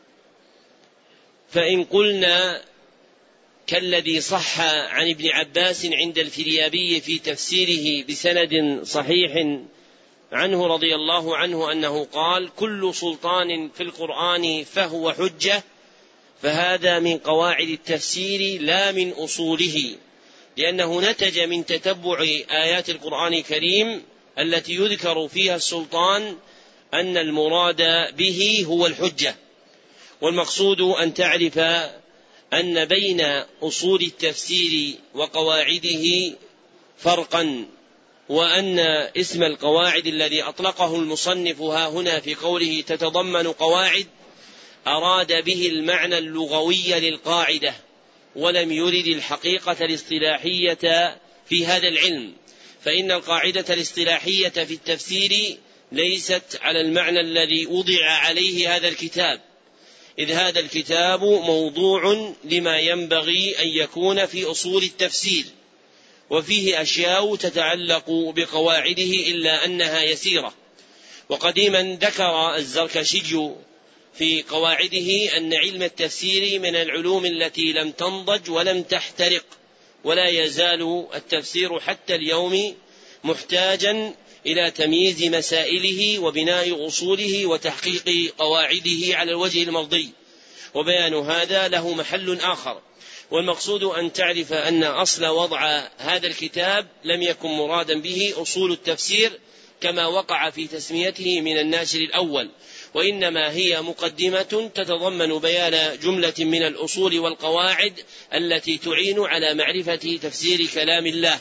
فإن قلنا كالذي صح عن ابن عباس عند الفريابي في تفسيره بسند صحيح عنه رضي الله عنه أنه قال كل سلطان في القرآن فهو حجة، فهذا من قواعد التفسير لا من أصوله، لأنه نتج من تتبع آيات القرآن الكريم التي يذكر فيها السلطان أن المراد به هو الحجة. والمقصود أن تعرف أن بين أصول التفسير وقواعده فرقا، وأن اسم القواعد الذي أطلقه المصنف ها هنا في قوله تتضمن قواعد أراد به المعنى اللغوي للقاعدة، ولم يرد الحقيقة الاصطلاحية في هذا العلم، فإن القاعدة الاصطلاحية في التفسير ليست على المعنى الذي وضع عليه هذا الكتاب، إذ هذا الكتاب موضوع لما ينبغي أن يكون في أصول التفسير، وفيه أشياء تتعلق بقواعده إلا أنها يسيرة. وقديما ذكر الزركشي في قواعده أن علم التفسير من العلوم التي لم تنضج ولم تحترق، ولا يزال التفسير حتى اليوم محتاجا إلى تمييز مسائله وبناء أصوله وتحقيق قواعده على الوجه المرضي، وبيان هذا له محل آخر. والمقصود أن تعرف أن أصل وضع هذا الكتاب لم يكن مرادا به أصول التفسير كما وقع في تسميته من الناشر الأول، وإنما هي مقدمة تتضمن بيان جملة من الأصول والقواعد التي تعين على معرفة تفسير كلام الله.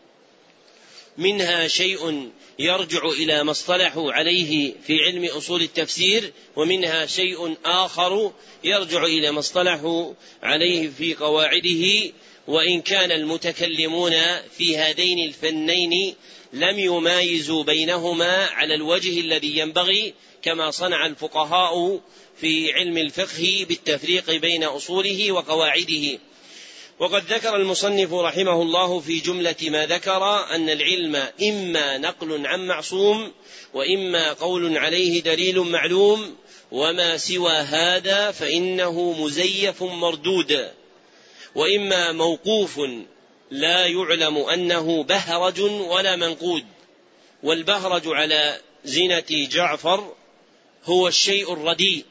منها شيء يرجع إلى ما اصطلحوا عليه في علم أصول التفسير، ومنها شيء آخر يرجع إلى ما اصطلحوا عليه في قواعده. وإن كان المتكلمون في هذين الفنين لم يمايزوا بينهما على الوجه الذي ينبغي، كما صنع الفقهاء في علم الفقه بالتفريق بين أصوله وقواعده. وقد ذكر المصنف رحمه الله في جملة ما ذكر أن العلم إما نقل عن معصوم، وإما قول عليه دليل معلوم، وما سوى هذا فإنه مزيف مردود، وإما موقوف لا يعلم أنه بهرج ولا منقود. والبهرج على زنة جعفر هو الشيء الرديء،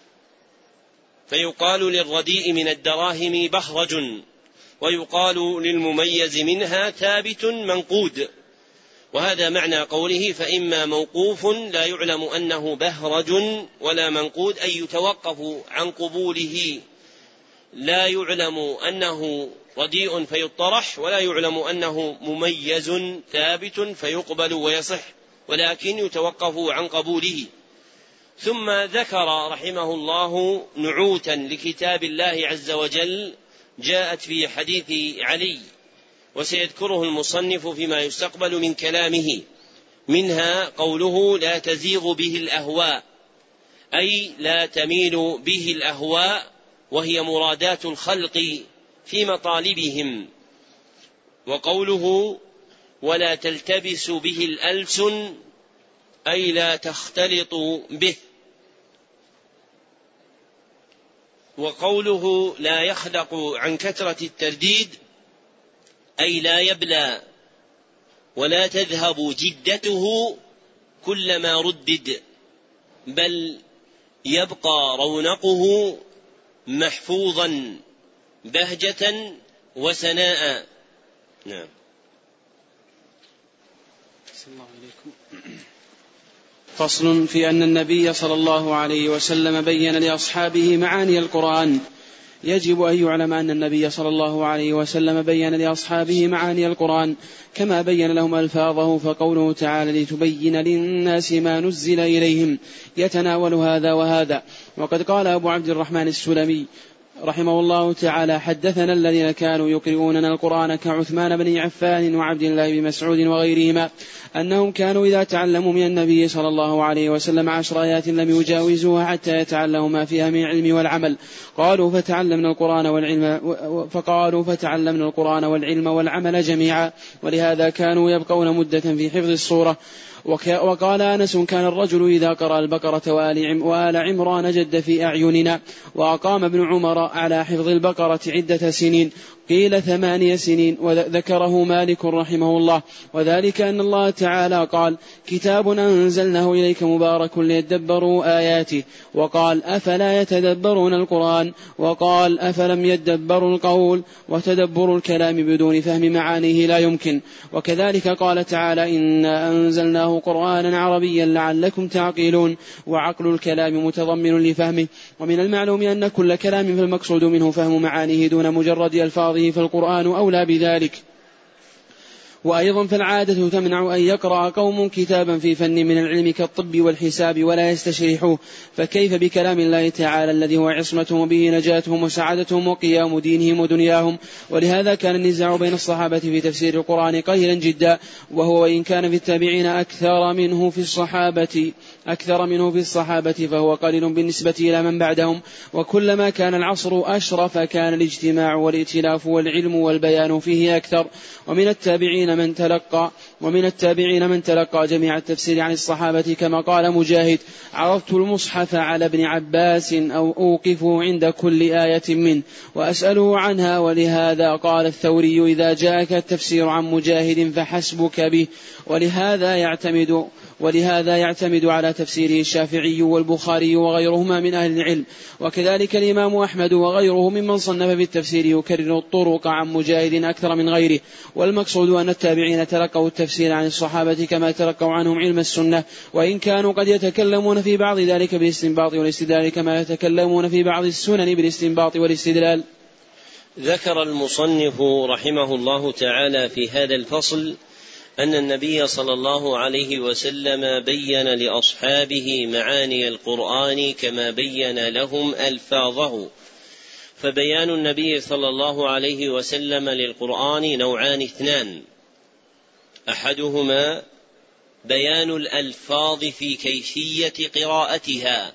فيقال للرديء من الدراهم بهرج، ويقال للمميز منها ثابت منقود. وهذا معنى قوله فإما موقوف لا يعلم أنه بهرج ولا منقود، أي يتوقف عن قبوله، لا يعلم أنه رديء فيطرح، ولا يعلم أنه مميز ثابت فيقبل ويصح، ولكن يتوقف عن قبوله. ثم ذكر رحمه الله نعوتا لكتاب الله عز وجل جاءت في حديث علي، وسيذكره المصنف فيما يستقبل من كلامه. منها قوله لا تزيغ به الأهواء، أي لا تميل به الأهواء، وهي مرادات الخلق في مطالبهم. وقوله ولا تلتبس به الألسن، أي لا تختلط به. وقوله لا يخلق عن كثرة الترديد، أي لا يبلى ولا تذهب جدته كلما ردد، بل يبقى رونقه محفوظا بهجة وسناء. نعم. فصل في أن النبي صلى الله عليه وسلم بين لأصحابه معاني القرآن. يجب أن يعلم أن النبي صلى الله عليه وسلم بين لأصحابه معاني القرآن كما بين لهم ألفاظه، فقوله تعالى لتبين للناس ما نزل إليهم يتناول هذا وهذا. وقد قال أبو عبد الرحمن السلمي رحمه الله تعالى: حدثنا الذين كانوا يقرؤوننا القرآن كعثمان بن عفان وعبد الله بن مسعود وغيرهما أنهم كانوا إذا تعلموا من النبي صلى الله عليه وسلم عشر آيات لم يجاوزوها حتى يتعلموا ما فيها من العلم والعمل. قالوا فتعلمنا القرآن والعلم فقالوا فتعلمنا القرآن والعلم والعمل جميعا، ولهذا كانوا يبقون مدة في حفظ الصورة. وقال أنس: كان الرجل إذا قرأ البقرة وآل عمران جد في أعيننا. وأقام ابن عمر على حفظ البقرة عدة سنين، قيل ثمانية سنين، وذكره مالك رحمه الله. وذلك أن الله تعالى قال: كتاب أنزلناه إليك مبارك ليدبروا آياته. وقال: أفلا يتدبرون القرآن. وقال: أفلم يدبروا القول. وتدبر الكلام بدون فهم معانيه لا يمكن. وكذلك قال تعالى: إنا أنزلناه قرآنا عربيا لعلكم تعقلون. وعقل الكلام متضمن لفهمه. ومن المعلوم أن كل كلام فالمقصود منه فهم معانيه دون مجرد ألفاظه، فالقرآن أولى بذلك. وأيضا فالعادة تمنع أن يقرأ قوم كتابا في فن من العلم كالطب والحساب ولا يستشرحوه، فكيف بكلام الله تعالى الذي هو عصمتهم وبه نجاتهم وسعادتهم وقيام دينهم ودنياهم. ولهذا كان النزاع بين الصحابة في تفسير القرآن قليلا جدا، وهو وإن كان في التابعين أكثر منه في الصحابة أكثر منه في الصحابة فهو قليل بالنسبة إلى من بعدهم. وكلما كان العصر أشرف كان الاجتماع والائتلاف والعلم والبيان فيه أكثر. ومن التابعين من تلقى ومن التابعين من تلقى جميع التفسير عن الصحابة، كما قال مجاهد: عرضت المصحف على ابن عباس أو أوقف عند كل آية منه وأسأله عنها. ولهذا قال الثوري: إذا جاءك التفسير عن مجاهد فحسبك به. ولهذا يعتمد ولهذا يعتمد على تفسيره الشافعي والبخاري وغيرهما من أهل العلم. وكذلك الإمام أحمد وغيره ممن صنف بالتفسير يكرر الطرق عن مجاهد أكثر من غيره. والمقصود أن التابعين تلقوا التفسير عن الصحابة كما تلقوا عنهم علم السنة، وإن كانوا قد يتكلمون في بعض ذلك بالاستنباط والاستدلال كما يتكلمون في بعض السنن بالاستنباط والاستدلال. ذكر المصنف رحمه الله تعالى في هذا الفصل أن النبي صلى الله عليه وسلم بين لأصحابه معاني القرآن كما بين لهم ألفاظه. فبيان النبي صلى الله عليه وسلم للقرآن نوعان اثنان: أحدهما بيان الألفاظ في كيفية قراءتها،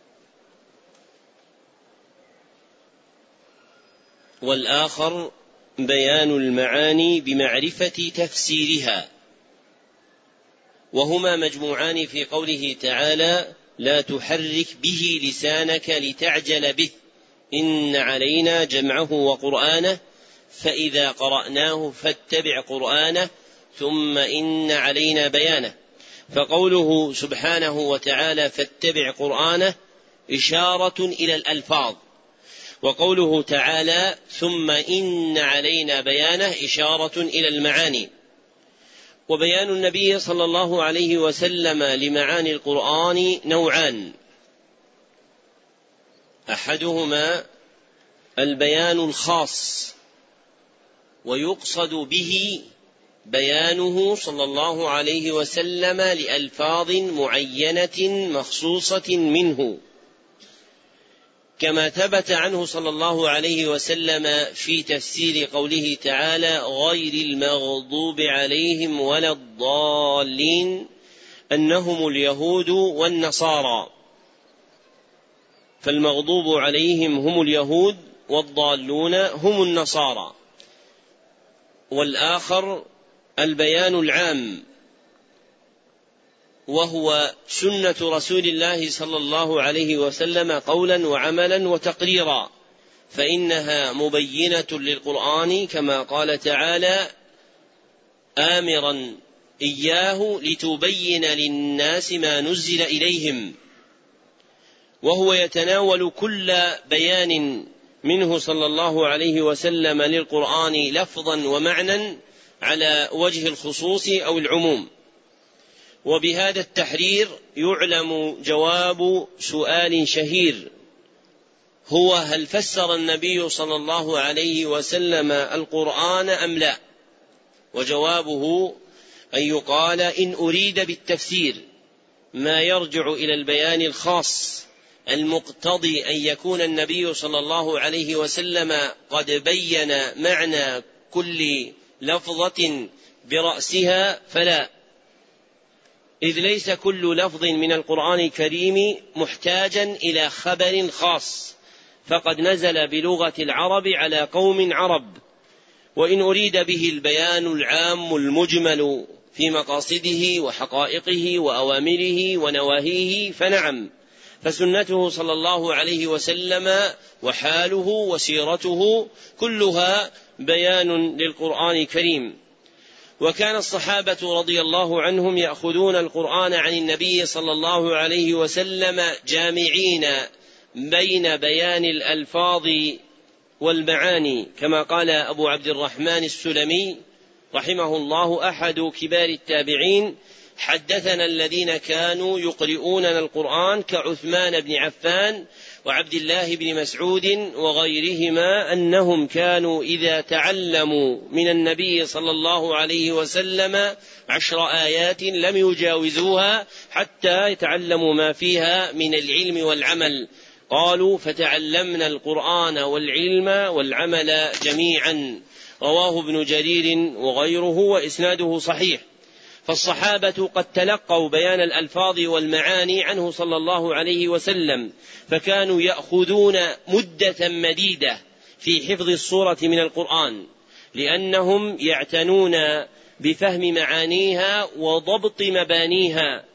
والآخر بيان المعاني بمعرفة تفسيرها، وهما مجموعان في قوله تعالى: لا تحرك به لسانك لتعجل به إن علينا جمعه وقرآنه فإذا قرأناه فاتبع قرآنه ثم إن علينا بيانه. فقوله سبحانه وتعالى فاتبع قرآنه إشارة إلى الألفاظ، وقوله تعالى ثم إن علينا بيانه إشارة إلى المعاني. وبيان النبي صلى الله عليه وسلم لمعاني القرآن نوعان: أحدهما البيان الخاص، ويقصد به بيانه صلى الله عليه وسلم لألفاظ معينة مخصوصة منه، كما ثبت عنه صلى الله عليه وسلم في تفسير قوله تعالى غير المغضوب عليهم ولا الضالين أنهم اليهود والنصارى. فالمغضوب عليهم هم اليهود والضالون هم النصارى. والآخر البيان العام، وهو سنة رسول الله صلى الله عليه وسلم قولا وعملا وتقريرا، فإنها مبينة للقرآن كما قال تعالى آمرا إياه لتبين للناس ما نزل إليهم، وهو يتناول كل بيان منه صلى الله عليه وسلم للقرآن لفظا ومعنى على وجه الخصوص أو العموم. وبهذا التحرير يعلم جواب سؤال شهير، هو هل فسر النبي صلى الله عليه وسلم القرآن أم لا؟ وجوابه أن يقال إن أريد بالتفسير ما يرجع إلى البيان الخاص المقتضي أن يكون النبي صلى الله عليه وسلم قد بين معنى كل لفظة برأسها فلا، إذ ليس كل لفظ من القرآن الكريم محتاجا إلى خبر خاص، فقد نزل بلغة العرب على قوم عرب. وإن أريد به البيان العام المجمل في مقاصده وحقائقه وأوامره ونواهيه فنعم، فسنته صلى الله عليه وسلم وحاله وسيرته كلها بيان للقرآن الكريم. وكان الصحابة رضي الله عنهم يأخذون القرآن عن النبي صلى الله عليه وسلم جامعين بين بيان الألفاظ والمعاني، كما قال أبو عبد الرحمن السلمي رحمه الله أحد كبار التابعين: حدثنا الذين كانوا يقرؤوننا القرآن كعثمان بن عفان وعبد الله بن مسعود وغيرهما أنهم كانوا إذا تعلموا من النبي صلى الله عليه وسلم عشر آيات لم يجاوزوها حتى يتعلموا ما فيها من العلم والعمل. قالوا فتعلمنا القرآن والعلم والعمل جميعا. رواه ابن جرير وغيره وإسناده صحيح. فالصحابة قد تلقوا بيان الألفاظ والمعاني عنه صلى الله عليه وسلم، فكانوا يأخذون مدة مديدة في حفظ الصورة من القرآن، لأنهم يعتنون بفهم معانيها وضبط مبانيها.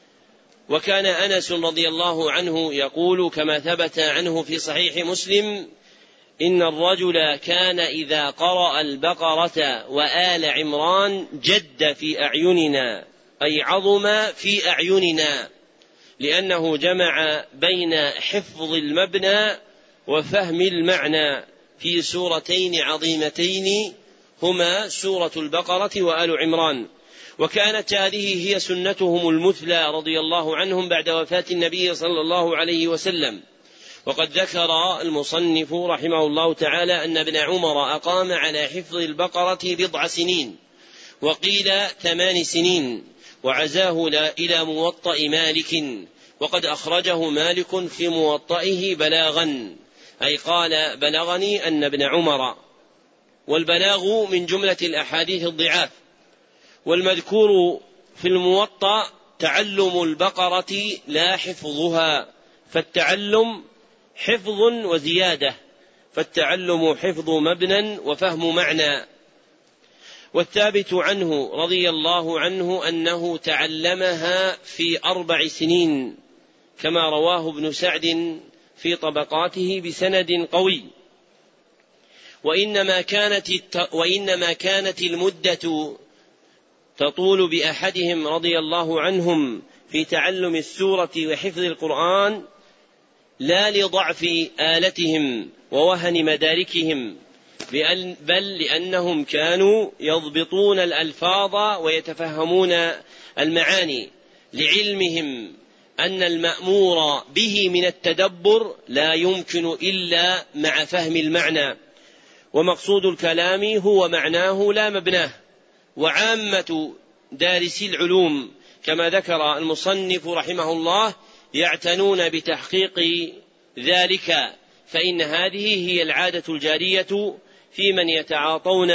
وكان أنس رضي الله عنه يقول كما ثبت عنه في صحيح مسلم: إن الرجل كان إذا قرأ البقرة وآل عمران جد في أعيننا، أي عظم في أعيننا، لأنه جمع بين حفظ المبنى وفهم المعنى في سورتين عظيمتين هما سورة البقرة وآل عمران. وكانت هذه هي سنتهم المثلى رضي الله عنهم بعد وفاة النبي صلى الله عليه وسلم. وقد ذكر المصنف رحمه الله تعالى أن ابن عمر أقام على حفظ البقرة بضع سنين، وقيل ثمان سنين، وعزاه إلى موطأ مالك، وقد أخرجه مالك في موطئه بلاغا، أي قال: بلغني أن ابن عمر. والبلاغ من جملة الأحاديث الضعاف. والمذكور في الموطأ تعلم البقرة لا حفظها، فالتعلم حفظ وزيادة، فالتعلم حفظ مبنى وفهم معنى. والثابت عنه رضي الله عنه أنه تعلمها في أربع سنين، كما رواه ابن سعد في طبقاته بسند قوي. وإنما كانت, وإنما كانت المدة تطول بأحدهم رضي الله عنهم في تعلم السورة وحفظ القرآن لا لضعف آلتهم ووهن مداركهم، بل لأنهم كانوا يضبطون الألفاظ ويتفهمون المعاني، لعلمهم أن المأمور به من التدبر لا يمكن إلا مع فهم المعنى، ومقصود الكلام هو معناه لا مبناه. وعامة دارسي العلوم كما ذكر المصنف رحمه الله يعتنون بتحقيق ذلك، فإن هذه هي العادة الجارية في من يتعاطون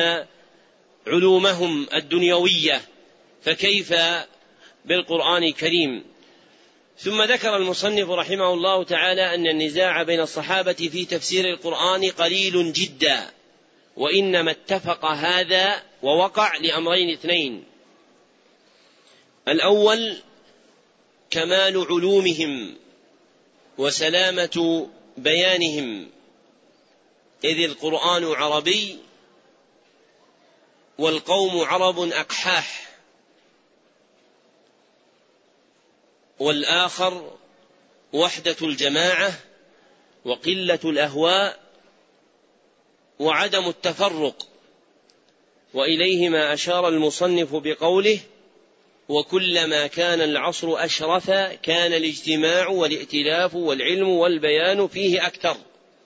علومهم الدنيوية، فكيف بالقرآن الكريم. ثم ذكر المصنف رحمه الله تعالى أن النزاع بين الصحابة في تفسير القرآن قليل جدا، وإنما اتفق هذا ووقع لأمرين اثنين: الأول كمال علومهم وسلامة بيانهم، إذ القرآن عربي والقوم عرب أقحاح. والآخر وحدة الجماعة وقلة الأهواء وعدم التفرق، وإليهما أشار المصنف بقوله: وكلما كان العصر أشرف كان الاجتماع والائتلاف والعلم والبيان فيه أكثر.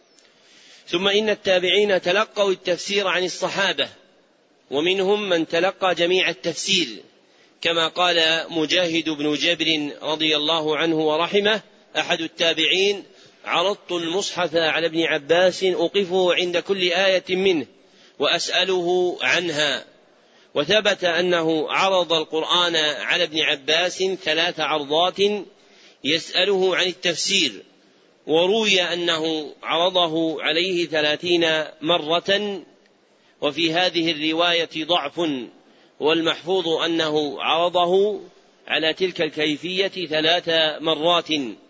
ثم إن التابعين تلقوا التفسير عن الصحابة، ومنهم من تلقى جميع التفسير، كما قال مجاهد بن جبر رضي الله عنه ورحمه أحد التابعين: عرضت المصحف على ابن عباس أوقفه عند كل آية منه وأسأله عنها. وثبت أنه عرض القرآن على ابن عباس ثلاث عرضات يسأله عن التفسير، وروي أنه عرضه عليه ثلاثين مرة، وفي هذه الرواية ضعف، والمحفوظ أنه عرضه على تلك الكيفية ثلاث مرات.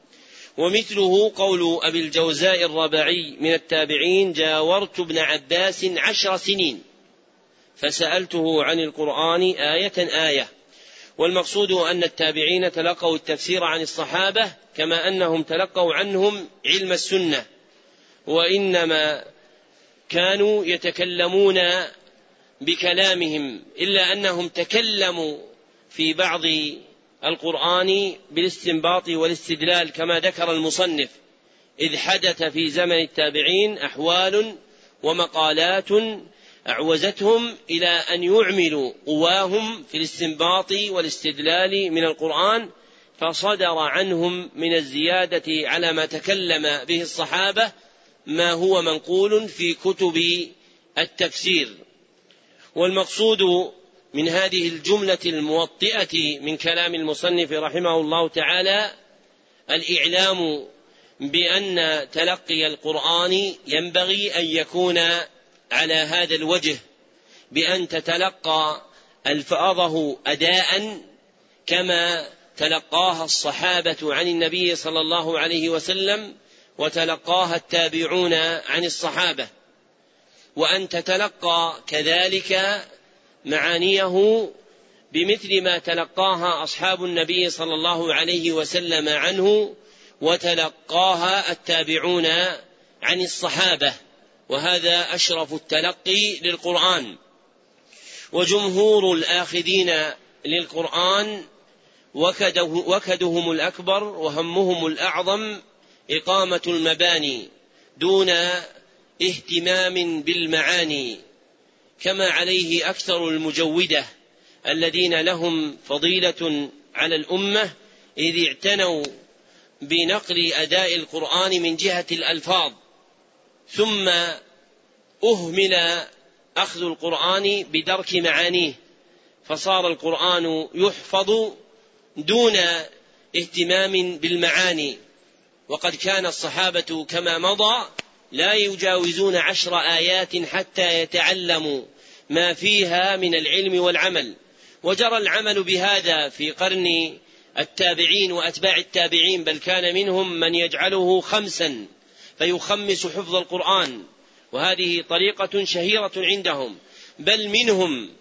ومثله قول أبي الجوزاء الربعي من التابعين: جاورت ابن عباس عشر سنين فسألته عن القرآن آية آية. والمقصود أن التابعين تلقوا التفسير عن الصحابة كما أنهم تلقوا عنهم علم السنة، وإنما كانوا يتكلمون بكلامهم، إلا أنهم تكلموا في بعض القرآن بالاستنباط والاستدلال كما ذكر المصنف، إذ حدث في زمن التابعين أحوال ومقالات أعوزتهم إلى أن يعملوا قواهم في الاستنباط والاستدلال من القرآن، فصدر عنهم من الزيادة على ما تكلم به الصحابة ما هو منقول في كتب التفسير. والمقصود من هذه الجملة الموطئة من كلام المصنف رحمه الله تعالى الإعلام بأن تلقي القرآن ينبغي أن يكون على هذا الوجه، بأن تتلقى ألفاظه أداء كما تلقاها الصحابة عن النبي صلى الله عليه وسلم وتلقاها التابعون عن الصحابة، وأن تتلقى كذلك معانيه بمثل ما تلقاها أصحاب النبي صلى الله عليه وسلم عنه وتلقاها التابعون عن الصحابة، وهذا أشرف التلقي للقرآن. وجمهور الآخذين للقرآن وكده وكدهم الأكبر وهمهم الأعظم إقامة المباني دون اهتمام بالمعاني، كما عليه أكثر المجودة الذين لهم فضيلة على الأمة، إذ اعتنوا بنقل أداء القرآن من جهة الألفاظ، ثم أهمل أخذ القرآن بدرك معانيه، فصار القرآن يحفظ دون اهتمام بالمعاني. وقد كان الصحابة كما مضى لا يجاوزون عشر آيات حتى يتعلموا ما فيها من العلم والعمل، وجرى العمل بهذا في قرن التابعين وأتباع التابعين، بل كان منهم من يجعله خمسا فيخمس حفظ القرآن، وهذه طريقة شهيرة عندهم، بل منهم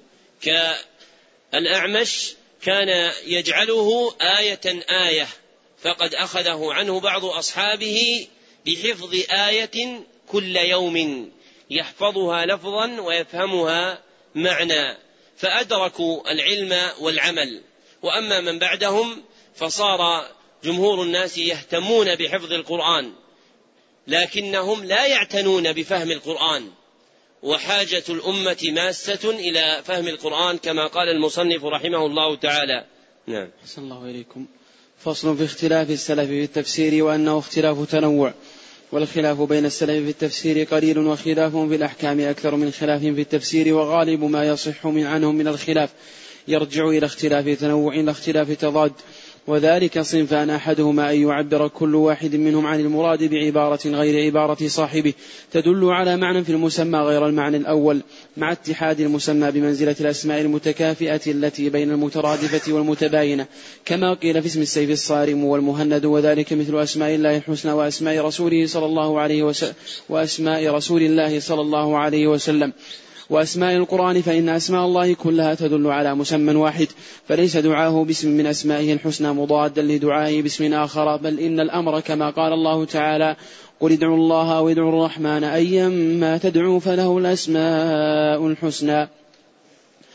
كالأعمش كان يجعله آية آية، فقد أخذه عنه بعض أصحابه بحفظ آية كل يوم يحفظها لفظا ويفهمها معنى، فأدركوا العلم والعمل. وأما من بعدهم فصار جمهور الناس يهتمون بحفظ القرآن لكنهم لا يعتنون بفهم القرآن، وحاجة الأمة ماسة إلى فهم القرآن كما قال المصنف رحمه الله تعالى. نعم. أحسن الله إليكم. فصل في اختلاف السلف في التفسير، وأنه اختلاف تنوع، والخلاف بين السلف في التفسير قليل، وخلافهم في الأحكام أكثر من خلاف في التفسير، وغالب ما يصح من عنهم من الخلاف يرجع إلى اختلاف تنوع لا اختلاف تضاد، وذلك صنفان: أحدهما أن يعبر كل واحد منهم عن المراد بعبارة غير عبارة صاحبه تدل على معنى في المسمى غير المعنى الأول، مع اتحاد المسمى بمنزلة الأسماء المتكافئة التي بين المترادفة والمتباينة، كما قيل في اسم السيف الصارم والمهند، وذلك مثل أسماء الله الحسنى وأسماء رسوله صلى الله عليه وسلم وأسماء رسول الله صلى الله عليه وسلم وأسماء القرآن، فإن أسماء الله كلها تدل على مسمى واحد، فليس دعاه باسم من أسمائه الحسنى مضادا لدعائه باسم آخر، بل إن الأمر كما قال الله تعالى: قل ادعوا الله أو ادعوا الرحمن أيما تدعوا فله الأسماء الحسنى.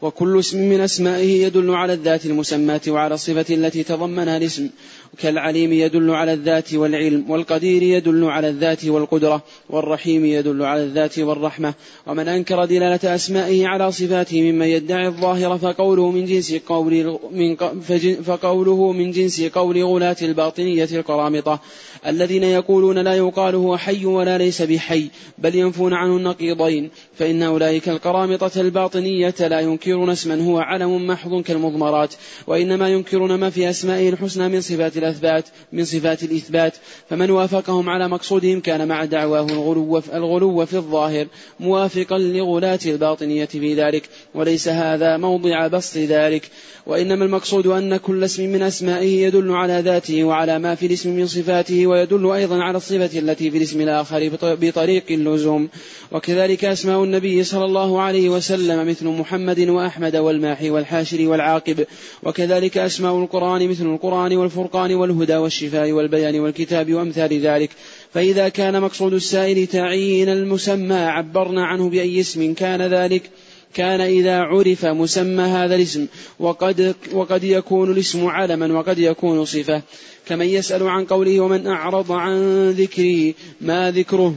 وكل اسم من أسمائه يدل على الذات المسماة وعلى الصفة التي تضمنها الاسم، كالعليم يدل على الذات والعلم، والقدير يدل على الذات والقدرة، والرحيم يدل على الذات والرحمة. ومن أنكر دلالة أسمائه على صفاته ممن يدعي الظاهر فقوله من جنس قول من فقوله من جنس قول غلاة الباطنية القرامطة الذين يقولون لا يقال هو حي ولا ليس بحي، بل ينفون عنه النقيضين، فإن أولئك القرامطة الباطنية لا ينكرون اسما هو علم محض كالمضمرات، وإنما ينكرون ما في أسمائه الحسنى من صفات الأثبات من صفات الإثبات. فمن وافقهم على مقصودهم كان مع دعواه الغلو الغلو في الظاهر موافقا لغلاة الباطنية في ذلك، وليس هذا موضع بسط ذلك، وإنما المقصود أن كل اسم من أسمائه يدل على ذاته وعلى ما في الاسم من صفاته، ويدل أيضا على الصفة التي في الاسم الآخر بطريق اللزوم. وكذلك أسماء النبي صلى الله عليه وسلم مثل محمد وأحمد والماحي والحاشر والعاقب، وكذلك أسماء القرآن مثل القرآن والفرقان والهدى والشفاء والبيان والكتاب وأمثال ذلك. فإذا كان مقصود السائل تعيين المسمى عبرنا عنه بأي اسم كان ذلك كان إذا عرف مسمى هذا الاسم، وقد, وقد يكون الاسم علما وقد يكون صفة، كمن يسأل عن قوله ومن أعرض عن ذكري ما ذكره،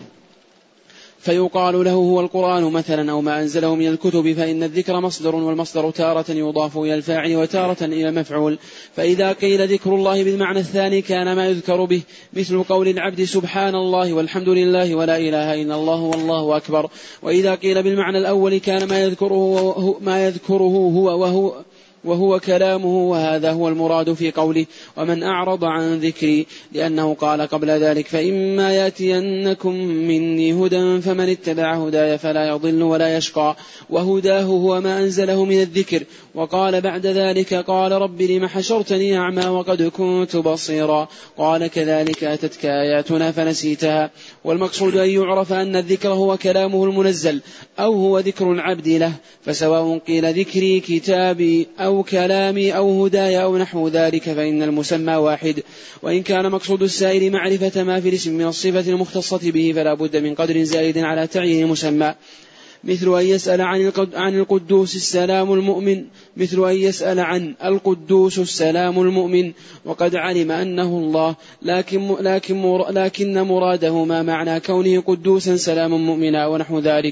فيقال له هو القرآن مثلا أو ما أنزله من الكتب، فإن الذكر مصدر، والمصدر تارة يضاف إلى الفاعل وتارة إلى المفعول. فإذا قيل ذكر الله بالمعنى الثاني كان ما يذكر به، مثل قول العبد سبحان الله والحمد لله ولا إله إلا الله والله أكبر. وإذا قيل بالمعنى الأول كان ما يذكره, ما يذكره هو وهو وهو كلامه، وهذا هو المراد في قوله ومن أعرض عن ذكري، لأنه قال قبل ذلك فإما يأتينكم مني هدى فمن اتبع هداي فلا يضل ولا يشقى، وهداه هو ما أنزله من الذكر. وقال بعد ذلك قال رب لم حشرتني أعمى وقد كنت بصيرا، قال كذلك أتتك آياتنا فنسيتها. والمقصود أن يعرف أن الذكر هو كلامه المنزل أو هو ذكر العبد له، فسواء قيل ذكري كتابي أو كلامي أو هدايا أو نحو ذلك فإن المسمى واحد. وإن كان مقصود السائل معرفة ما في الاسم من الصفة المختصة به فلا بد من قدر زائد على تعيين مسمى، مثل أن يسأل عن القدوس السلام المؤمن مثل أن يسأل عن القدوس السلام المؤمن وقد علم أنه الله، لكن, لكن, لكن مراده ما معنى كونه قدوسا سلام مؤمنا ونحو ذلك.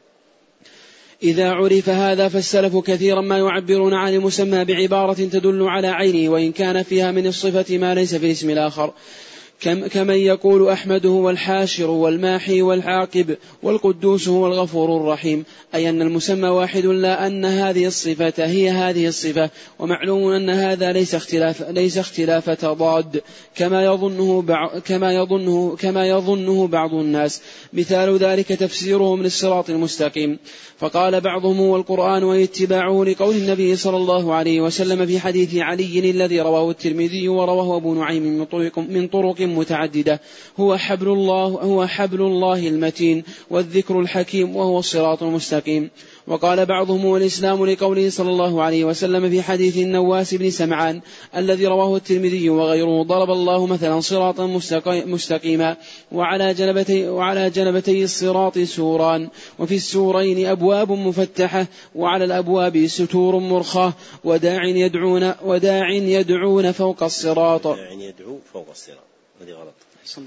إذا عرف هذا فالسلف كثيرا ما يعبرون عن المسمى بعبارة تدل على عينه وإن كان فيها من الصفة ما ليس في الاسم الآخر، كمن يقول أحمد هو الحاشر والماحي والعاقب والقدوس هو الغفور الرحيم، أي أن المسمى واحد لا أن هذه الصفة هي هذه الصفة. ومعلوم أن هذا ليس اختلاف ليس اختلاف تضاد كما يظنه بعض كما يظنه كما يظنه بعض الناس. مثال ذلك تفسيره من الصراط المستقيم، فقال بعضهم هو القرآن واتباعه لقول النبي صلى الله عليه وسلم في حديث علي الذي رواه الترمذي ورواه أبو نعيم من طرق, من طرق متعددة، هو حبل الله هو حبل الله المتين والذكر الحكيم وهو الصراط المستقيم. وقال بعضهم هو الإسلام لقوله صلى الله عليه وسلم في حديث النواس بن سمعان الذي رواه الترمذي وغيره ضرب الله مثلا صراطا مستقيما وعلى جنبتي, وعلى جنبتي الصراط سوران وفي السورين أبواب مفتحة وعلى الأبواب ستور مرخاة وداع يدعون, وداع يدعون فوق الصراط وداع يدعو فوق الصراط هذه غلط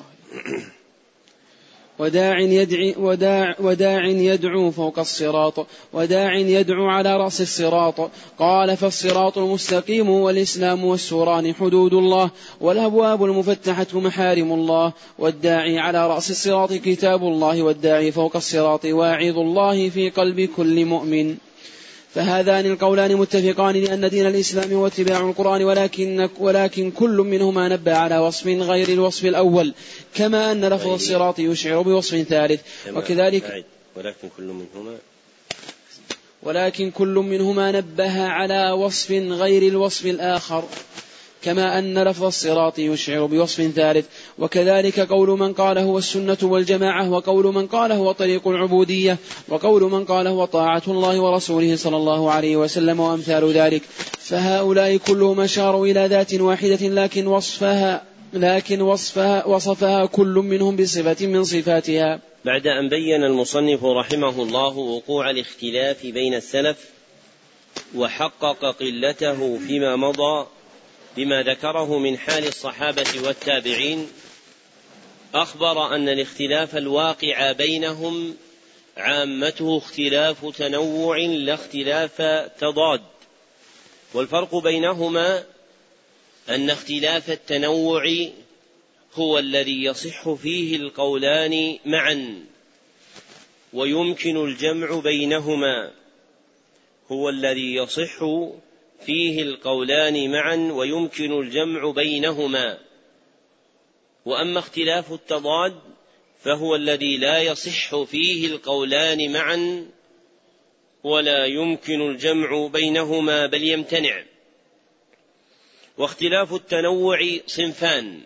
وداع يدعي وداع, وداع يدعو فوق الصراط وداع يدعو على رأس الصراط. قال فالصراط المستقيم والإسلام والسوران حدود الله والأبواب المفتحة محارم الله، والداعي على رأس الصراط كتاب الله، والداعي فوق الصراط واعظ الله في قلب كل مؤمن. فهذان القولان متفقان لأن دين الإسلام هو اتباع القرآن، ولكن, ولكن كل منهما نبه على وصف غير الوصف الأول، كما أن لفظ الصراط يشعر بوصف ثالث. وكذلك ولكن كل منهما ولكن كل منهما نبه على وصف غير الوصف الآخر، كما أن لفظ الصراط يشعر بوصف ثالث. وكذلك قول من قال هو السنة والجماعة، وقول من قال هو طريق العبودية، وقول من قال هو طاعة الله ورسوله صلى الله عليه وسلم وأمثال ذلك. فهؤلاء كلهم أشاروا إلى ذات واحدة، لكن وصفها لكن وصفها وصفها كل منهم بصفة من صفاتها. بعد أن بين المصنف رحمه الله وقوع الاختلاف بين السلف وحقق قلته فيما مضى بما ذكره من حال الصحابة والتابعين، أخبر أن الاختلاف الواقع بينهم عامته اختلاف تنوع لا اختلاف تضاد، والفرق بينهما أن اختلاف التنوع هو الذي يصح فيه القولان معا ويمكن الجمع بينهما هو الذي يصح فيه القولان معا ويمكن الجمع بينهما وأما اختلاف التضاد فهو الذي لا يصح فيه القولان معا ولا يمكن الجمع بينهما بل يمتنع. واختلاف التنوع صنفان: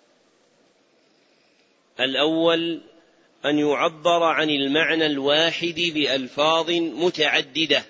الأول أن يعبر عن المعنى الواحد بألفاظ متعددة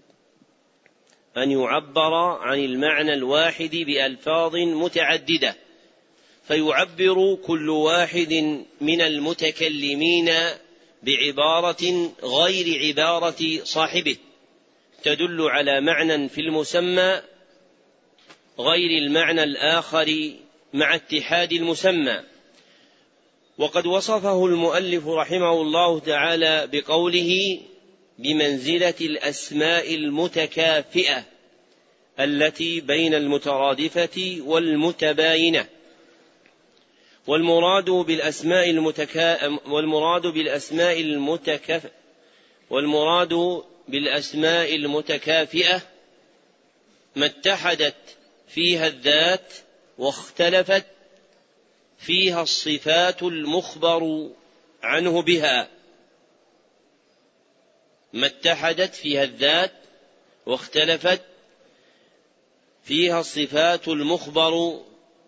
أن يعبر عن المعنى الواحد بألفاظ متعددة فيعبر كل واحد من المتكلمين بعبارة غير عبارة صاحبه تدل على معنى في المسمى غير المعنى الآخر مع اتحاد المسمى. وقد وصفه المؤلف رحمه الله تعالى بقوله: بمنزلة الأسماء المتكافئة التي بين المترادفة والمتباينة. والمراد بالأسماء المتكا والمراد بالأسماء المتكافئة والمراد بالأسماء المتكافئة ما اتحدت فيها الذات واختلفت فيها الصفات المخبر عنه بها ما اتحدت فيها الذات واختلفت فيها الصفات المخبر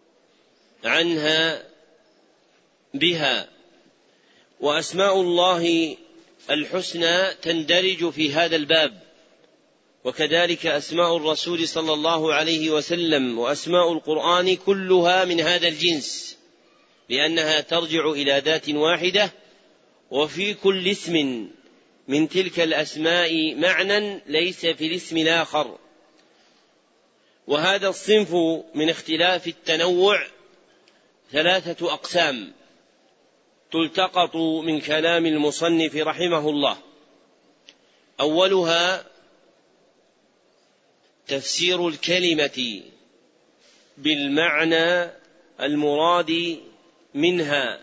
عنها بها. وأسماء الله الحسنى تندرج في هذا الباب، وكذلك أسماء الرسول صلى الله عليه وسلم وأسماء القرآن كلها من هذا الجنس، لأنها ترجع إلى ذات واحدة، وفي كل اسم من تلك الأسماء معنى ليس في الاسم الآخر. وهذا الصنف من اختلاف التنوع ثلاثة أقسام تلتقط من كلام المصنف رحمه الله. أولها تفسير الكلمة بالمعنى المراد منها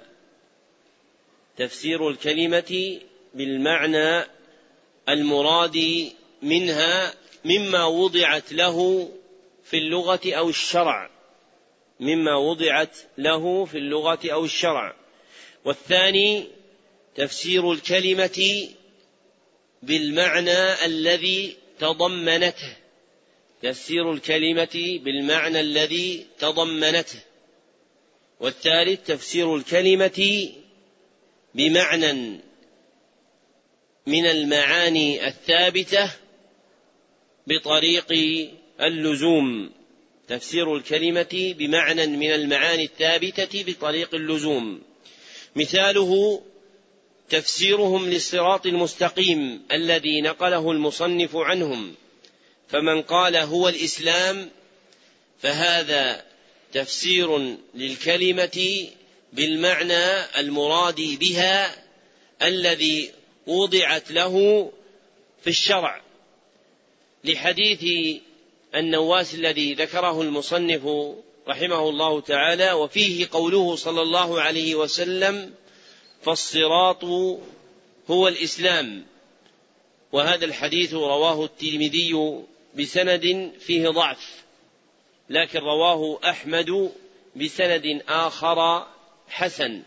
تفسير الكلمة بالمعنى المراد منها مما وضعت له في اللغة أو الشرع مما وضعت له في اللغة أو الشرع. والثاني تفسير الكلمة بالمعنى الذي تضمنته تفسير الكلمة بالمعنى الذي تضمنته. والثالث تفسير الكلمة بمعنى من المعاني الثابتة بطريق اللزوم تفسير الكلمة بمعنى من المعاني الثابتة بطريق اللزوم. مثاله تفسيرهم للصراط المستقيم الذي نقله المصنف عنهم، فمن قال هو الإسلام فهذا تفسير للكلمة بالمعنى المراد بها الذي وضعت له في الشرع، لحديث النواس الذي ذكره المصنف رحمه الله تعالى وفيه قوله صلى الله عليه وسلم: فالصراط هو الإسلام. وهذا الحديث رواه الترمذي بسند فيه ضعف، لكن رواه أحمد بسند آخر حسن.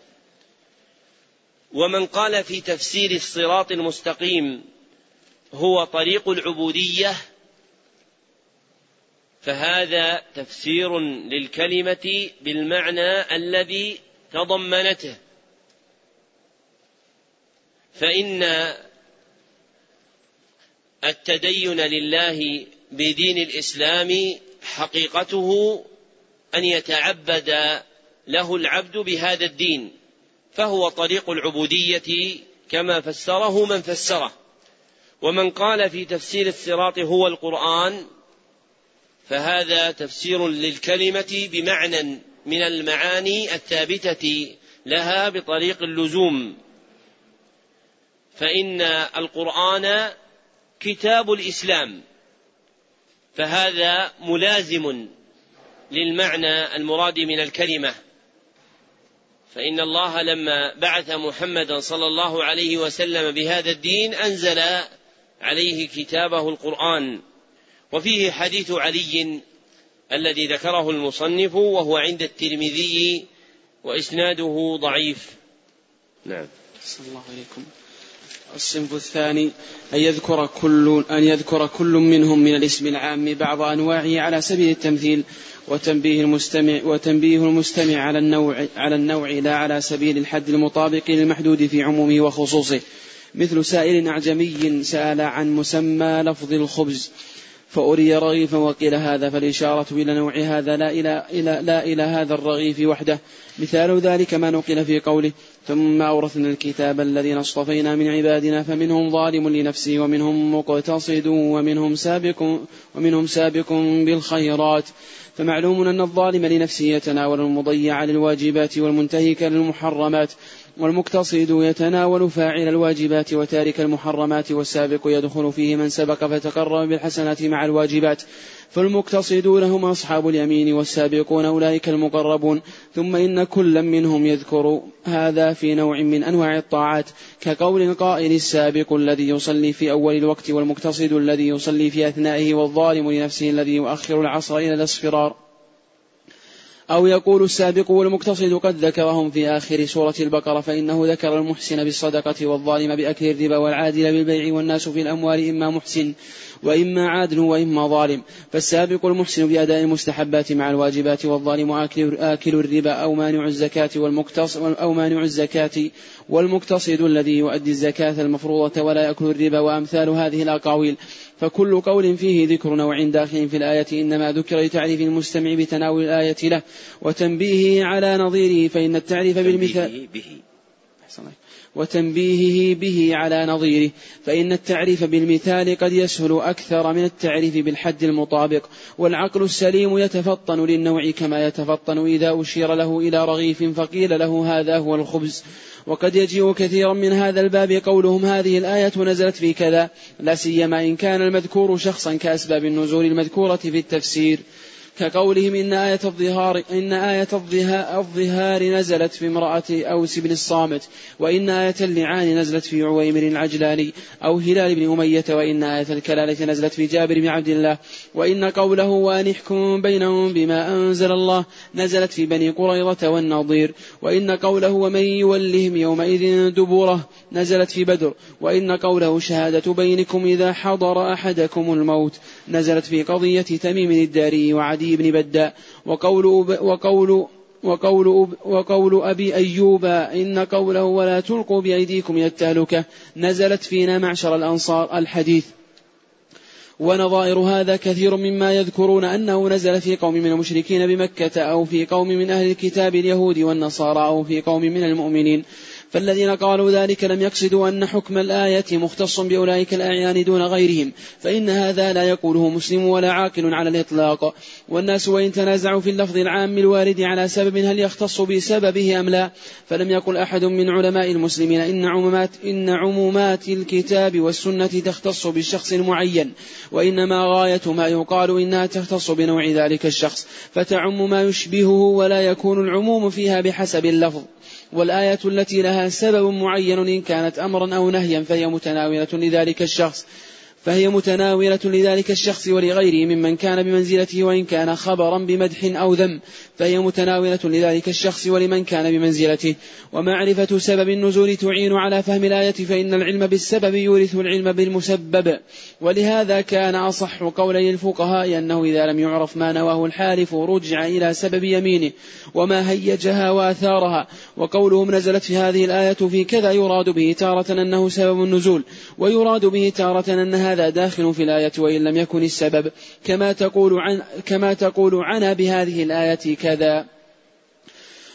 ومن قال في تفسير الصراط المستقيم هو طريق العبودية فهذا تفسير للكلمة بالمعنى الذي تضمنته، فإن التدين لله بدين الإسلام حقيقته أن يتعبد له العبد بهذا الدين، فهو طريق العبودية كما فسره من فسره. ومن قال في تفسير الصراط هو القرآن فهذا تفسير للكلمة بمعنى من المعاني الثابتة لها بطريق اللزوم، فإن القرآن كتاب الإسلام، فهذا ملازم للمعنى المراد من الكلمة. فإن الله لما بعث محمدا صلى الله عليه وسلم بهذا الدين أنزل عليه كتابه القرآن. وفيه حديث علي الذي ذكره المصنف وهو عند الترمذي وإسناده ضعيف. نعم. صلى الله عليكم. الصنف الثاني أن يذكر كل أن يذكر كل منهم من الاسم العام بعض أنواعه على سبيل التمثيل وتنبيه المستمع وتنبيه المستمع على النوع على النوع لا على سبيل الحد المطابق للمحدود في عمومه وخصوصه، مثل سائل أعجمي سأل عن مسمى لفظ الخبز فأري رغيفا وقيل هذا، فالإشارة إلى نوع هذا لا إلى, إلى, لا إلى هذا الرغيف وحده. مثال ذلك ما نقل في قوله ثم أورثنا الكتاب الذين اصطفينا من عبادنا فمنهم ظالم لنفسه ومنهم مقتصد ومنهم سابق, ومنهم سابق بالخيرات. فمعلوم أن الظالم لنفسه يتناول المضيع للواجبات والمنتهك للمحرمات، والمقتصد يتناول فاعل الواجبات وتارك المحرمات، والسابق يدخل فيه من سبق فتقرب بالحسنات مع الواجبات. فالمقتصدون هم أصحاب اليمين والسابقون أولئك المقربون. ثم إن كل منهم يذكر هذا في نوع من أنواع الطاعات، كقول القائل السابق الذي يصلي في أول الوقت، والمقتصد الذي يصلي في أثنائه، والظالم لنفسه الذي يؤخر العصر إلى الاصفرار. أو يقول السابق والمقتصد قد ذكرهم في آخر سورة البقرة، فإنه ذكر المحسن بالصدقة والظالم بأكل الربا والعادل بالبيع، والناس في الأموال إما محسن وإما عادل وإما ظالم. فالسابق المحسن بأداء المستحبات مع الواجبات، والظالم آكل الربا أو مانع الزكاة أو مانع الزكاة، والمقتصد الذي يؤدي الزكاة المفروضة ولا يأكل الربا، وأمثال هذه الأقاويل. فكل قول فيه ذكر نوع داخل في الآية إنما ذكر لتعريف المستمع بتناول الآية له وتنبيهه على نظيره، فإن التعريف بالمثال وتنبيهه به على نظيره فإن التعريف بالمثال قد يسهل أكثر من التعريف بالحد المطابق. والعقل السليم يتفطن للنوع كما يتفطن إذا أشير له إلى رغيف فقيل له هذا هو الخبز. وقد يجيء كثيرا من هذا الباب قولهم هذه الآية نزلت في كذا، لا سيما إن كان المذكور شخصا كأسباب النزول المذكورة في التفسير، كقولهم إن آية الظهار إن آية الظهار نزلت في امرأة أوس بن الصامت، وإن آية اللعان نزلت في عويمر العجلاني أو هلال بن أمية، وإن آية الكلالة نزلت في جابر بن عبد الله، وإن قوله وأن احكم بينهم بما أنزل الله نزلت في بني قريظة والنضير، وإن قوله ومن يولهم يومئذ دبوره نزلت في بدر، وإن قوله شهادة بينكم إذا حضر أحدكم الموت نزلت في قضية تميم الداري وعدي بن بداء. وقول, وقول, وقول, وقول أبي أيوب إن قوله ولا تلقوا بأيديكم إلى التهلكة نزلت فينا معشر الأنصار الحديث. ونظائر هذا كثير مما يذكرون أنه نزل في قوم من المشركين بمكة أو في قوم من أهل الكتاب اليهود والنصارى أو في قوم من المؤمنين. فالذين قالوا ذلك لم يقصدوا أن حكم الآية مختص بأولئك الأعيان دون غيرهم، فإن هذا لا يقوله مسلم ولا عاقل على الإطلاق. والناس وإن تنازعوا في اللفظ العام الوارد على سبب هل يختص بسببه أم لا، فلم يقل أحد من علماء المسلمين إن عمومات, إن عمومات الكتاب والسنة تختص بالشخص المعين، وإنما غاية ما يقال إنها تختص بنوع ذلك الشخص فتعم ما يشبهه، ولا يكون العموم فيها بحسب اللفظ. والآية التي لها سبب معين إن كانت أمرا أو نهيا فهي متناولة لذلك الشخص فهي متناولة لذلك الشخص ولغيره ممن كان بمنزلته، وإن كان خبرا بمدح أو ذم فهي متناولة لذلك الشخص ولمن كان بمنزلته. ومعرفة سبب النزول تعين على فهم الآية، فإن العلم بالسبب يورث العلم بالمسبب. ولهذا كان أصح قولي الفقهاء أنه إذا لم يعرف ما نواه الحالف رجع إلى سبب يمينه وما هيجها وآثارها. وقولهم نزلت في هذه الآية في كذا يراد به تارة أنه سبب النزول، ويراد به تارة أن هذا داخل في الآية وإن لم يكن السبب، كما تقول عن كما تقول عنا بهذه الآية كذا.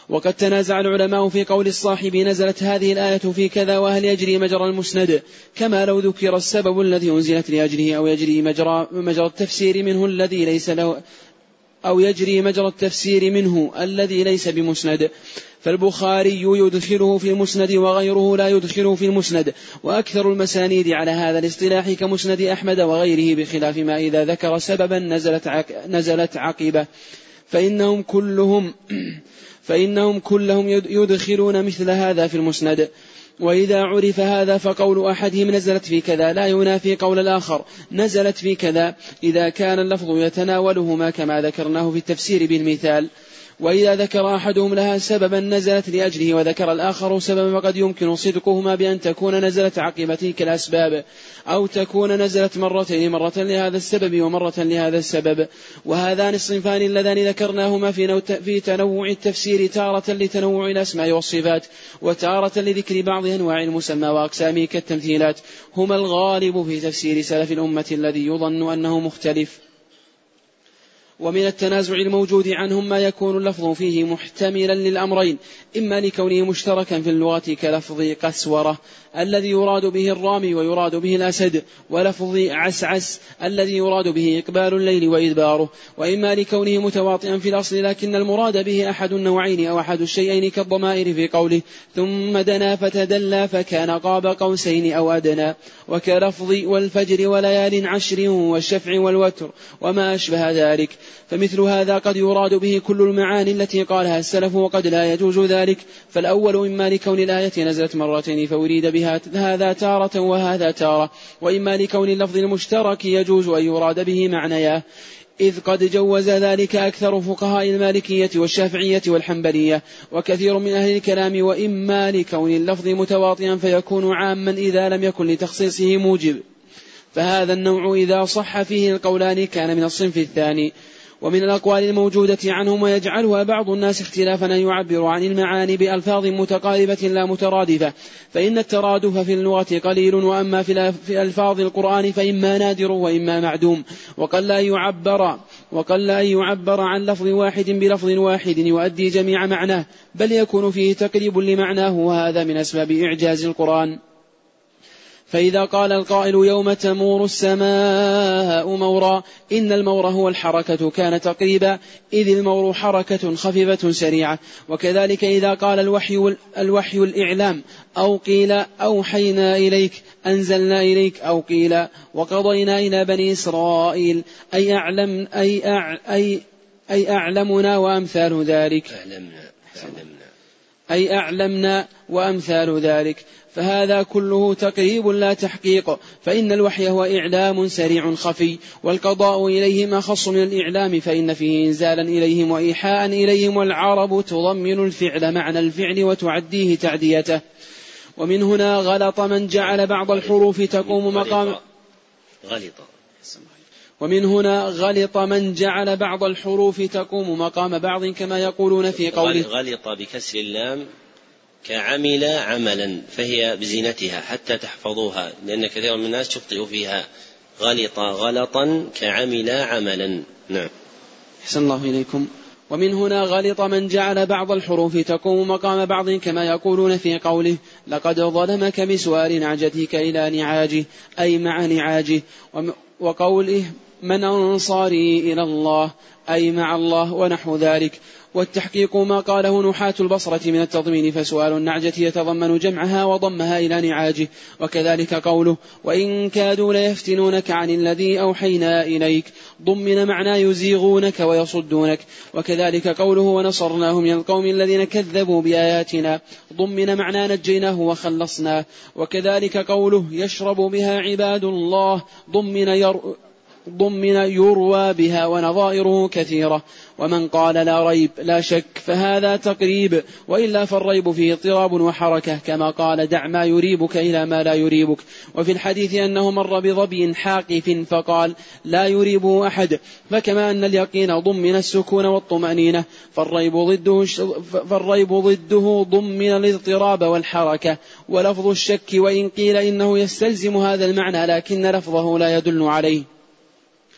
وقد تنازع العلماء في قول الصاحب نزلت هذه الآية في كذا وهل يجري مجرى المسند، كما لو ذكر السبب الذي أنزلت لأجله أو يجري مجرى, مجرى التفسير منه الذي ليس له أو يجري مجرى التفسير منه الذي ليس بمسند، فالبخاري يدخله في المسند وغيره لا يدخله في المسند، وأكثر المسانيد على هذا الاصطلاح كمسند أحمد وغيره، بخلاف ما إذا ذكر سببا نزلت, عك نزلت عقبه فإنهم كلهم فإنهم كلهم يدخلون مثل هذا في المسند. وإذا عرف هذا فقول أحدهم نزلت في كذا لا ينافي قول الآخر نزلت في كذا إذا كان اللفظ يتناولهما كما ذكرناه في التفسير بالمثال. وإذا ذكر أحدهم لها سببا نزلت لأجله وذكر الآخر سببا فقد يمكن صدقهما بأن تكون نزلت عقب تلك الأسباب، أو تكون نزلت مرتين، مرة لهذا السبب ومرة لهذا السبب. وهذان الصنفان اللذان ذكرناهما في تنوع التفسير تارة لتنوع الأسماء والصفات، وتارة لذكر بعض أنواع المسمى وأقسامه كالتمثيلات، هما الغالب في تفسير سلف الأمة الذي يظن أنه مختلف. ومن التنازع الموجود عنهم ما يكون اللفظ فيه محتملا للأمرين، إما لكونه مشتركا في اللغة كلفظ قسورة الذي يراد به الرامي ويراد به الأسد، ولفظ عسعس الذي يراد به إقبال الليل وإدباره، وإما لكونه متواطئا في الأصل لكن المراد به أحد النوعين أو أحد الشيئين كالضمائر في قوله ثم دنا فتدلى فكان قاب قوسين أو أدنى، وكلفظ والفجر وليال عشر والشفع والوتر وما أشبه ذلك. فمثل هذا قد يراد به كل المعاني التي قالها السلف وقد لا يجوز ذلك. فالأول إما لكون الآية نزلت مرتين فأريد بها هذا تارة وهذا تارة، وإما لكون اللفظ المشترك يجوز أن يراد به معنياه، إذ قد جوز ذلك أكثر فقهاء المالكية والشافعية والحنبلية وكثير من أهل الكلام. وإما لكون اللفظ متواطئا فيكون عاما إذا لم يكن لتخصيصه موجب، فهذا النوع إذا صح فيه القولان كان من الصنف الثاني. ومن الأقوال الموجودة عنهم ويجعلها بعض الناس اختلافا أن يعبروا عن المعاني بألفاظ متقاربة لا مترادفة، فإن الترادف في اللغة قليل، وأما في ألفاظ القرآن فإما نادر وإما معدوم، وقل لا يعبر وقل لا يعبر عن لفظ واحد بلفظ واحد يؤدي جميع معناه، بل يكون فيه تقريب لمعناه، وهذا من أسباب إعجاز القرآن. فإذا قال القائل يوم تمور السماء مورا، إن المور هو الحركة كان تقريبا، إذ المور حركة خفيفة سريعة. وكذلك إذا قال الوحي, الوحي الإعلام، أو قيل أوحينا إليك أنزلنا إليك، أو قيل وقضينا إلى بني إسرائيل، أي, أعلم أي, أع أي, أي أعلمنا وأمثال ذلك أعلمنا أعلمنا أي أعلمنا وأمثال ذلك. فهذا كله تقريب لا تحقيق، فإن الوحي هو إعلام سريع خفي، والقضاء إليهم أخص من الإعلام، فإن فيه إنزالا إليهم وإيحاء إليهم، والعرب تضمن الفعل معنى الفعل وتعديه تعديته. ومن هنا غلط من جعل بعض الحروف تقوم مقام غلط ومن هنا غلط من جعل بعض الحروف تقوم مقام بعض، كما يقولون في قوله غلط بكسر اللام كعمل عملا، فهي بزينتها حتى تحفظوها، لأن كثير من الناس تخطئ فيها. غلط غلطا كعمل عملا. نعم. أحسن الله إليكم. ومن هنا غلط من جعل بعض الحروف تقوم مقام بعض، كما يقولون في قوله لقد ظلمك بسؤال نعجتك إلى نعاجه، أي مع نعاجه. وقوله من أنصاري إلى الله، أي مع الله، ونحو ذلك. والتحقيق ما قاله نحاة البصرة من التضمين، فسؤال النعجة يتضمن جمعها وضمها إلى نعاجه. وكذلك قوله وإن كادوا ليفتنونك عن الذي أوحينا إليك، ضمن معنى يزيغونك ويصدونك. وكذلك قوله ونصرناه من القوم الذين كذبوا بآياتنا، ضمن معنى نجيناه وخلصناه. وكذلك قوله يشرب بها عباد الله، ضمن ير ضمن يروى بها، ونظائره كثيرة. ومن قال لا ريب لا شك فهذا تقريب، وإلا فالريب فيه اضطراب وحركة، كما قال دع ما يريبك إلى ما لا يريبك. وفي الحديث أنه مر بظبي حاقف فقال لا يريبه أحد. فكما أن اليقين ضمن السكون والطمأنينة، فالريب ضده, فالريب ضده ضمن الاضطراب والحركة. ولفظ الشك وإن قيل إنه يستلزم هذا المعنى، لكن لفظه لا يدل عليه.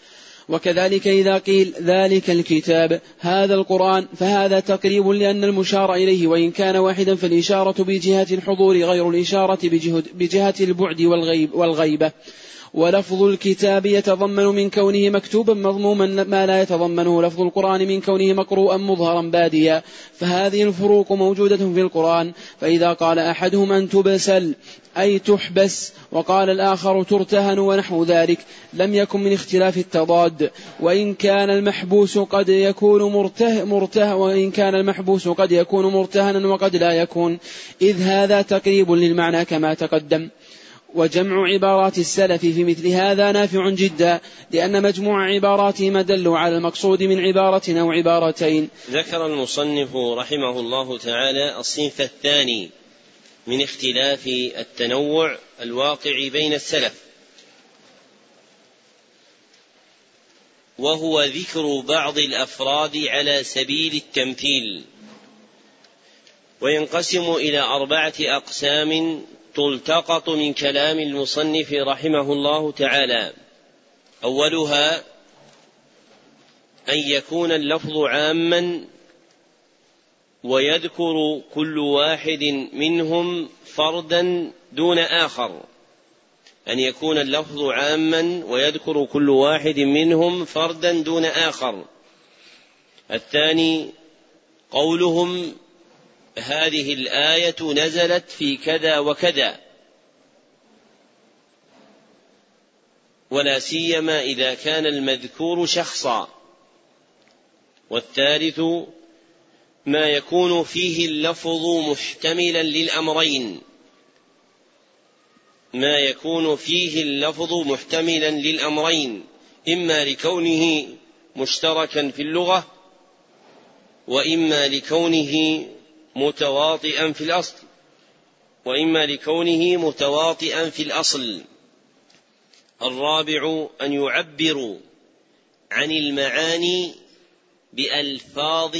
وكذلك إذا قيل ذلك الكتاب هذا القرآن فهذا تقريب لأن المشار إليه وإن كان واحدا فالإشارة بجهة الحضور غير الإشارة بجهة البعد والغيب والغيبة. ولفظ الكتاب يتضمن من كونه مكتوبا مضموما ما لا يتضمنه لفظ القرآن من كونه مقروءا مظهرا باديا، فهذه الفروق موجودة في القرآن. فإذا قال أحدهم أن تبسل أي تحبس وقال الآخر ترتهن ونحو ذلك لم يكن من اختلاف التضاد، وإن كان المحبوس قد يكون مرته مرته وإن كان المحبوس قد يكون مرتهنا وقد لا يكون، إذ هذا تقريب للمعنى كما تقدم. وجمع عبارات السلف في مثل هذا نافع جدا لأن مجموع عباراتهم أدل على المقصود من عبارة أو عبارتين. ذكر المصنف رحمه الله تعالى الصنف الثاني من اختلاف التنوع الواقع بين السلف، وهو ذكر بعض الأفراد على سبيل التمثيل، وينقسم إلى أربعة أقسام تلتقط من كلام المصنف رحمه الله تعالى. أولها أن يكون اللفظ عاما ويذكر كل واحد منهم فردا دون آخر، أن يكون اللفظ عاما ويذكر كل واحد منهم فردا دون آخر. الثاني قولهم هذه الآية نزلت في كذا وكذا، ولا سيما إذا كان المذكور شخصا. والثالث ما يكون فيه اللفظ محتملا للأمرين، ما يكون فيه اللفظ محتملا للأمرين إما لكونه مشتركا في اللغة وإما لكونه متواطئا في الأصل وإما لكونه متواطئا في الأصل. الرابع أن يعبروا عن المعاني بألفاظ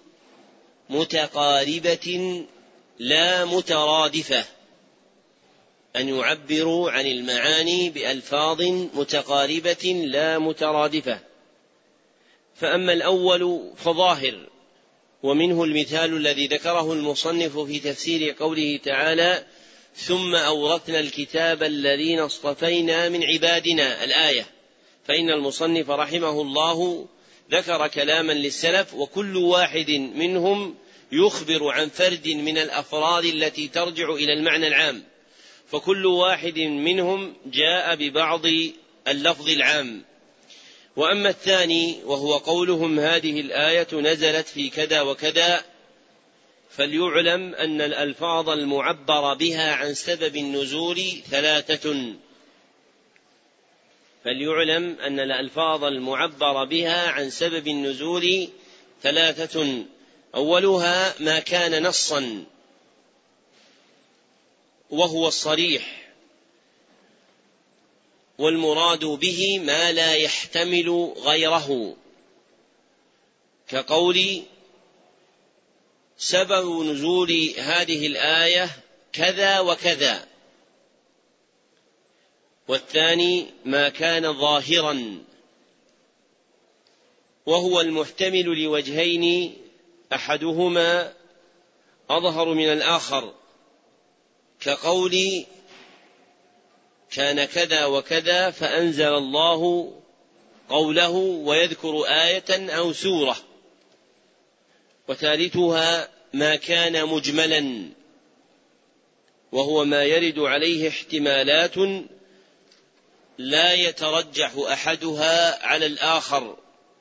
متقاربة لا مترادفة، أن يعبروا عن المعاني بألفاظ متقاربة لا مترادفة. فأما الأول فظاهر، ومنه المثال الذي ذكره المصنف في تفسير قوله تعالى ثم أورثنا الكتاب الذين اصطفينا من عبادنا الآية، فإن المصنف رحمه الله ذكر كلاما للسلف وكل واحد منهم يخبر عن فرد من الأفراد التي ترجع إلى المعنى العام، فكل واحد منهم جاء ببعض اللفظ العام. وأما الثاني وهو قولهم هذه الآية نزلت في كذا وكذا، فليعلم أن الألفاظ المعبر بها عن سبب النزول ثلاثة فليعلم أن الألفاظ المعبر بها عن سبب النزول ثلاثة أولها ما كان نصا وهو الصريح، والمراد به ما لا يحتمل غيره، كقول سبب نزول هذه الآية كذا وكذا. والثاني ما كان ظاهرا وهو المحتمل لوجهين أحدهما أظهر من الآخر، كقول كان كذا وكذا فأنزل الله قوله ويذكر آية أو سورة. وثالثها ما كان مجملا وهو ما يرد عليه احتمالات لا يترجح أحدها على الآخر،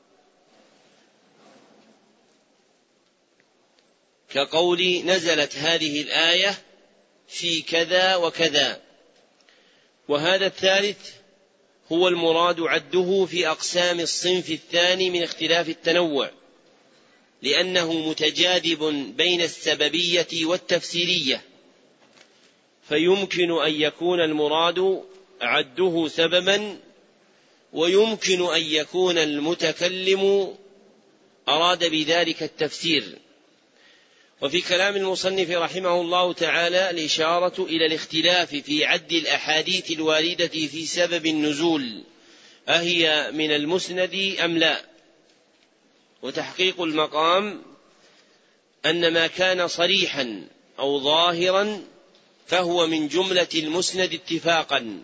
كقول نزلت هذه الآية في كذا وكذا. وهذا الثالث هو المراد عده في أقسام الصنف الثاني من اختلاف التنوع، لأنه متجاذب بين السببية والتفسيرية، فيمكن أن يكون المراد عده سببا، ويمكن أن يكون المتكلم أراد بذلك التفسير. وفي كلام المصنف رحمه الله تعالى الإشارة إلى الاختلاف في عد الأحاديث الواردة في سبب النزول، أهي من المسند أم لا. وتحقيق المقام أن ما كان صريحا أو ظاهرا فهو من جملة المسند اتفاقا،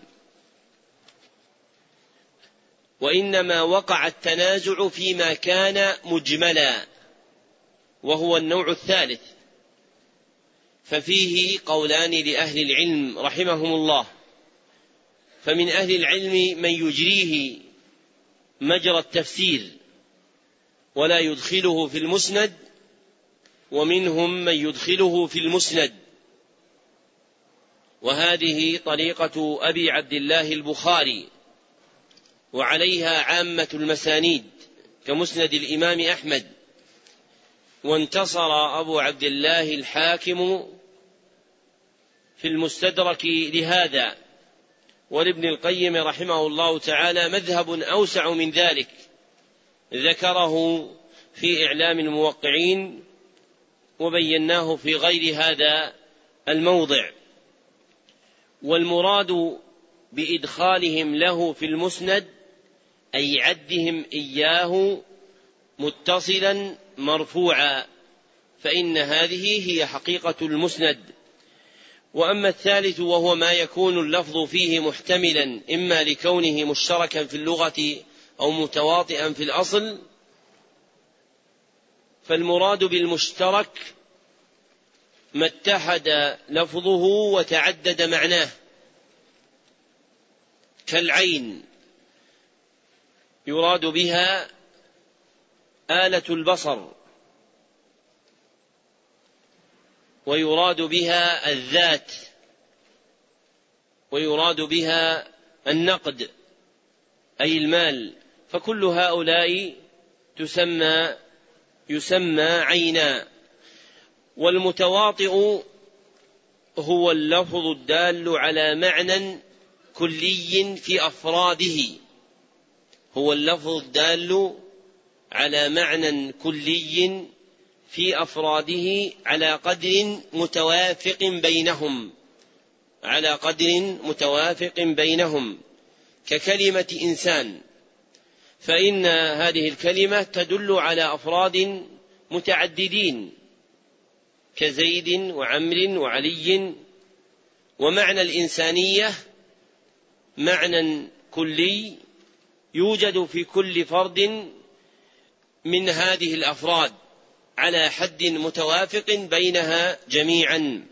وإنما وقع التنازع فيما كان مجملا وهو النوع الثالث، ففيه قولان لأهل العلم رحمهم الله. فمن أهل العلم من يجريه مجرى التفسير ولا يدخله في المسند، ومنهم من يدخله في المسند، وهذه طريقة أبي عبد الله البخاري، وعليها عامة المسانيد كمسند الإمام أحمد. وانتصر أبو عبد الله الحاكم في المستدرك لهذا، ولابن القيم رحمه الله تعالى مذهب أوسع من ذلك ذكره في إعلام الموقعين وبيناه في غير هذا الموضع. والمراد بإدخالهم له في المسند أي عدهم إياه متصلا مرفوعا، فإن هذه هي حقيقة المسند. وأما الثالث وهو ما يكون اللفظ فيه محتملا إما لكونه مشتركا في اللغة أو متواطئا في الأصل، فالمراد بالمشترك ما اتحد لفظه وتعدد معناه، كالعين يراد بها آلة البصر، ويراد بها الذات، ويراد بها النقد أي المال، فكل هؤلاء تسمى يسمى عينا. والمتواطئ هو اللفظ الدال على معنى كلي في أفراده، هو اللفظ الدال على معنى كلي في أفراده على قدر متوافق بينهم على قدر متوافق بينهم ككلمة إنسان، فإن هذه الكلمة تدل على أفراد متعددين كزيد وعمر وعلي. ومعنى الإنسانية معنى كلي يوجد في كل فرد من هذه الأفراد على حد متوافق بينها جميعا.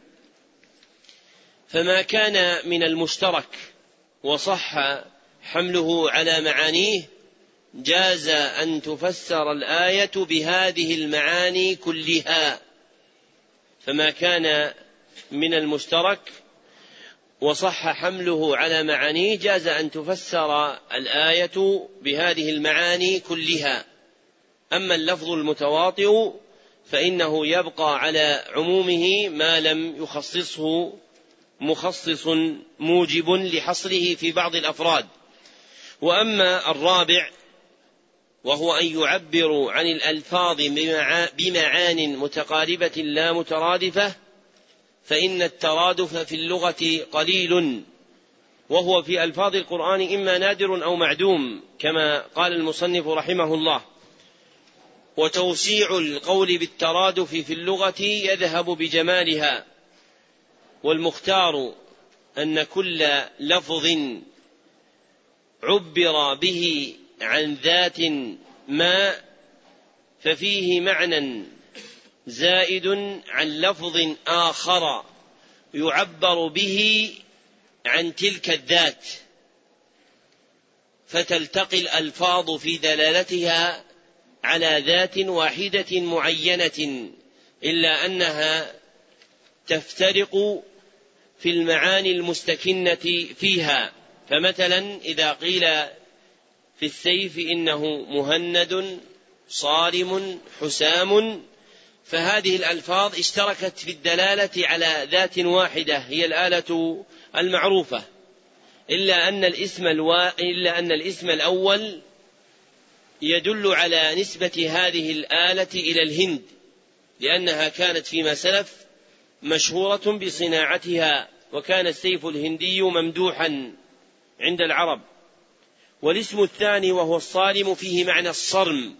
فما كان من المشترك وصح حمله على معانيه جاز أن تفسر الآية بهذه المعاني كلها. فما كان من المشترك وصح حمله على معانيه جاز أن تفسر الآية بهذه المعاني كلها. أما اللفظ المتواطئ فإنه يبقى على عمومه ما لم يخصصه مخصص موجب لحصره في بعض الأفراد. وأما الرابع وهو أن يعبروا عن الألفاظ بمعان متقاربة لا مترادفة، فإن الترادف في اللغة قليل، وهو في ألفاظ القرآن إما نادر أو معدوم كما قال المصنف رحمه الله. وتوسيع القول بالترادف في اللغة يذهب بجمالها، والمختار أن كل لفظ عبر به عن ذات ما ففيه معنى زائد عن لفظ آخر يعبر به عن تلك الذات، فتلتقي الألفاظ في دلالتها على ذات واحدة معينة، إلا أنها تفترق في المعاني المستكنة فيها. فمثلا إذا قيل في السيف إنه مهند صارم حسام، فهذه الألفاظ اشتركت في الدلالة على ذات واحدة هي الآلة المعروفة، إلا أن الاسم الوا... إلا أن الاسم الأول يدل على نسبة هذه الآلة إلى الهند، لأنها كانت فيما سلف مشهورة بصناعتها، وكان السيف الهندي ممدوحا عند العرب. والاسم الثاني وهو الصارم فيه معنى الصرم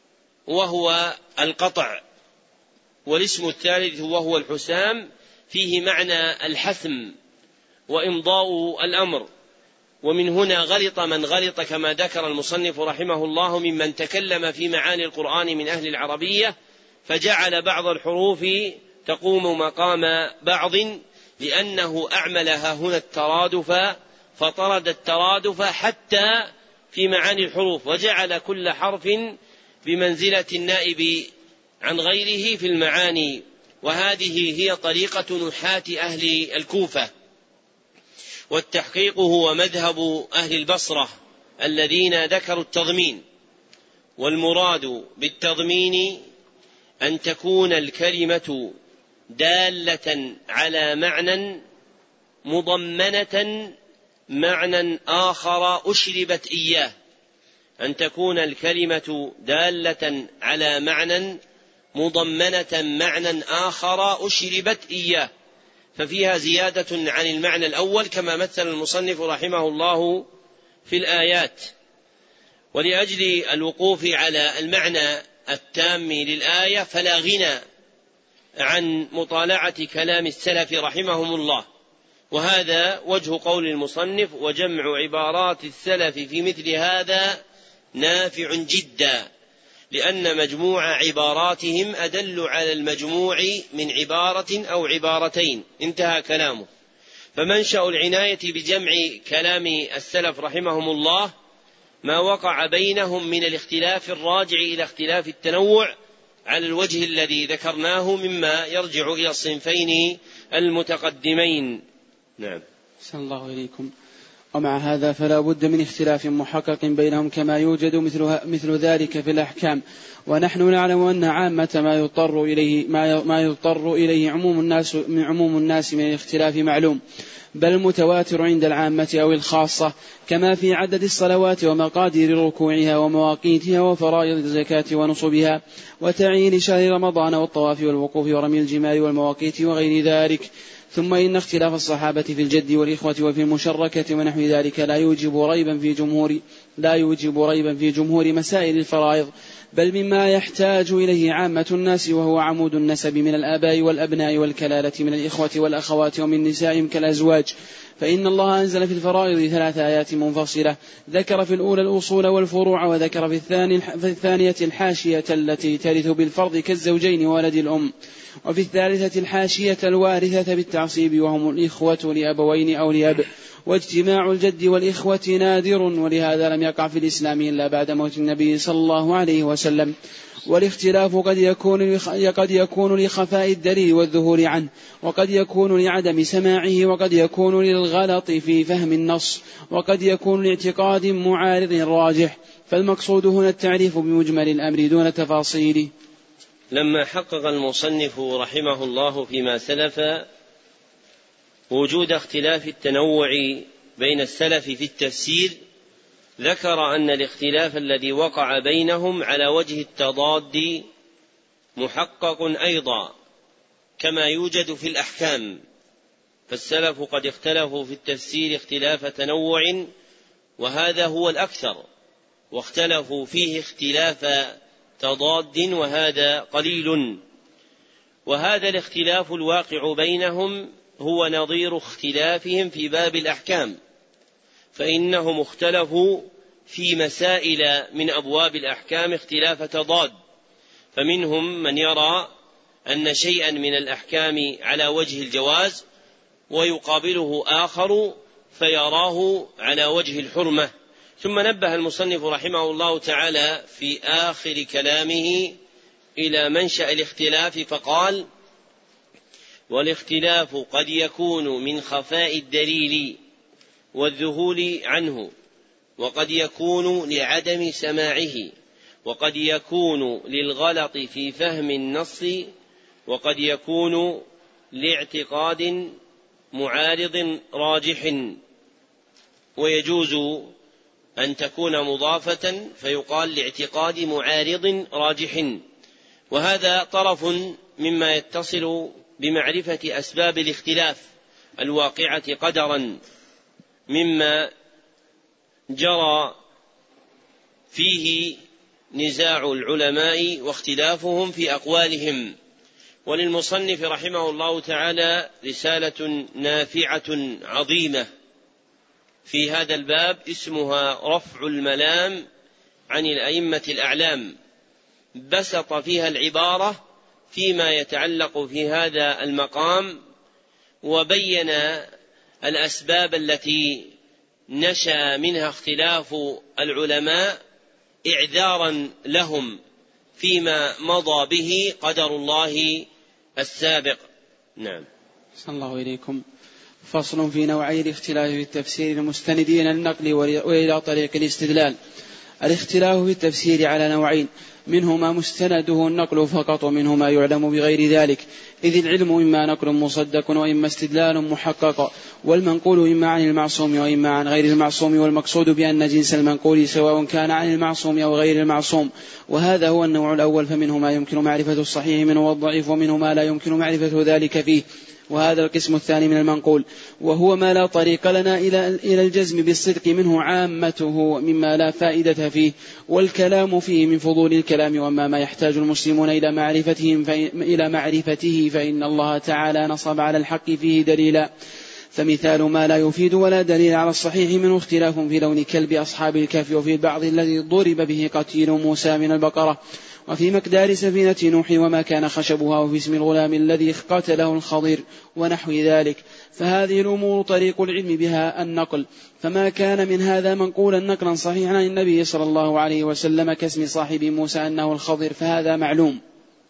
وهو القطع، والاسم الثالث وهو الحسام فيه معنى الحسم وإمضاء الأمر. ومن هنا غلط من غلط كما ذكر المصنف رحمه الله ممن تكلم في معاني القرآن من أهل العربية فجعل بعض الحروف تقوم مقام بعض لأنه أعملها هنا الترادف فطرد الترادف حتى في معاني الحروف وجعل كل حرف بمنزلة النائب عن غيره في المعاني. وهذه هي طريقة نحاة أهل الكوفة، والتحقيق هو مذهب أهل البصرة الذين ذكروا التضمين. والمراد بالتضمين أن تكون الكلمة دالة على معنى مضمنة معنى آخر أشربت إياه، أن تكون الكلمة دالة على معنى مضمنة معنى آخر أشربت إياه، ففيها زيادة عن المعنى الأول كما مثل المصنف رحمه الله في الآيات. ولأجل الوقوف على المعنى التام للآية فلا غنى عن مطالعة كلام السلف رحمهم الله، وهذا وجه قول المصنف: وجمع عبارات السلف في مثل هذا نافع جدا، لأن مجموع عباراتهم أدل على المجموع من عبارة أو عبارتين. انتهى كلامه. فمنشأ العناية بجمع كلام السلف رحمهم الله ما وقع بينهم من الاختلاف الراجع إلى اختلاف التنوع على الوجه الذي ذكرناه مما يرجع إلى الصنفين المتقدمين. نعم. أحسن الله إليكم. ومع هذا فلا بد من اختلاف محقق بينهم كما يوجد مثل, مثل ذلك في الأحكام. ونحن نعلم أن عامة ما يضطر إليه, ما, ما يضطر إليه عموم الناس من عموم الناس من الاختلاف معلوم، بل متواتر عند العامة أو الخاصة، كما في عدد الصلوات ومقادير ركوعها ومواقيتها وفرائض الزكاة ونصبها وتعيين شهر رمضان والطواف والوقوف ورمي الجمار والمواقيت وغير ذلك. ثم إن اختلاف الصحابة في الجد والإخوة وفي المشركة ونحو ذلك لا يوجب ريبا في جمهور لا يوجب ريبا في جمهور مسائل الفرائض، بل مما يحتاج إليه عامة الناس، وهو عمود النسب من الآباء والأبناء والكلالة من الإخوة والأخوات ومن نسائهم كالأزواج. فإن الله أنزل في الفرائض ثلاث آيات منفصلة، ذكر في الأولى الأصول والفروع، وذكر في, الثاني في الثانية الحاشية التي ترث بالفرض كالزوجين وولد الأم، وفي الثالثة الحاشية الوارثة بالتعصيب وهم الإخوة لأبوين أو لأب. واجتماع الجد والإخوة نادر، ولهذا لم يقع في الإسلام إلا بعد موت النبي صلى الله عليه وسلم. والاختلاف قد يكون قد يكون لخفاء الدليل والظهور عنه، وقد يكون لعدم سماعه، وقد يكون للغلط في فهم النص، وقد يكون لاعتقاد معارض راجح. فالمقصود هنا التعريف بمجمل الأمر دون تفاصيله. لما حقق المصنف رحمه الله فيما سلف وجود اختلاف التنوع بين السلف في التفسير، ذكر أن الاختلاف الذي وقع بينهم على وجه التضاد محقق أيضا كما يوجد في الأحكام. فالسلف قد اختلفوا في التفسير اختلاف تنوع وهذا هو الأكثر، واختلفوا فيه اختلاف تضاد وهذا قليل. وهذا الاختلاف الواقع بينهم هو نظير اختلافهم في باب الأحكام، فإنهم اختلفوا في مسائل من أبواب الأحكام اختلاف تضاد، فمنهم من يرى أن شيئا من الأحكام على وجه الجواز ويقابله آخر فيراه على وجه الحرمة. ثم نبه المصنف رحمه الله تعالى في آخر كلامه إلى منشأ الاختلاف فقال: والاختلاف قد يكون من خفاء الدليل والذهول عنه، وقد يكون لعدم سماعه، وقد يكون للغلط في فهم النص، وقد يكون لاعتقاد معارض راجح. ويجوز أن تكون مضافة فيقال لاعتقاد معارض راجح. وهذا طرف مما يتصل بمعرفة أسباب الاختلاف الواقعة قدرا مما جرى فيه نزاع العلماء واختلافهم في أقوالهم. وللمصنف رحمه الله تعالى رسالة نافعة عظيمة في هذا الباب اسمها رفع الملام عن الأئمة الأعلام، بسط فيها العبارة فيما يتعلق في هذا المقام، وبين الأسباب التي نشأ منها اختلاف العلماء إعذارا لهم فيما مضى به قدر الله السابق. نعم. صلى الله إليكم. فصل في نوعي الاختلاف في التفسير المستندين للنقل وإلى طريق الاستدلال. الاختلاف في التفسير على نوعين، منه ما مستنده النقل فقط، ومنه ما يعلم بغير ذلك، إذ العلم إما نقل مصدق وإما استدلال محقق، والمنقول إما عن المعصوم وإما عن غير المعصوم، والمقصود بأن جنس المنقول سواء كان عن المعصوم أو غير المعصوم. وهذا هو النوع الأول، فمنه ما يمكن معرفة الصحيح منه والضعيف، ومنه ما لا يمكن معرفة ذلك فيه. وهذا القسم الثاني من المنقول، وهو ما لا طريق لنا إلى الجزم بالصدق منه عامته مما لا فائدة فيه، والكلام فيه من فضول الكلام. وأما ما يحتاج المسلمون إلى معرفتهم إلى معرفته فإن الله تعالى نصب على الحق فيه دليلا. فمثال ما لا يفيد ولا دليل على الصحيح منه اختلاف في لون كلب أصحاب الكهف، وفي البعض الذي ضرب به قتيل موسى من البقرة، وفي مقدار سفينة نوح وما كان خشبها، وفي اسم الغلام الذي قتله الخضر ونحو ذلك. فهذه الأمور طريق العلم بها النقل، فما كان من هذا منقولا نقلا صحيحا عن النبي صلى الله عليه وسلم كاسم صاحب موسى أنه الخضر فهذا معلوم.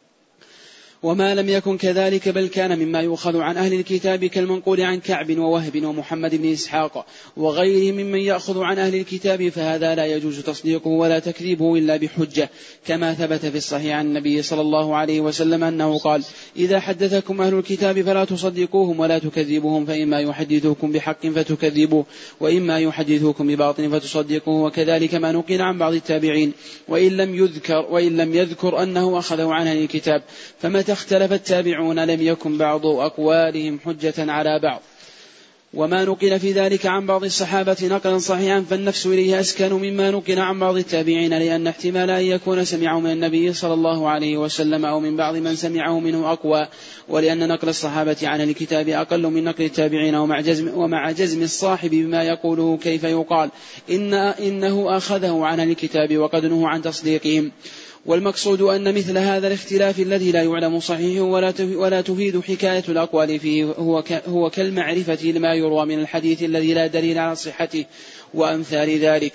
وما لم يكن كذلك بل كان مما يؤخذ عن أهل الكتاب كالمنقول عن كعب ووهب ومحمد بن إسحاق وغيرهم ممن يأخذ عن أهل الكتاب، فهذا لا يجوز تصديقه ولا تكذيبه إلا بحجة، كما ثبت في الصحيح عن النبي صلى الله عليه وسلم أنه قال: إذا حدثكم أهل الكتاب فلا تصدقوهم ولا تكذبوهم، فإما يحدثوكم بحق فتكذبوه وإما يحدثوكم بباطل فتصدقوه. وكذلك ما نقل عن بعض التابعين وإن لم يذكر, وإن لم يذكر أنه أخذه عن أهل الكتاب. فمتى اختلف التابعون لم يكن بعض أقوالهم حجة على بعض. وما نقل في ذلك عن بعض الصحابة نقلا صحيحا فالنفس إليه أسكن مما نقل عن بعض التابعين، لأن احتمال أن يكون سمعه من النبي صلى الله عليه وسلم أو من بعض من سمعه منه أقوى، ولأن نقل الصحابة عن الكتاب أقل من نقل التابعين. ومع جزم, ومع جزم الصاحب بما يقوله كيف يقال إن إنه أخذه عن الكتاب وقد نهوا عن تصديقهم. والمقصود أن مثل هذا الاختلاف الذي لا يعلم صحيحه ولا تفيد حكاية الأقوال فيه هو, هو كالمعرفة لما يروى من الحديث الذي لا دليل على صحته وأمثال ذلك.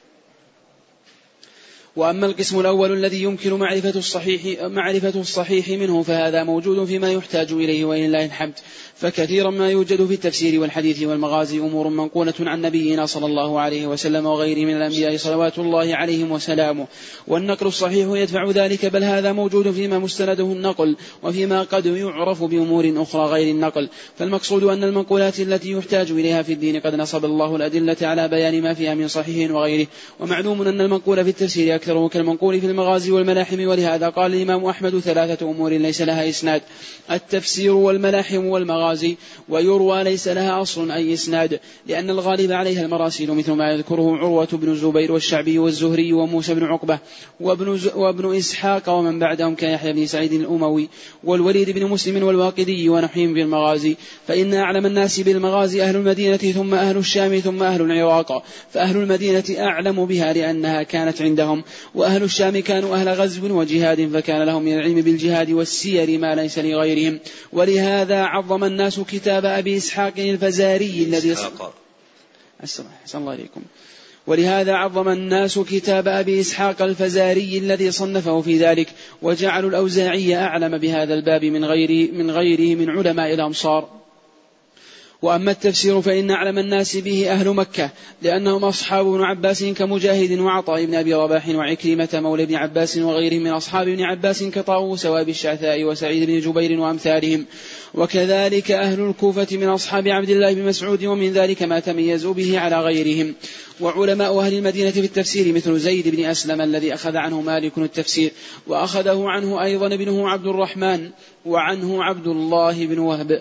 وأما القسم الأول الذي يمكن معرفة الصحيح, معرفة الصحيح منه فهذا موجود فيما يحتاج إليه ولله الحمد. فكثيرا ما يوجد في التفسير والحديث والمغازي أمور منقولة عن نبينا صلى الله عليه وسلم وغيره من الأنبياء صلوات الله عليهم وسلامه، والنقل الصحيح يدفع ذلك، بل هذا موجود فيما مستنده النقل وفيما قد يعرف بأمور أخرى غير النقل. فالمقصود أن المنقولات التي يحتاج إليها في الدين قد نصب الله الأدلة على بيان ما فيها من صحيح وغيره. ومعلوم أن المنقول في التفسير أكثره كالمنقول في المغازي والملاحم، ولهذا قال الإمام أحمد: ثلاثة أمور ليس لها إسناد: التفسير والملاحم والمغازي، ويروى ليس لها أصل أي إسناد، لأن الغالب عليها المراسيل، مثل ما يذكره عروة بن الزبير والشعبي والزهري وموسى بن عقبة وابن, وابن إسحاق ومن بعدهم كيحيى بن سعيد الأموي والوليد بن مسلم والواقدي ونحوهم في المغازي. فإن أعلم الناس بالمغازي أهل المدينة ثم أهل الشام ثم أهل العراق، فأهل المدينة أعلم بها لأنها كانت عندهم، وأهل الشام كانوا أهل غزو وجهاد فكان لهم من العلم بالجهاد والسير ما ليس لغيرهم. ولهذا عظم الناس كتاب أبي إسحاق الفزاري الذي أحسن الله عليكم ولهذا عظم الناس كتاب أبي إسحاق الفزاري الذي صنفه في ذلك، وجعلوا الأوزاعي أعلم بهذا الباب من غيره من, غيره من علماء الأمصار. وأما التفسير فإن أعلم الناس به أهل مكة، لأنهم أصحاب ابن عباس كمجاهد وعطاء بن أبي رباح وعكرمة مولى ابن عباس وغيرهم من أصحاب ابن عباس كطاووس وأبي الشعثاء وسعيد بن جبير وأمثالهم. وكذلك أهل الكوفة من أصحاب عبد الله بن مسعود، ومن ذلك ما تميزوا به على غيرهم. وعلماء أهل المدينة في التفسير مثل زيد بن أسلم الذي أخذ عنه مالك التفسير، وأخذه عنه أيضا ابنه عبد الرحمن، وعنه عبد الله بن وهب.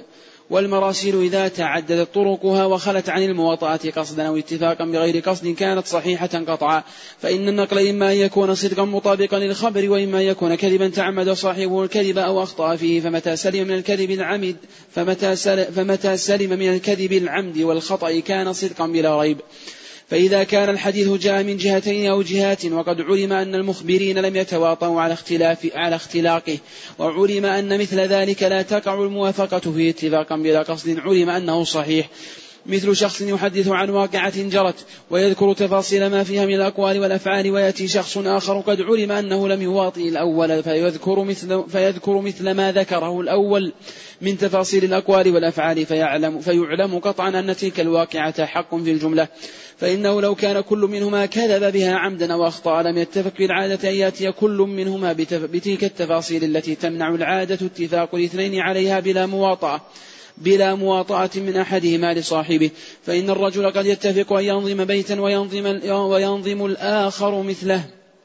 والمراسيل إذا تعددت طرقها وخلت عن المواطأة قصدا أو اتفاقا بغير قصد كانت صحيحة قطعا، فإن النقل إما أن يكون صدقا مطابقا للخبر وإما أن يكون كذبا تعمد صاحبه الكذب أو أخطأ فيه، فمتى سلم من الكذب العمد فمتى سلم, فمتى سلم من الكذب العمد والخطأ كان صدقا بلا ريب. فإذا كان الحديث جاء من جهتين أو جهات وقد علم أن المخبرين لم يتواطؤوا على اختلاف على اختلاقه، وعلم أن مثل ذلك لا تقع الموافقة فيه اتفاقا بلا قصد، علم أنه صحيح، مثل شخص يحدث عن واقعة جرت ويذكر تفاصيل ما فيها من الأقوال والأفعال، ويأتي شخص آخر قد علم أنه لم يواطئ الأول فيذكر مثل, فيذكر مثل ما ذكره الأول من تفاصيل الأقوال والأفعال، فيعلم, فيعلم قطعا أن تلك الواقعة حق في الجملة، فإنه لو كان كل منهما كذب بها عمدا أو أخطأ لم يتفق بالعادة أن يأتي كل منهما بتلك التفاصيل التي تمنع العادة اتفاق الاثنين عليها بلا مواطأة بلا مواطأة من أحدهما لصاحبه. فإن الرجل قد يتفق أن ينظم بيتا وينظم, وينظم الآخر مثله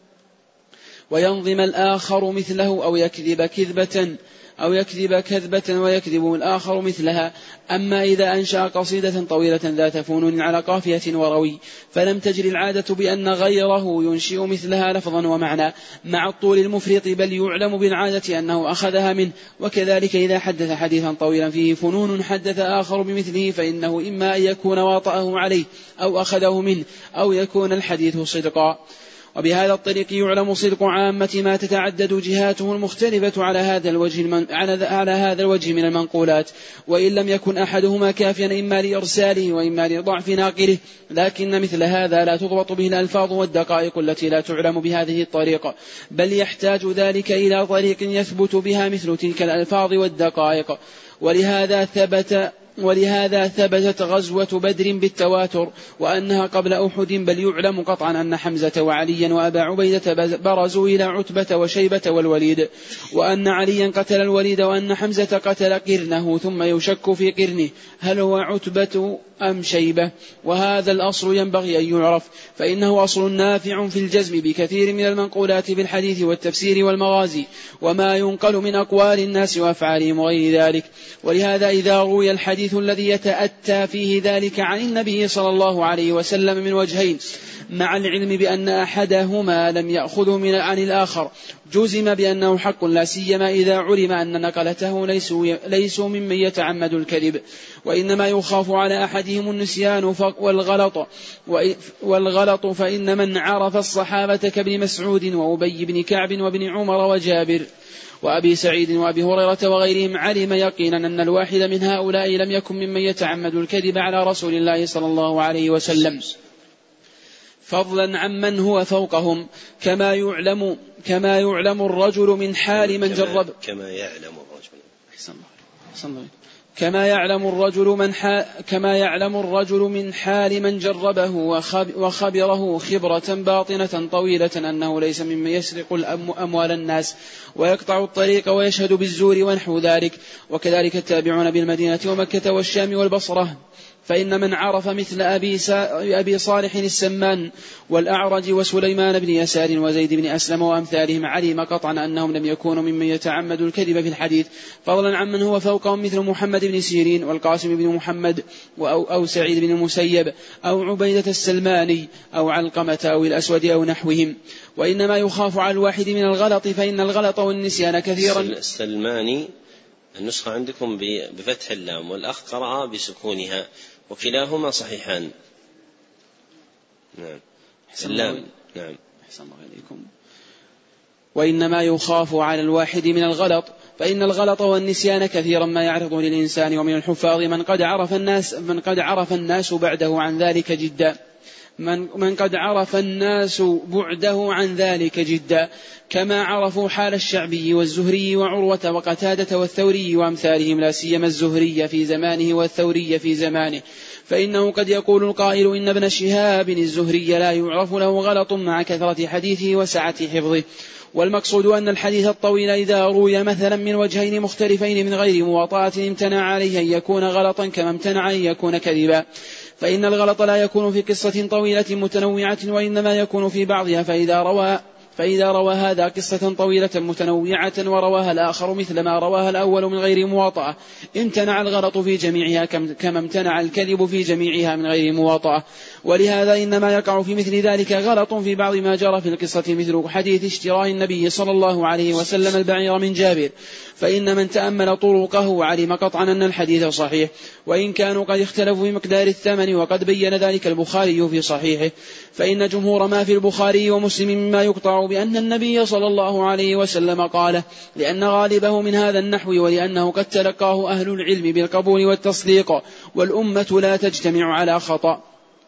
وينظم الآخر مثله أو يكذب كذبة أو يكذب كذبة ويكذب الآخر مثلها. أما إذا أنشأ قصيدة طويلة ذات فنون على قافية وروي فلم تجري العادة بأن غيره ينشئ مثلها لفظا ومعنى مع الطول المفرط، بل يعلم بالعادة أنه أخذها منه. وكذلك إذا حدث حديثا طويلا فيه فنون حدث آخر بمثله فإنه إما أن يكون واطأه عليه أو أخذه منه أو يكون الحديث صدقا. وبهذا الطريق يعلم صدق عامة ما تتعدد جهاته المختلفة على هذا الوجه من على هذا الوجه من المنقولات، وإن لم يكن أحدهما كافيا إما لإرساله وإما لضعف ناقله، لكن مثل هذا لا تضبط به الألفاظ والدقائق التي لا تعلم بهذه الطريقة، بل يحتاج ذلك إلى طريق يثبت بها مثل تلك الألفاظ والدقائق. ولهذا ثبت ولهذا ثبتت غزوة بدر بالتواتر وأنها قبل أحد، بل يعلم قطعا أن حمزة وعليا وأبا عبيدة برزوا إلى عتبة وشيبة والوليد، وأن عليا قتل الوليد وأن حمزة قتل قرنه، ثم يشك في قرنه هل هو عتبة أم شيبة، وهذا الأصل ينبغي أن يعرف، فإنه أصل نافع في الجزم بكثير من المنقولات بالحديث والتفسير والمغازي وما ينقل من أقوال الناس وأفعالهم وغير ذلك. ولهذا إذا روي الحديث الذي يتأتى فيه ذلك عن النبي صلى الله عليه وسلم من وجهين مع العلم بأن أحدهما لم يأخذه من عن الآخر جزم بأنه حق، لا سيما إذا علم أن نقلته ليسوا, ليسوا ممن يتعمد الكذب، وإنما يخاف على أحدهم النسيان والغلط والغلط فإن من عرف الصحابة كابن مسعود وأبي بن كعب وابن عمر وجابر وأبي سعيد وأبي هريرة وغيرهم علم يقينا أن الواحد من هؤلاء لم يكن ممن يتعمد الكذب على رسول الله صلى الله عليه وسلم، فضلا عمن هو فوقهم، كما يعلم كما يعلم الرجل من حال من جرب كما يعلم الرجل كما يعلم الرجل من كما يعلم الرجل من حال من جربه وخبره خبرة باطنة طويلة أنه ليس ممن يسرق أموال الناس ويقطع الطريق ويشهد بالزور ونحو ذلك. وكذلك التابعون بالمدينة ومكة والشام والبصرة، فإن من عرف مثل أبي صالح السمان والأعرج وسليمان بن يسار وزيد بن أسلم وأمثالهم علم قطعا أنهم لم يكونوا ممن يتعمد الكذب في الحديث، فضلا عمن هو فوقهم مثل محمد بن سيرين والقاسم بن محمد أو, أو سعيد بن المسيب أو عبيدة السلماني أو علقمة أو الأسود أو نحوهم. وإنما يخاف على الواحد من الغلط، فإن الغلط والنسيان كثيرا. السلماني النسخة عندكم بفتح اللام والأخ قرأ بسكونها وكلاهما صحيحان. نعم. سلام. نعم. أحسن الله عليكم. وإنما يخاف على الواحد من الغلط، فإن الغلط والنسيان كثيرا ما يعرض للإنسان، ومن الحفاظ من قد عرف الناس من قد عرف الناس بعده عن ذلك جدا من, من قد عرف الناس بعده عن ذلك جدا كما عرفوا حال الشعبي والزهري وعروة وقتادة والثوري وأمثالهم، لا سيما الزهري في زمانه والثوري في زمانه. فإنه قد يقول القائل إن ابن شهاب الزهري لا يعرف له غلط مع كثرة حديثه وسعة حفظه، والمقصود أن الحديث الطويل إذا روي مثلا من وجهين مختلفين من غير مواطأة امتنع عليه أن يكون غلطا كما امتنع أن يكون كذبا، فإن الغلط لا يكون في قصة طويلة متنوعة وإنما يكون في بعضها، فإذا روى فإذا روى هذا قصة طويلة متنوعة ورواها الآخر مثل ما رواها الأول من غير مواطأة امتنع الغلط في جميعها كما امتنع الكذب في جميعها من غير مواطأة. ولهذا إنما يقع في مثل ذلك غلط في بعض ما جرى في القصة مثل حديث اشتراء النبي صلى الله عليه وسلم البعير من جابر، فإن من تأمل طرقه علم قطعا أن الحديث صحيح، وإن كانوا قد اختلفوا في مقدار الثمن، وقد بين ذلك البخاري في صحيحه. فإن جمهور ما في البخاري ومسلم مما يقطع بأن النبي صلى الله عليه وسلم قاله، لأن غالبه من هذا النحو، ولأنه قد تلقاه أهل العلم بالقبول والتصديق، والأمة لا تجتمع على خطأ.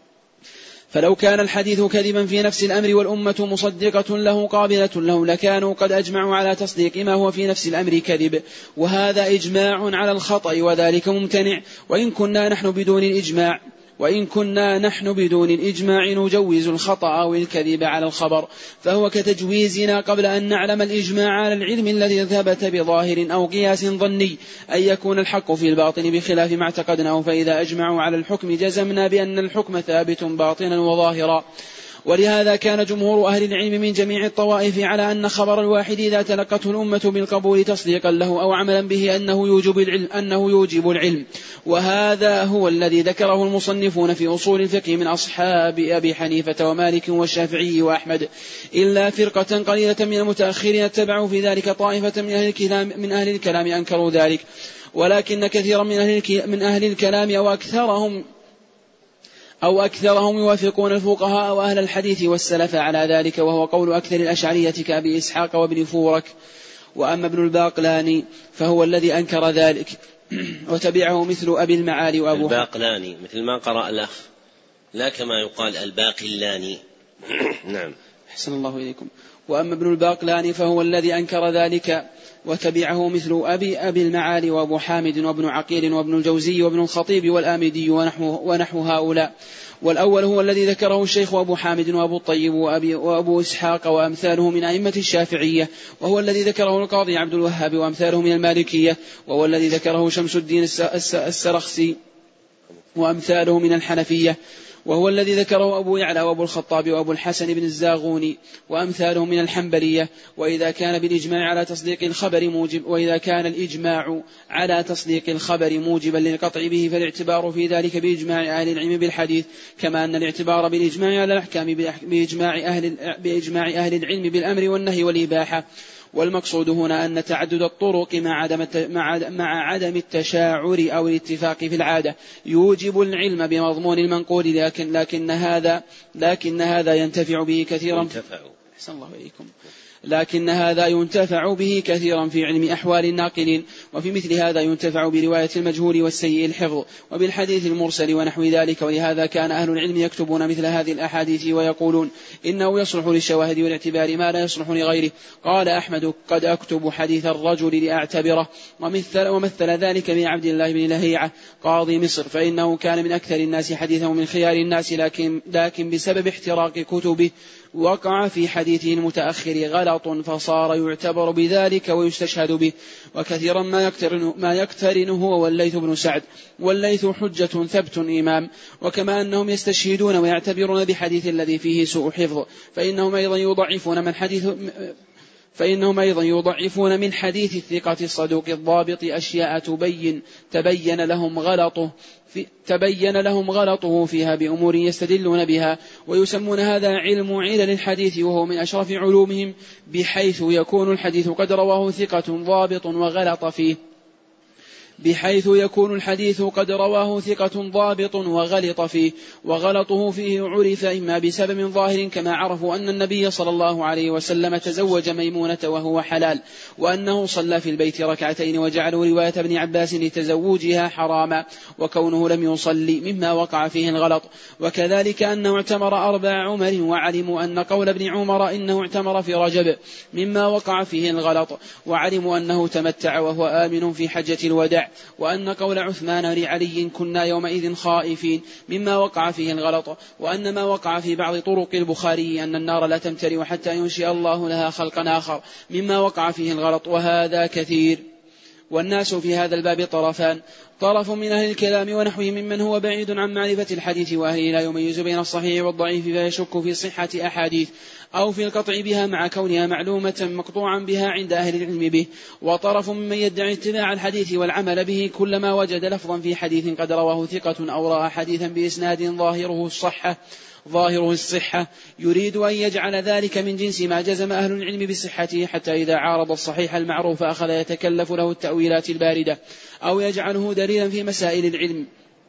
فلو كان الحديث كذبا في نفس الأمر والأمة مصدقة له قابلة له لكانوا قد أجمعوا على تصديق ما هو في نفس الأمر كذب، وهذا إجماع على الخطأ وذلك ممتنع. وإن كنا نحن بدون الإجماع وإن كنا نحن بدون الإجماع نجوز الخطأ أو الكذب على الخبر، فهو كتجويزنا قبل أن نعلم الإجماع على العلم الذي ثبت بظاهر أو قياس ظني أن يكون الحق في الباطن بخلاف ما اعتقدناه، فإذا أجمعوا على الحكم جزمنا بأن الحكم ثابت باطنا وظاهرا. ولهذا كان جمهور أهل العلم من جميع الطوائف على أن خبر الواحد إذا تلقته الأمة بالقبول تصديقا له أو عملا به أنه يوجب العلم, أنه يوجب العلم وهذا هو الذي ذكره المصنفون في أصول الفقه من أصحاب أبي حنيفة ومالك والشافعي وأحمد، إلا فرقة قليلة من المتأخرين اتبعوا في ذلك طائفة من أهل الكلام, من أهل الكلام أنكروا ذلك. ولكن كثيرا من أهل, من أهل الكلام أو أكثرهم أو أكثرهم يوافقون الفقهاء أو أهل الحديث والسلف على ذلك، وهو قول أكثر الأشعرية كأبي إسحاق وابن فورك. وأما ابن الباقلاني فهو الذي أنكر ذلك وتبعه مثل أبي المعالي وأبو الباقلاني مثل ما قرأ الأخ، لا كما يقال الباقلاني. نعم أحسن الله إليكم. وأما ابن الباقلاني فهو الذي أنكر ذلك وتبعه مثل أبي, أبي المعالي وأبو حامد وابن عقيل وابن الجوزي وابن الخطيب والآمدي ونحو, ونحو هؤلاء. والأول هو الذي ذكره الشيخ أبو حامد وأبو الطيب وأبي وأبو إسحاق وأمثاله من أئمة الشافعية، وهو الذي ذكره القاضي عبد الوهاب وأمثاله من المالكية، وهو الذي ذكره شمس الدين السرخسي وأمثاله من الحنفية، وهو الذي ذكره أبو يعلى وأبو الخطاب وأبو الحسن بن الزاغوني وأمثاله من الحنبلية. وإذا كان بالإجماع على تصديق الخبر موجب وإذا كان الإجماع على تصديق الخبر موجبا للقطع به فالاعتبار في ذلك بإجماع أهل العلم بالحديث، كما أن الاعتبار بالإجماع على الأحكام بإجماع أهل, بإجماع أهل العلم بالأمر والنهي والإباحة. والمقصود هنا أن تعدد الطرق مع عدم مع عدم التشاعر أو الاتفاق في العادة يوجب العلم بمضمون المنقول، لكن لكن هذا لكن هذا ينتفع به كثيرا أحسن الله إليكم لكن هذا ينتفع به كثيرا في علم أحوال الناقلين، وفي مثل هذا ينتفع برواية المجهول والسيء الحفظ وبالحديث المرسل ونحو ذلك. ولهذا كان أهل العلم يكتبون مثل هذه الأحاديث ويقولون إنه يصلح للشواهد والاعتبار ما لا يصلح لغيره. قال أحمد قد أكتب حديث الرجل لأعتبره، ومثل, ومثل ذلك من عبد الله بن لهيعة قاضي مصر، فإنه كان من أكثر الناس حديثا ومن خيار الناس، لكن, لكن بسبب احتراق كتبه وقع في حديثه المتأخر غلط فصار يعتبر بذلك ويستشهد به. وكثيرا ما يقترن, ما يقترن هو والليث بن سعد، والليث حجة ثبت إمام، وكما أنهم يستشهدون ويعتبرون بحديث الذي فيه سوء حفظ فإنهم أيضا يضعفون من حديث فإنهم أيضا يضعفون من حديث الثقة الصدوق الضابط أشياء تبين تبين لهم غلطه في تبين لهم غلطه فيها بأمور يستدلون بها، ويسمون هذا علم علل الحديث، وهو من أشرف علومهم، بحيث يكون الحديث قد رواه ثقة ضابط وغلط فيه بحيث يكون الحديث قد رواه ثقة ضابط وغلط فيه، وغلطه فيه عرف إما بسبب ظاهر كما عرفوا أن النبي صلى الله عليه وسلم تزوج ميمونة وهو حلال، وأنه صلى في البيت ركعتين وجعلوا رواية ابن عباس لتزوجها حراما وكونه لم يصلي مما وقع فيه الغلط. وكذلك أنه اعتمر أربع عمر وعلموا أن قول ابن عمر إنه اعتمر في رجب مما وقع فيه الغلط، وعلموا أنه تمتع وهو آمن في حجة الوداع، وأن قول عثمان لعلي كنا يومئذ خائفين مما وقع فيه الغلط، وأن ما وقع في بعض طرق البخاري أن النار لا تمتلئ حتى ينشئ الله لها خلقا آخر مما وقع فيه الغلط، وهذا كثير. والناس في هذا الباب طرفان: طرف من أهل الكلام ونحوه ممن هو بعيد عن معرفة الحديث وأهله لا يميز بين الصحيح والضعيف فيشك في صحة أحاديث أو في القطع بها مع كونها معلومة مقطوعا بها عند أهل العلم به. وطرف ممن يدعي اتباع الحديث والعمل به كلما وجد لفظا في حديث قد رواه ثقة أو رأى حديثا بإسناد ظاهره الصحة ظاهره الصحة يريد أن يجعل ذلك من جنس ما جزم أهل العلم بصحته، حتى إذا عارض الصحيح المعروف أخذ يتكلف له التأويلات الباردة أو يجعله دليلا في مسائل العلم،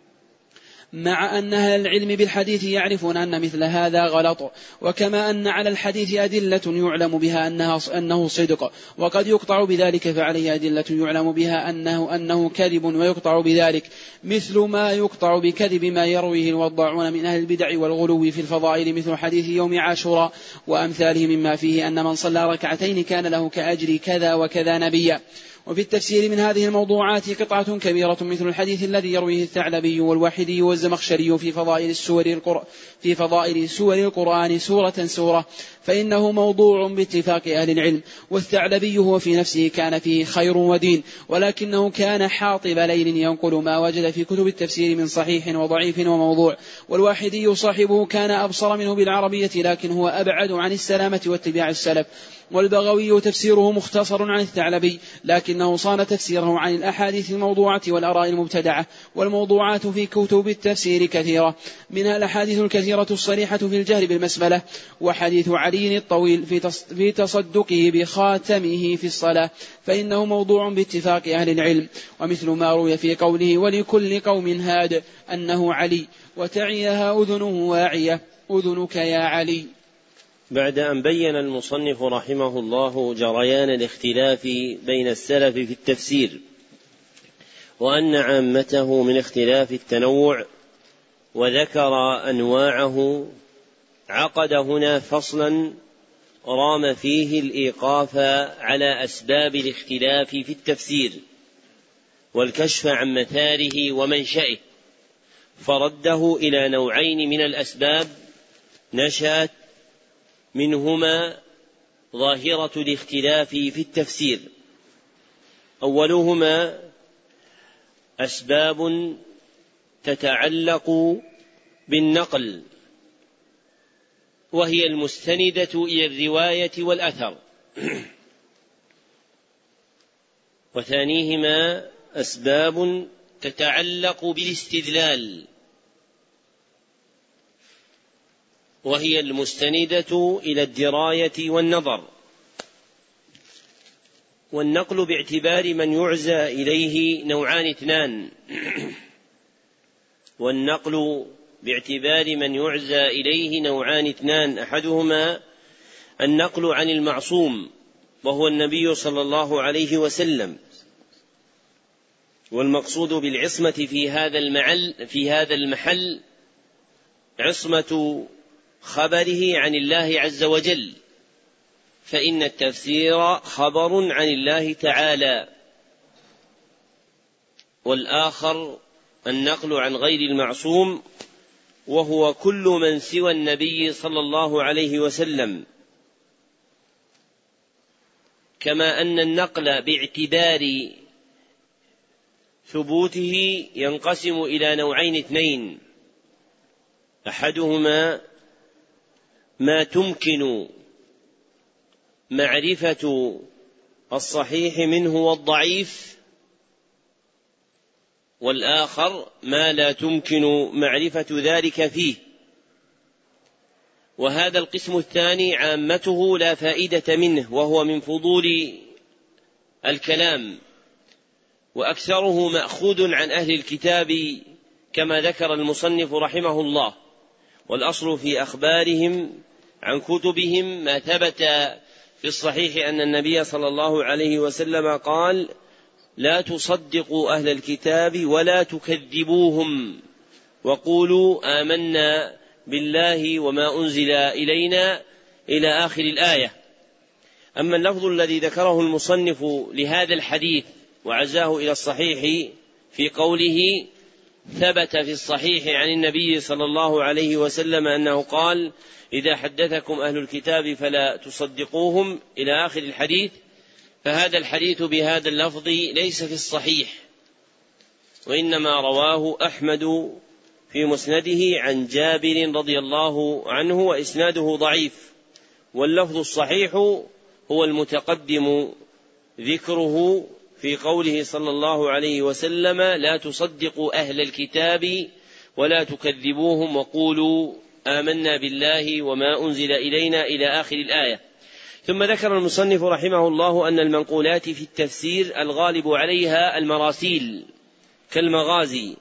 مع أن أهل العلم بالحديث يعرفون أن مثل هذا غلط. وكما أن على الحديث أدلة يعلم بها أنها أنه صدق وقد يقطع بذلك، فعليه أدلة يعلم بها أنه, أنه كذب ويقطع بذلك، مثل ما يقطع بكذب ما يرويه الوضاعون من أهل البدع والغلو في الفضائل، مثل حديث يوم عاشوراء وأمثاله، مما فيه أن من صلى ركعتين كان له كأجر كذا وكذا نبيا. وفي التفسير من هذه الموضوعات قطعة كبيرة مثل الحديث الذي يرويه الثعلبي والواحدي والزمخشري في فضائل السور القرآن في فضائل سور القرآن سورة سورة، فإنه موضوع باتفاق أهل العلم. والثعلبي هو في نفسه كان فيه خير ودين، ولكنه كان حاطب ليل ينقل ما وجد في كتب التفسير من صحيح وضعيف وموضوع. والواحدي صاحبه كان أبصر منه بالعربية، لكن هو أبعد عن السلامة واتباع السلف. والبغوي تفسيره مختصر عن الثعلبي، لكنه صان تفسيره عن الأحاديث الموضوعة والآراء المبتدعة. والموضوعات في كتب التفسير كثيرة، منها الأحاديث الكثيرة الصريحة في الجهر بالمسملة، وحديث علي الطويل في تصدقه بخاتمه في الصلاة، فإنه موضوع باتفاق أهل العلم. ومثل ما روي في قوله ولكل قوم هاد أنه علي وتعيها أذنه واعية أذنك يا علي. بعد أن بين المصنف رحمه الله جريان الاختلاف بين السلف في التفسير، وأن عامته من اختلاف التنوع، وذكر أنواعه، عقد هنا فصلا رام فيه الإيقاف على أسباب الاختلاف في التفسير والكشف عن مثاره ومنشئه، فرده إلى نوعين من الأسباب نشأت منهما ظاهرة الاختلاف في التفسير. أولهما أسباب تتعلق بالنقل، وهي المستندة إلى الرواية والأثر. وثانيهما أسباب تتعلق بالاستدلال، وهي المستندة إلى الدراية والنظر. والنقل باعتبار من يعزى إليه نوعان اثنان والنقل باعتبار من يعزى إليه نوعان اثنان أحدهما النقل عن المعصوم وهو النبي صلى الله عليه وسلم، والمقصود بالعصمة في هذا المحل في هذا المحل عصمة خبره عن الله عز وجل، فإن التفسير خبر عن الله تعالى. والآخر النقل عن غير المعصوم، وهو كل من سوى النبي صلى الله عليه وسلم، كما أن النقل باعتبار ثبوته ينقسم إلى نوعين اثنين: أحدهما ما تمكن معرفة الصحيح منه والضعيف، والآخر ما لا تمكن معرفة ذلك فيه. وهذا القسم الثاني عامته لا فائدة منه، وهو من فضول الكلام، وأكثره مأخوذ عن أهل الكتاب كما ذكر المصنف رحمه الله. والأصل في أخبارهم عن كتبهم ما ثبت في الصحيح أن النبي صلى الله عليه وسلم قال: لا تصدقوا أهل الكتاب ولا تكذبوهم، وقولوا آمنا بالله وما أنزل إلينا إلى آخر الآية. أما اللفظ الذي ذكره المصنف لهذا الحديث وعزاه إلى الصحيح في قوله: ثبت في الصحيح عن النبي صلى الله عليه وسلم أنه قال: إذا حدثكم أهل الكتاب فلا تصدقوهم إلى آخر الحديث، فهذا الحديث بهذا اللفظ ليس في الصحيح، وإنما رواه أحمد في مسنده عن جابر رضي الله عنه وإسناده ضعيف، واللفظ الصحيح هو المتقدم ذكره في قوله صلى الله عليه وسلم: لا تصدقوا أهل الكتاب ولا تكذبوهم وقولوا آمنا بالله وما أنزل إلينا إلى آخر الآية. ثم ذكر المصنف رحمه الله أن المنقولات في التفسير الغالب عليها المراسيل كالمغازي،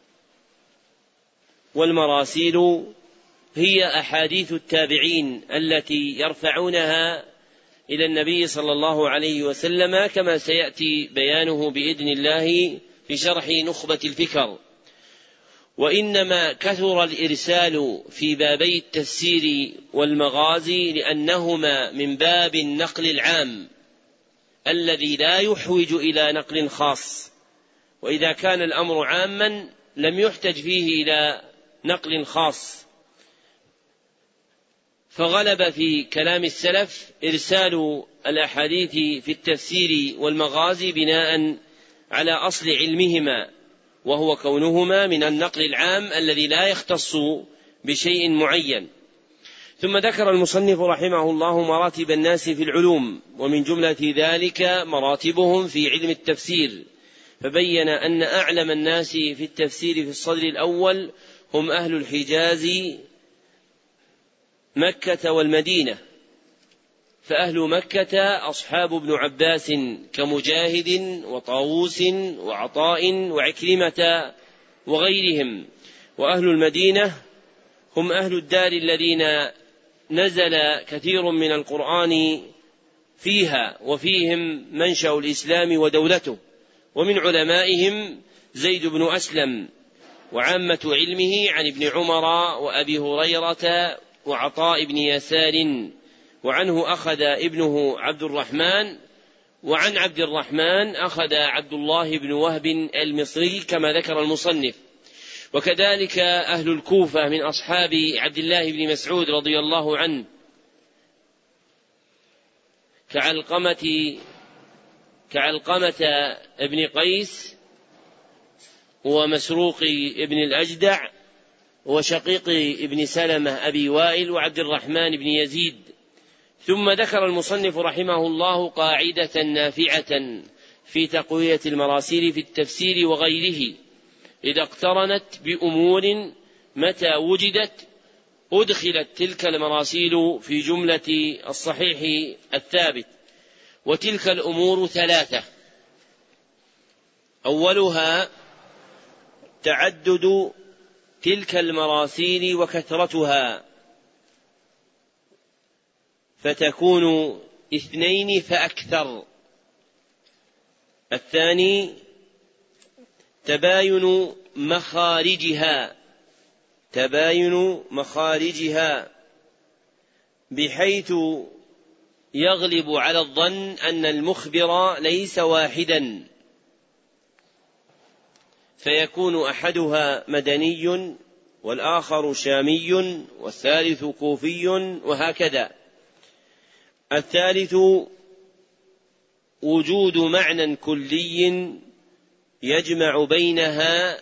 والمراسيل هي أحاديث التابعين التي يرفعونها إلى النبي صلى الله عليه وسلم، كما سيأتي بيانه بإذن الله في شرح نخبة الفكر. وإنما كثر الإرسال في بابي التفسير والمغازي لأنهما من باب النقل العام الذي لا يحوج إلى نقل خاص، وإذا كان الأمر عاما لم يحتج فيه إلى نقل خاص. فغلب في كلام السلف إرسال الأحاديث في التفسير والمغازي بناء على أصل علمهما، وهو كونهما من النقل العام الذي لا يختص بشيء معين. ثم ذكر المصنف رحمه الله مراتب الناس في العلوم، ومن جملة ذلك مراتبهم في علم التفسير، فبين أن أعلم الناس في التفسير في الصدر الأول هم أهل الحجاز مكة والمدينة، فأهل مكة أصحاب ابن عباس كمجاهد وطاووس وعطاء وعكرمة وغيرهم، وأهل المدينة هم أهل الدار الذين نزل كثير من القرآن فيها، وفيهم منشأ الإسلام ودولته. ومن علمائهم زيد بن أسلم، وعامة علمه عن ابن عمر وأبي هريرة وعطاء بن يسار، وعنه أخذ ابنه عبد الرحمن، وعن عبد الرحمن أخذ عبد الله بن وهب المصري كما ذكر المصنف. وكذلك أهل الكوفة من أصحاب عبد الله بن مسعود رضي الله عنه كعلقمة كعلقمة ابن قيس ومسروق ابن الأجدع وشقيق ابن سلمة أبي وائل وعبد الرحمن بن يزيد. ثم ذكر المصنف رحمه الله قاعدة نافعة في تقوية المراسيل في التفسير وغيره: إذا اقترنت بأمور متى وجدت أدخلت تلك المراسيل في جملة الصحيح الثابت. وتلك الأمور ثلاثة: أولها تعدد تلك المراسيل وكثرتها، فتكون اثنين فأكثر. الثاني تباين مخارجها تباين مخارجها بحيث يغلب على الظن أن المخبر ليس واحدا، فيكون أحدها مدني والآخر شامي والثالث كوفي وهكذا. الثالث وجود معنى كلي يجمع بينها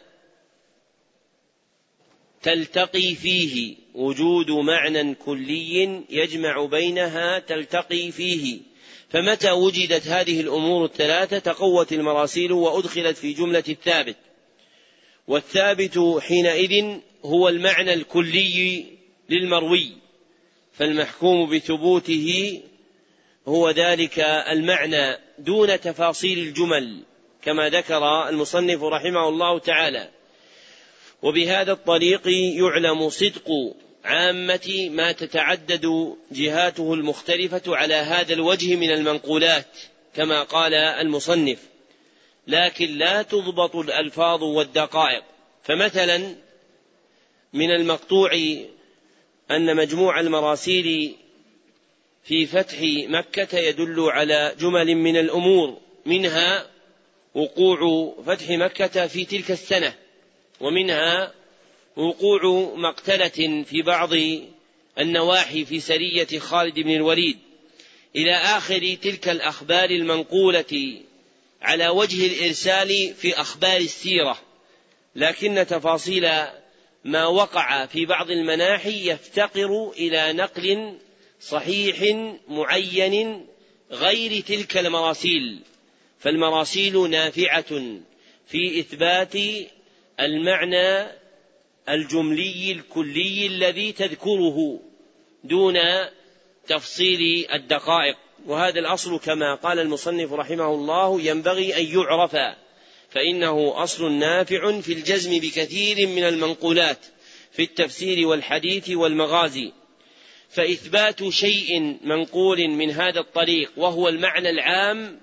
تلتقي فيه وجود معنى كلي يجمع بينها تلتقي فيه فمتى وجدت هذه الأمور الثلاثة تقوت المراسيل وأدخلت في جملة الثابت. والثابت حينئذ هو المعنى الكلي للمروي، فالمحكوم بثبوته هو ذلك المعنى دون تفاصيل الجمل كما ذكر المصنف رحمه الله تعالى. وبهذا الطريق يعلم صدق عامة ما تتعدد جهاته المختلفة على هذا الوجه من المنقولات كما قال المصنف، لكن لا تضبط الألفاظ والدقائق. فمثلا من المقطوع أن مجموع المراسيل في فتح مكة يدل على جمل من الأمور، منها وقوع فتح مكة في تلك السنة، ومنها وقوع مقتلة في بعض النواحي في سرية خالد بن الوليد، إلى آخر تلك الأخبار المنقولة على وجه الإرسال في أخبار السيرة، لكن تفاصيل ما وقع في بعض المناحي يفتقر إلى نقل صحيح معين غير تلك المراسيل، فالمراسيل نافعة في إثبات المعنى الجملي الكلي الذي تذكره دون تفصيل الدقائق، وهذا الأصل كما قال المصنف رحمه الله ينبغي أن يعرف، فإنه أصل نافع في الجزم بكثير من المنقولات في التفسير والحديث والمغازي. فإثبات شيء منقول من هذا الطريق وهو المعنى العام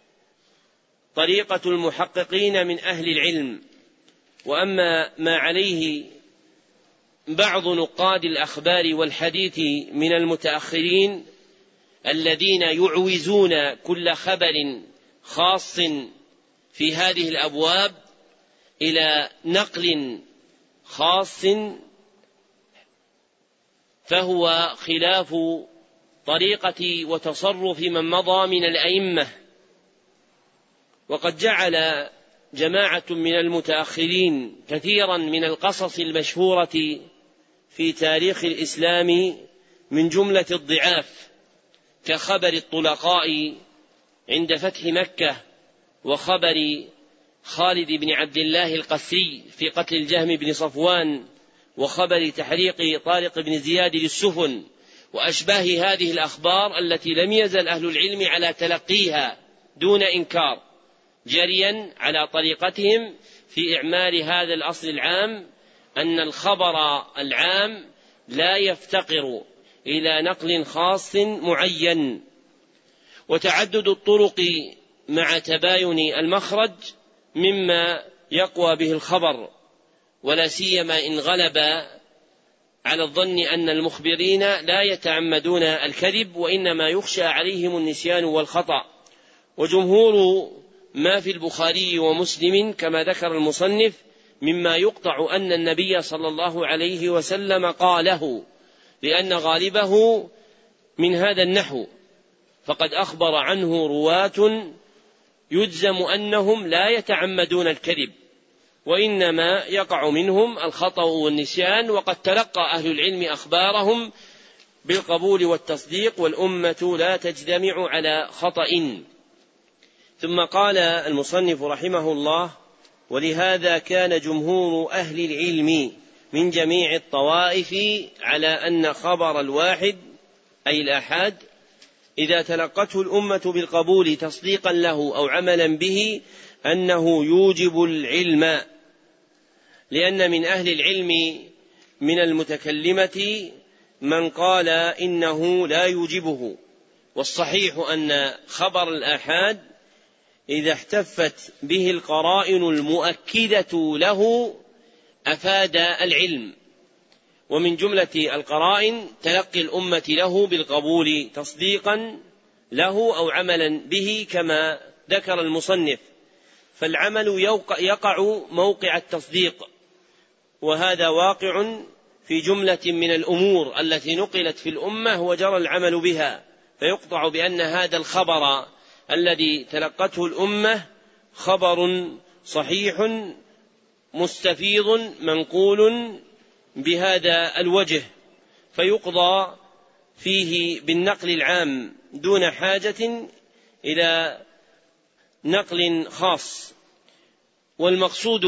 طريقة المحققين من أهل العلم. وأما ما عليه بعض نقاد الأخبار والحديث من المتأخرين الذين يعوزون كل خبر خاص في هذه الأبواب إلى نقل خاص، فهو خلاف طريقة وتصرف من مضى من الأئمة. وقد جعل جماعة من المتأخرين كثيرا من القصص المشهورة في تاريخ الإسلام من جملة الضعاف، كخبر الطلقاء عند فتح مكة، وخبر خالد بن عبد الله القسري في قتل الجهم بن صفوان، وخبر تحريق طارق بن زياد للسفن، وأشباه هذه الأخبار التي لم يزل أهل العلم على تلقيها دون إنكار، جريا على طريقتهم في إعمال هذا الأصل العام، أن الخبر العام لا يفتقر إلى نقل خاص معين. وتعدد الطرق مع تباين المخرج مما يقوى به الخبر، ولا سيما إن غلب على الظن أن المخبرين لا يتعمدون الكذب، وإنما يخشى عليهم النسيان والخطأ. وجمهور ما في البخاري ومسلم كما ذكر المصنف مما يقطع أن النبي صلى الله عليه وسلم قاله، لأن غالبه من هذا النحو، فقد أخبر عنه رواة يجزم أنهم لا يتعمدون الكذب، وإنما يقع منهم الخطأ والنسيان، وقد تلقى أهل العلم أخبارهم بالقبول والتصديق، والأمة لا تجتمع على خطأ. ثم قال المصنف رحمه الله: ولهذا كان جمهور أهل العلم من جميع الطوائف على أن خبر الواحد أي الآحاد إذا تلقته الأمة بالقبول تصديقا له أو عملا به أنه يوجب العلم، لأن من أهل العلم من المتكلمة من قال إنه لا يوجبه. والصحيح أن خبر الآحاد إذا احتفت به القرائن المؤكدة له أفاد العلم، ومن جملة القرائن تلقي الأمة له بالقبول تصديقا له أو عملا به كما ذكر المصنف، فالعمل يقع موقع التصديق، وهذا واقع في جملة من الأمور التي نقلت في الأمة وجرى العمل بها، فيقطع بأن هذا الخبر الذي تلقته الأمة خبر صحيح مستفيض منقول بهذا الوجه، فيقضى فيه بالنقل العام دون حاجة إلى نقل خاص. والمقصود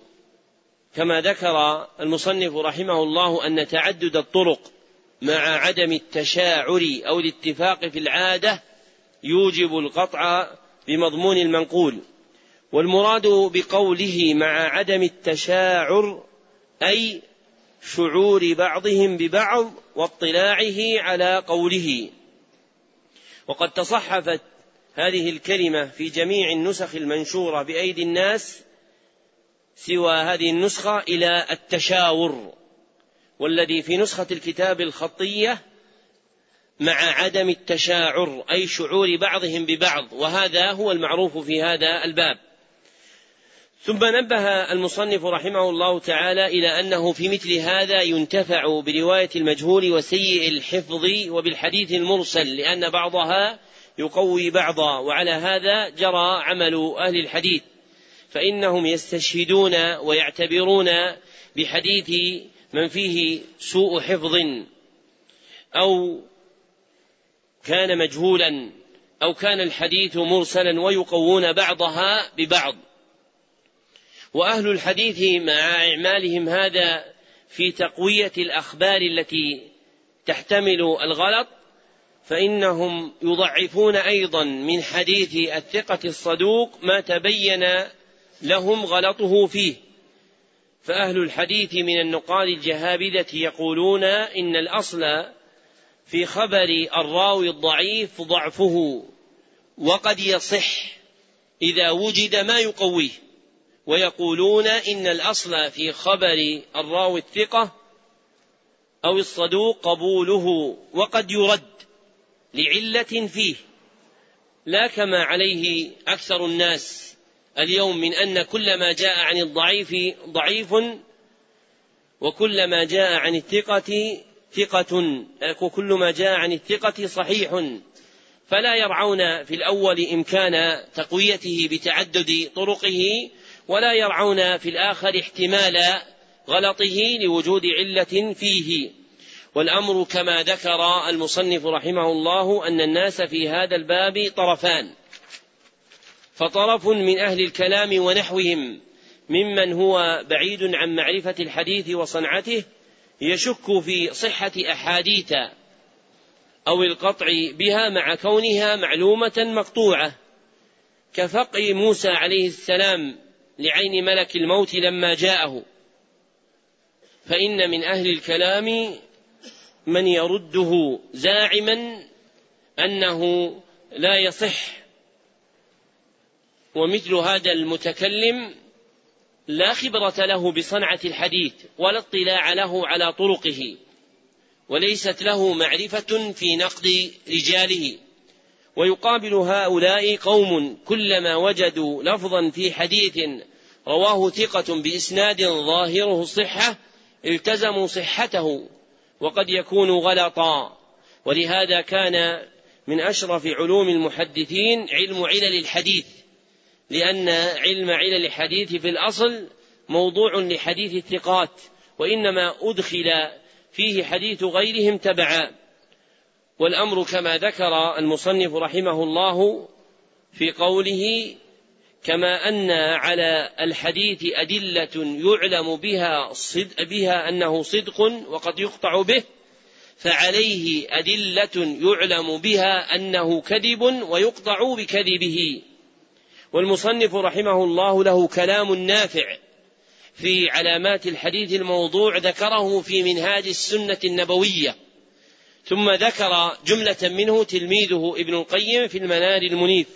كما ذكر المصنف رحمه الله أن تعدد الطرق مع عدم التشاعر أو الاتفاق في العادة يوجب القطع بمضمون المنقول. والمراد بقوله مع عدم التشاعر أي شعور بعضهم ببعض واطلاعه على قوله. وقد تصحفت هذه الكلمة في جميع النسخ المنشورة بأيدي الناس سوى هذه النسخة إلى التشاور، والذي في نسخة الكتاب الخطية مع عدم التشاعر أي شعور بعضهم ببعض، وهذا هو المعروف في هذا الباب. ثم نبه المصنف رحمه الله تعالى إلى أنه في مثل هذا ينتفع برواية المجهول وسيء الحفظ وبالحديث المرسل، لأن بعضها يقوي بعضا، وعلى هذا جرى عمل أهل الحديث، فإنهم يستشهدون ويعتبرون بحديث من فيه سوء حفظ أو كان مجهولا أو كان الحديث مرسلا، ويقوون بعضها ببعض. وأهل الحديث مع إعمالهم هذا في تقوية الأخبار التي تحتمل الغلط، فإنهم يضعفون أيضا من حديث الثقة الصدوق ما تبين لهم غلطه فيه. فأهل الحديث من النقاد الجهابذة يقولون إن الأصل في خبر الراوي الضعيف ضعفه، وقد يصح إذا وجد ما يقويه، ويقولون إن الأصل في خبر الراوي الثقة أو الصدوق قبوله، وقد يرد لعلة فيه، لا كما عليه أكثر الناس اليوم من أن كل ما جاء عن الضعيف ضعيف، وكل ما جاء عن الثقة ثقة، وكل ما جاء عن الثقة صحيح، فلا يرعون في الأول إمكان تقويته بتعدد طرقه، ولا يرعون في الآخر احتمال غلطه لوجود علة فيه. والأمر كما ذكر المصنف رحمه الله أن الناس في هذا الباب طرفان، فطرف من أهل الكلام ونحوهم ممن هو بعيد عن معرفة الحديث وصنعته يشك في صحة أحاديث أو القطع بها مع كونها معلومة مقطوعة، كفقع موسى عليه السلام لعين ملك الموت لما جاءه. فإن من أهل الكلام من يرده زاعما أنه لا يصح، ومثل هذا المتكلم لا خبرة له بصنعة الحديث ولا اطلاع له على طرقه، وليست له معرفة في نقد رجاله. ويقابل هؤلاء قوم كلما وجدوا لفظا في حديث رواه ثقة بإسناد ظاهره الصحة التزموا صحته، وقد يكون غلطا. ولهذا كان من أشرف علوم المحدثين علم علل الحديث، لأن علم علل الحديث في الأصل موضوع لحديث الثقات، وإنما أدخل فيه حديث غيرهم تبعا. والأمر كما ذكر المصنف رحمه الله في قوله: كما أن على الحديث أدلة يعلم بها, صدق بها أنه صدق وقد يقطع به، فعليه أدلة يعلم بها أنه كذب ويقطع بكذبه. والمصنف رحمه الله له كلام نافع في علامات الحديث الموضوع ذكره في منهاج السنة النبوية، ثم ذكر جملة منه تلميذه ابن القيم في المنار المنيف.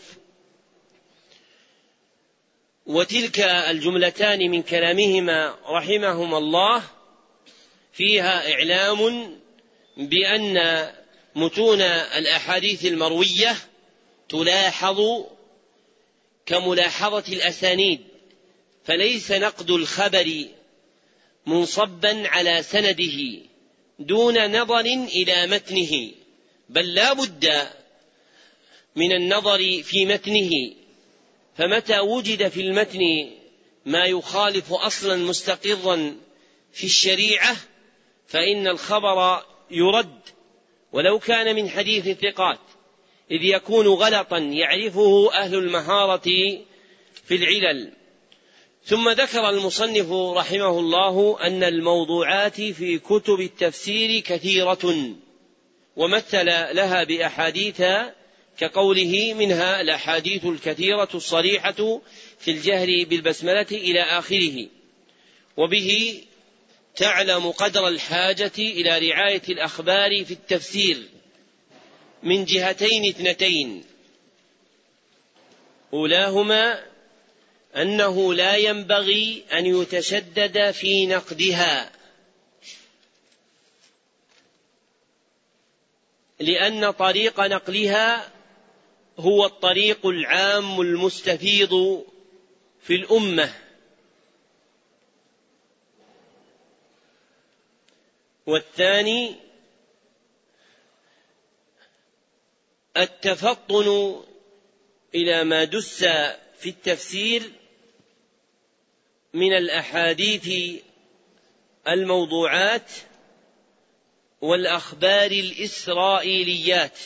وتلك الجملتان من كلامهما رحمهما الله فيها إعلام بأن متون الأحاديث المروية تلاحظ كملاحظة الأسانيد، فليس نقد الخبر منصبا على سنده دون نظر إلى متنه، بل لا بد من النظر في متنه. فمتى وجد في المتن ما يخالف أصلا مستقرا في الشريعة فإن الخبر يرد ولو كان من حديث الثقات، إذ يكون غلطا يعرفه أهل المهارة في العلل. ثم ذكر المصنف رحمه الله أن الموضوعات في كتب التفسير كثيرة، ومثل لها بأحاديث كقوله: منها الأحاديث الكثيرة الصريحة في الجهر بالبسملة إلى آخره. وبه تعلم قدر الحاجة إلى رعاية الأخبار في التفسير من جهتين اثنتين: أولاهما أنه لا ينبغي أن يتشدد في نقدها، لأن طريق نقلها هو الطريق العام المستفيض في الأمة، والثاني التفطن إلى ما دس في التفسير من الأحاديث الموضوعات والأخبار الإسرائيليات،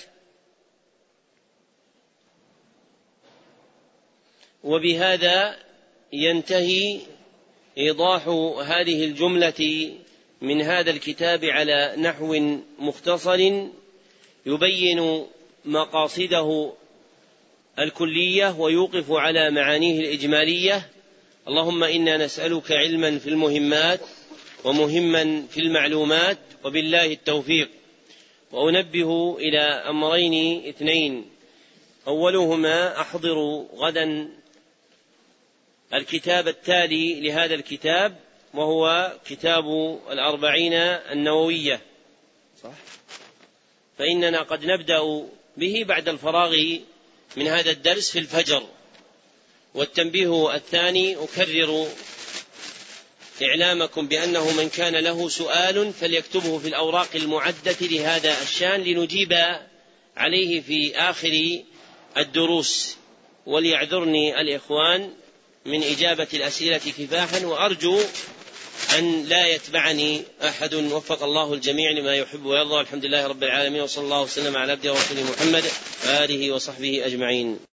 وبهذا ينتهي إيضاح هذه الجملة من هذا الكتاب على نحو مختصر يبين مقاصده الكلية ويوقف على معانيه الإجمالية. اللهم إنا نسألك علما في المهمات ومهما في المعلومات، وبالله التوفيق. وأنبه إلى أمرين اثنين: أولهما أحضر غدا الكتاب التالي لهذا الكتاب، وهو كتاب الأربعين النووية، صح؟ فإننا قد نبدأ به بعد الفراغ من هذا الدرس في الفجر. والتنبيه الثاني: أكرر إعلامكم بأنه من كان له سؤال فليكتبه في الأوراق المعدة لهذا الشان لنجيب عليه في آخر الدروس، وليعذرني الإخوان من إجابة الأسئلة كفاحا، وأرجو أن لا يتبعني أحد. وفق الله الجميع لما يحب ويرضى. الحمد لله رب العالمين، وصلى الله وسلم على عبده ورسوله محمد وآله وصحبه أجمعين.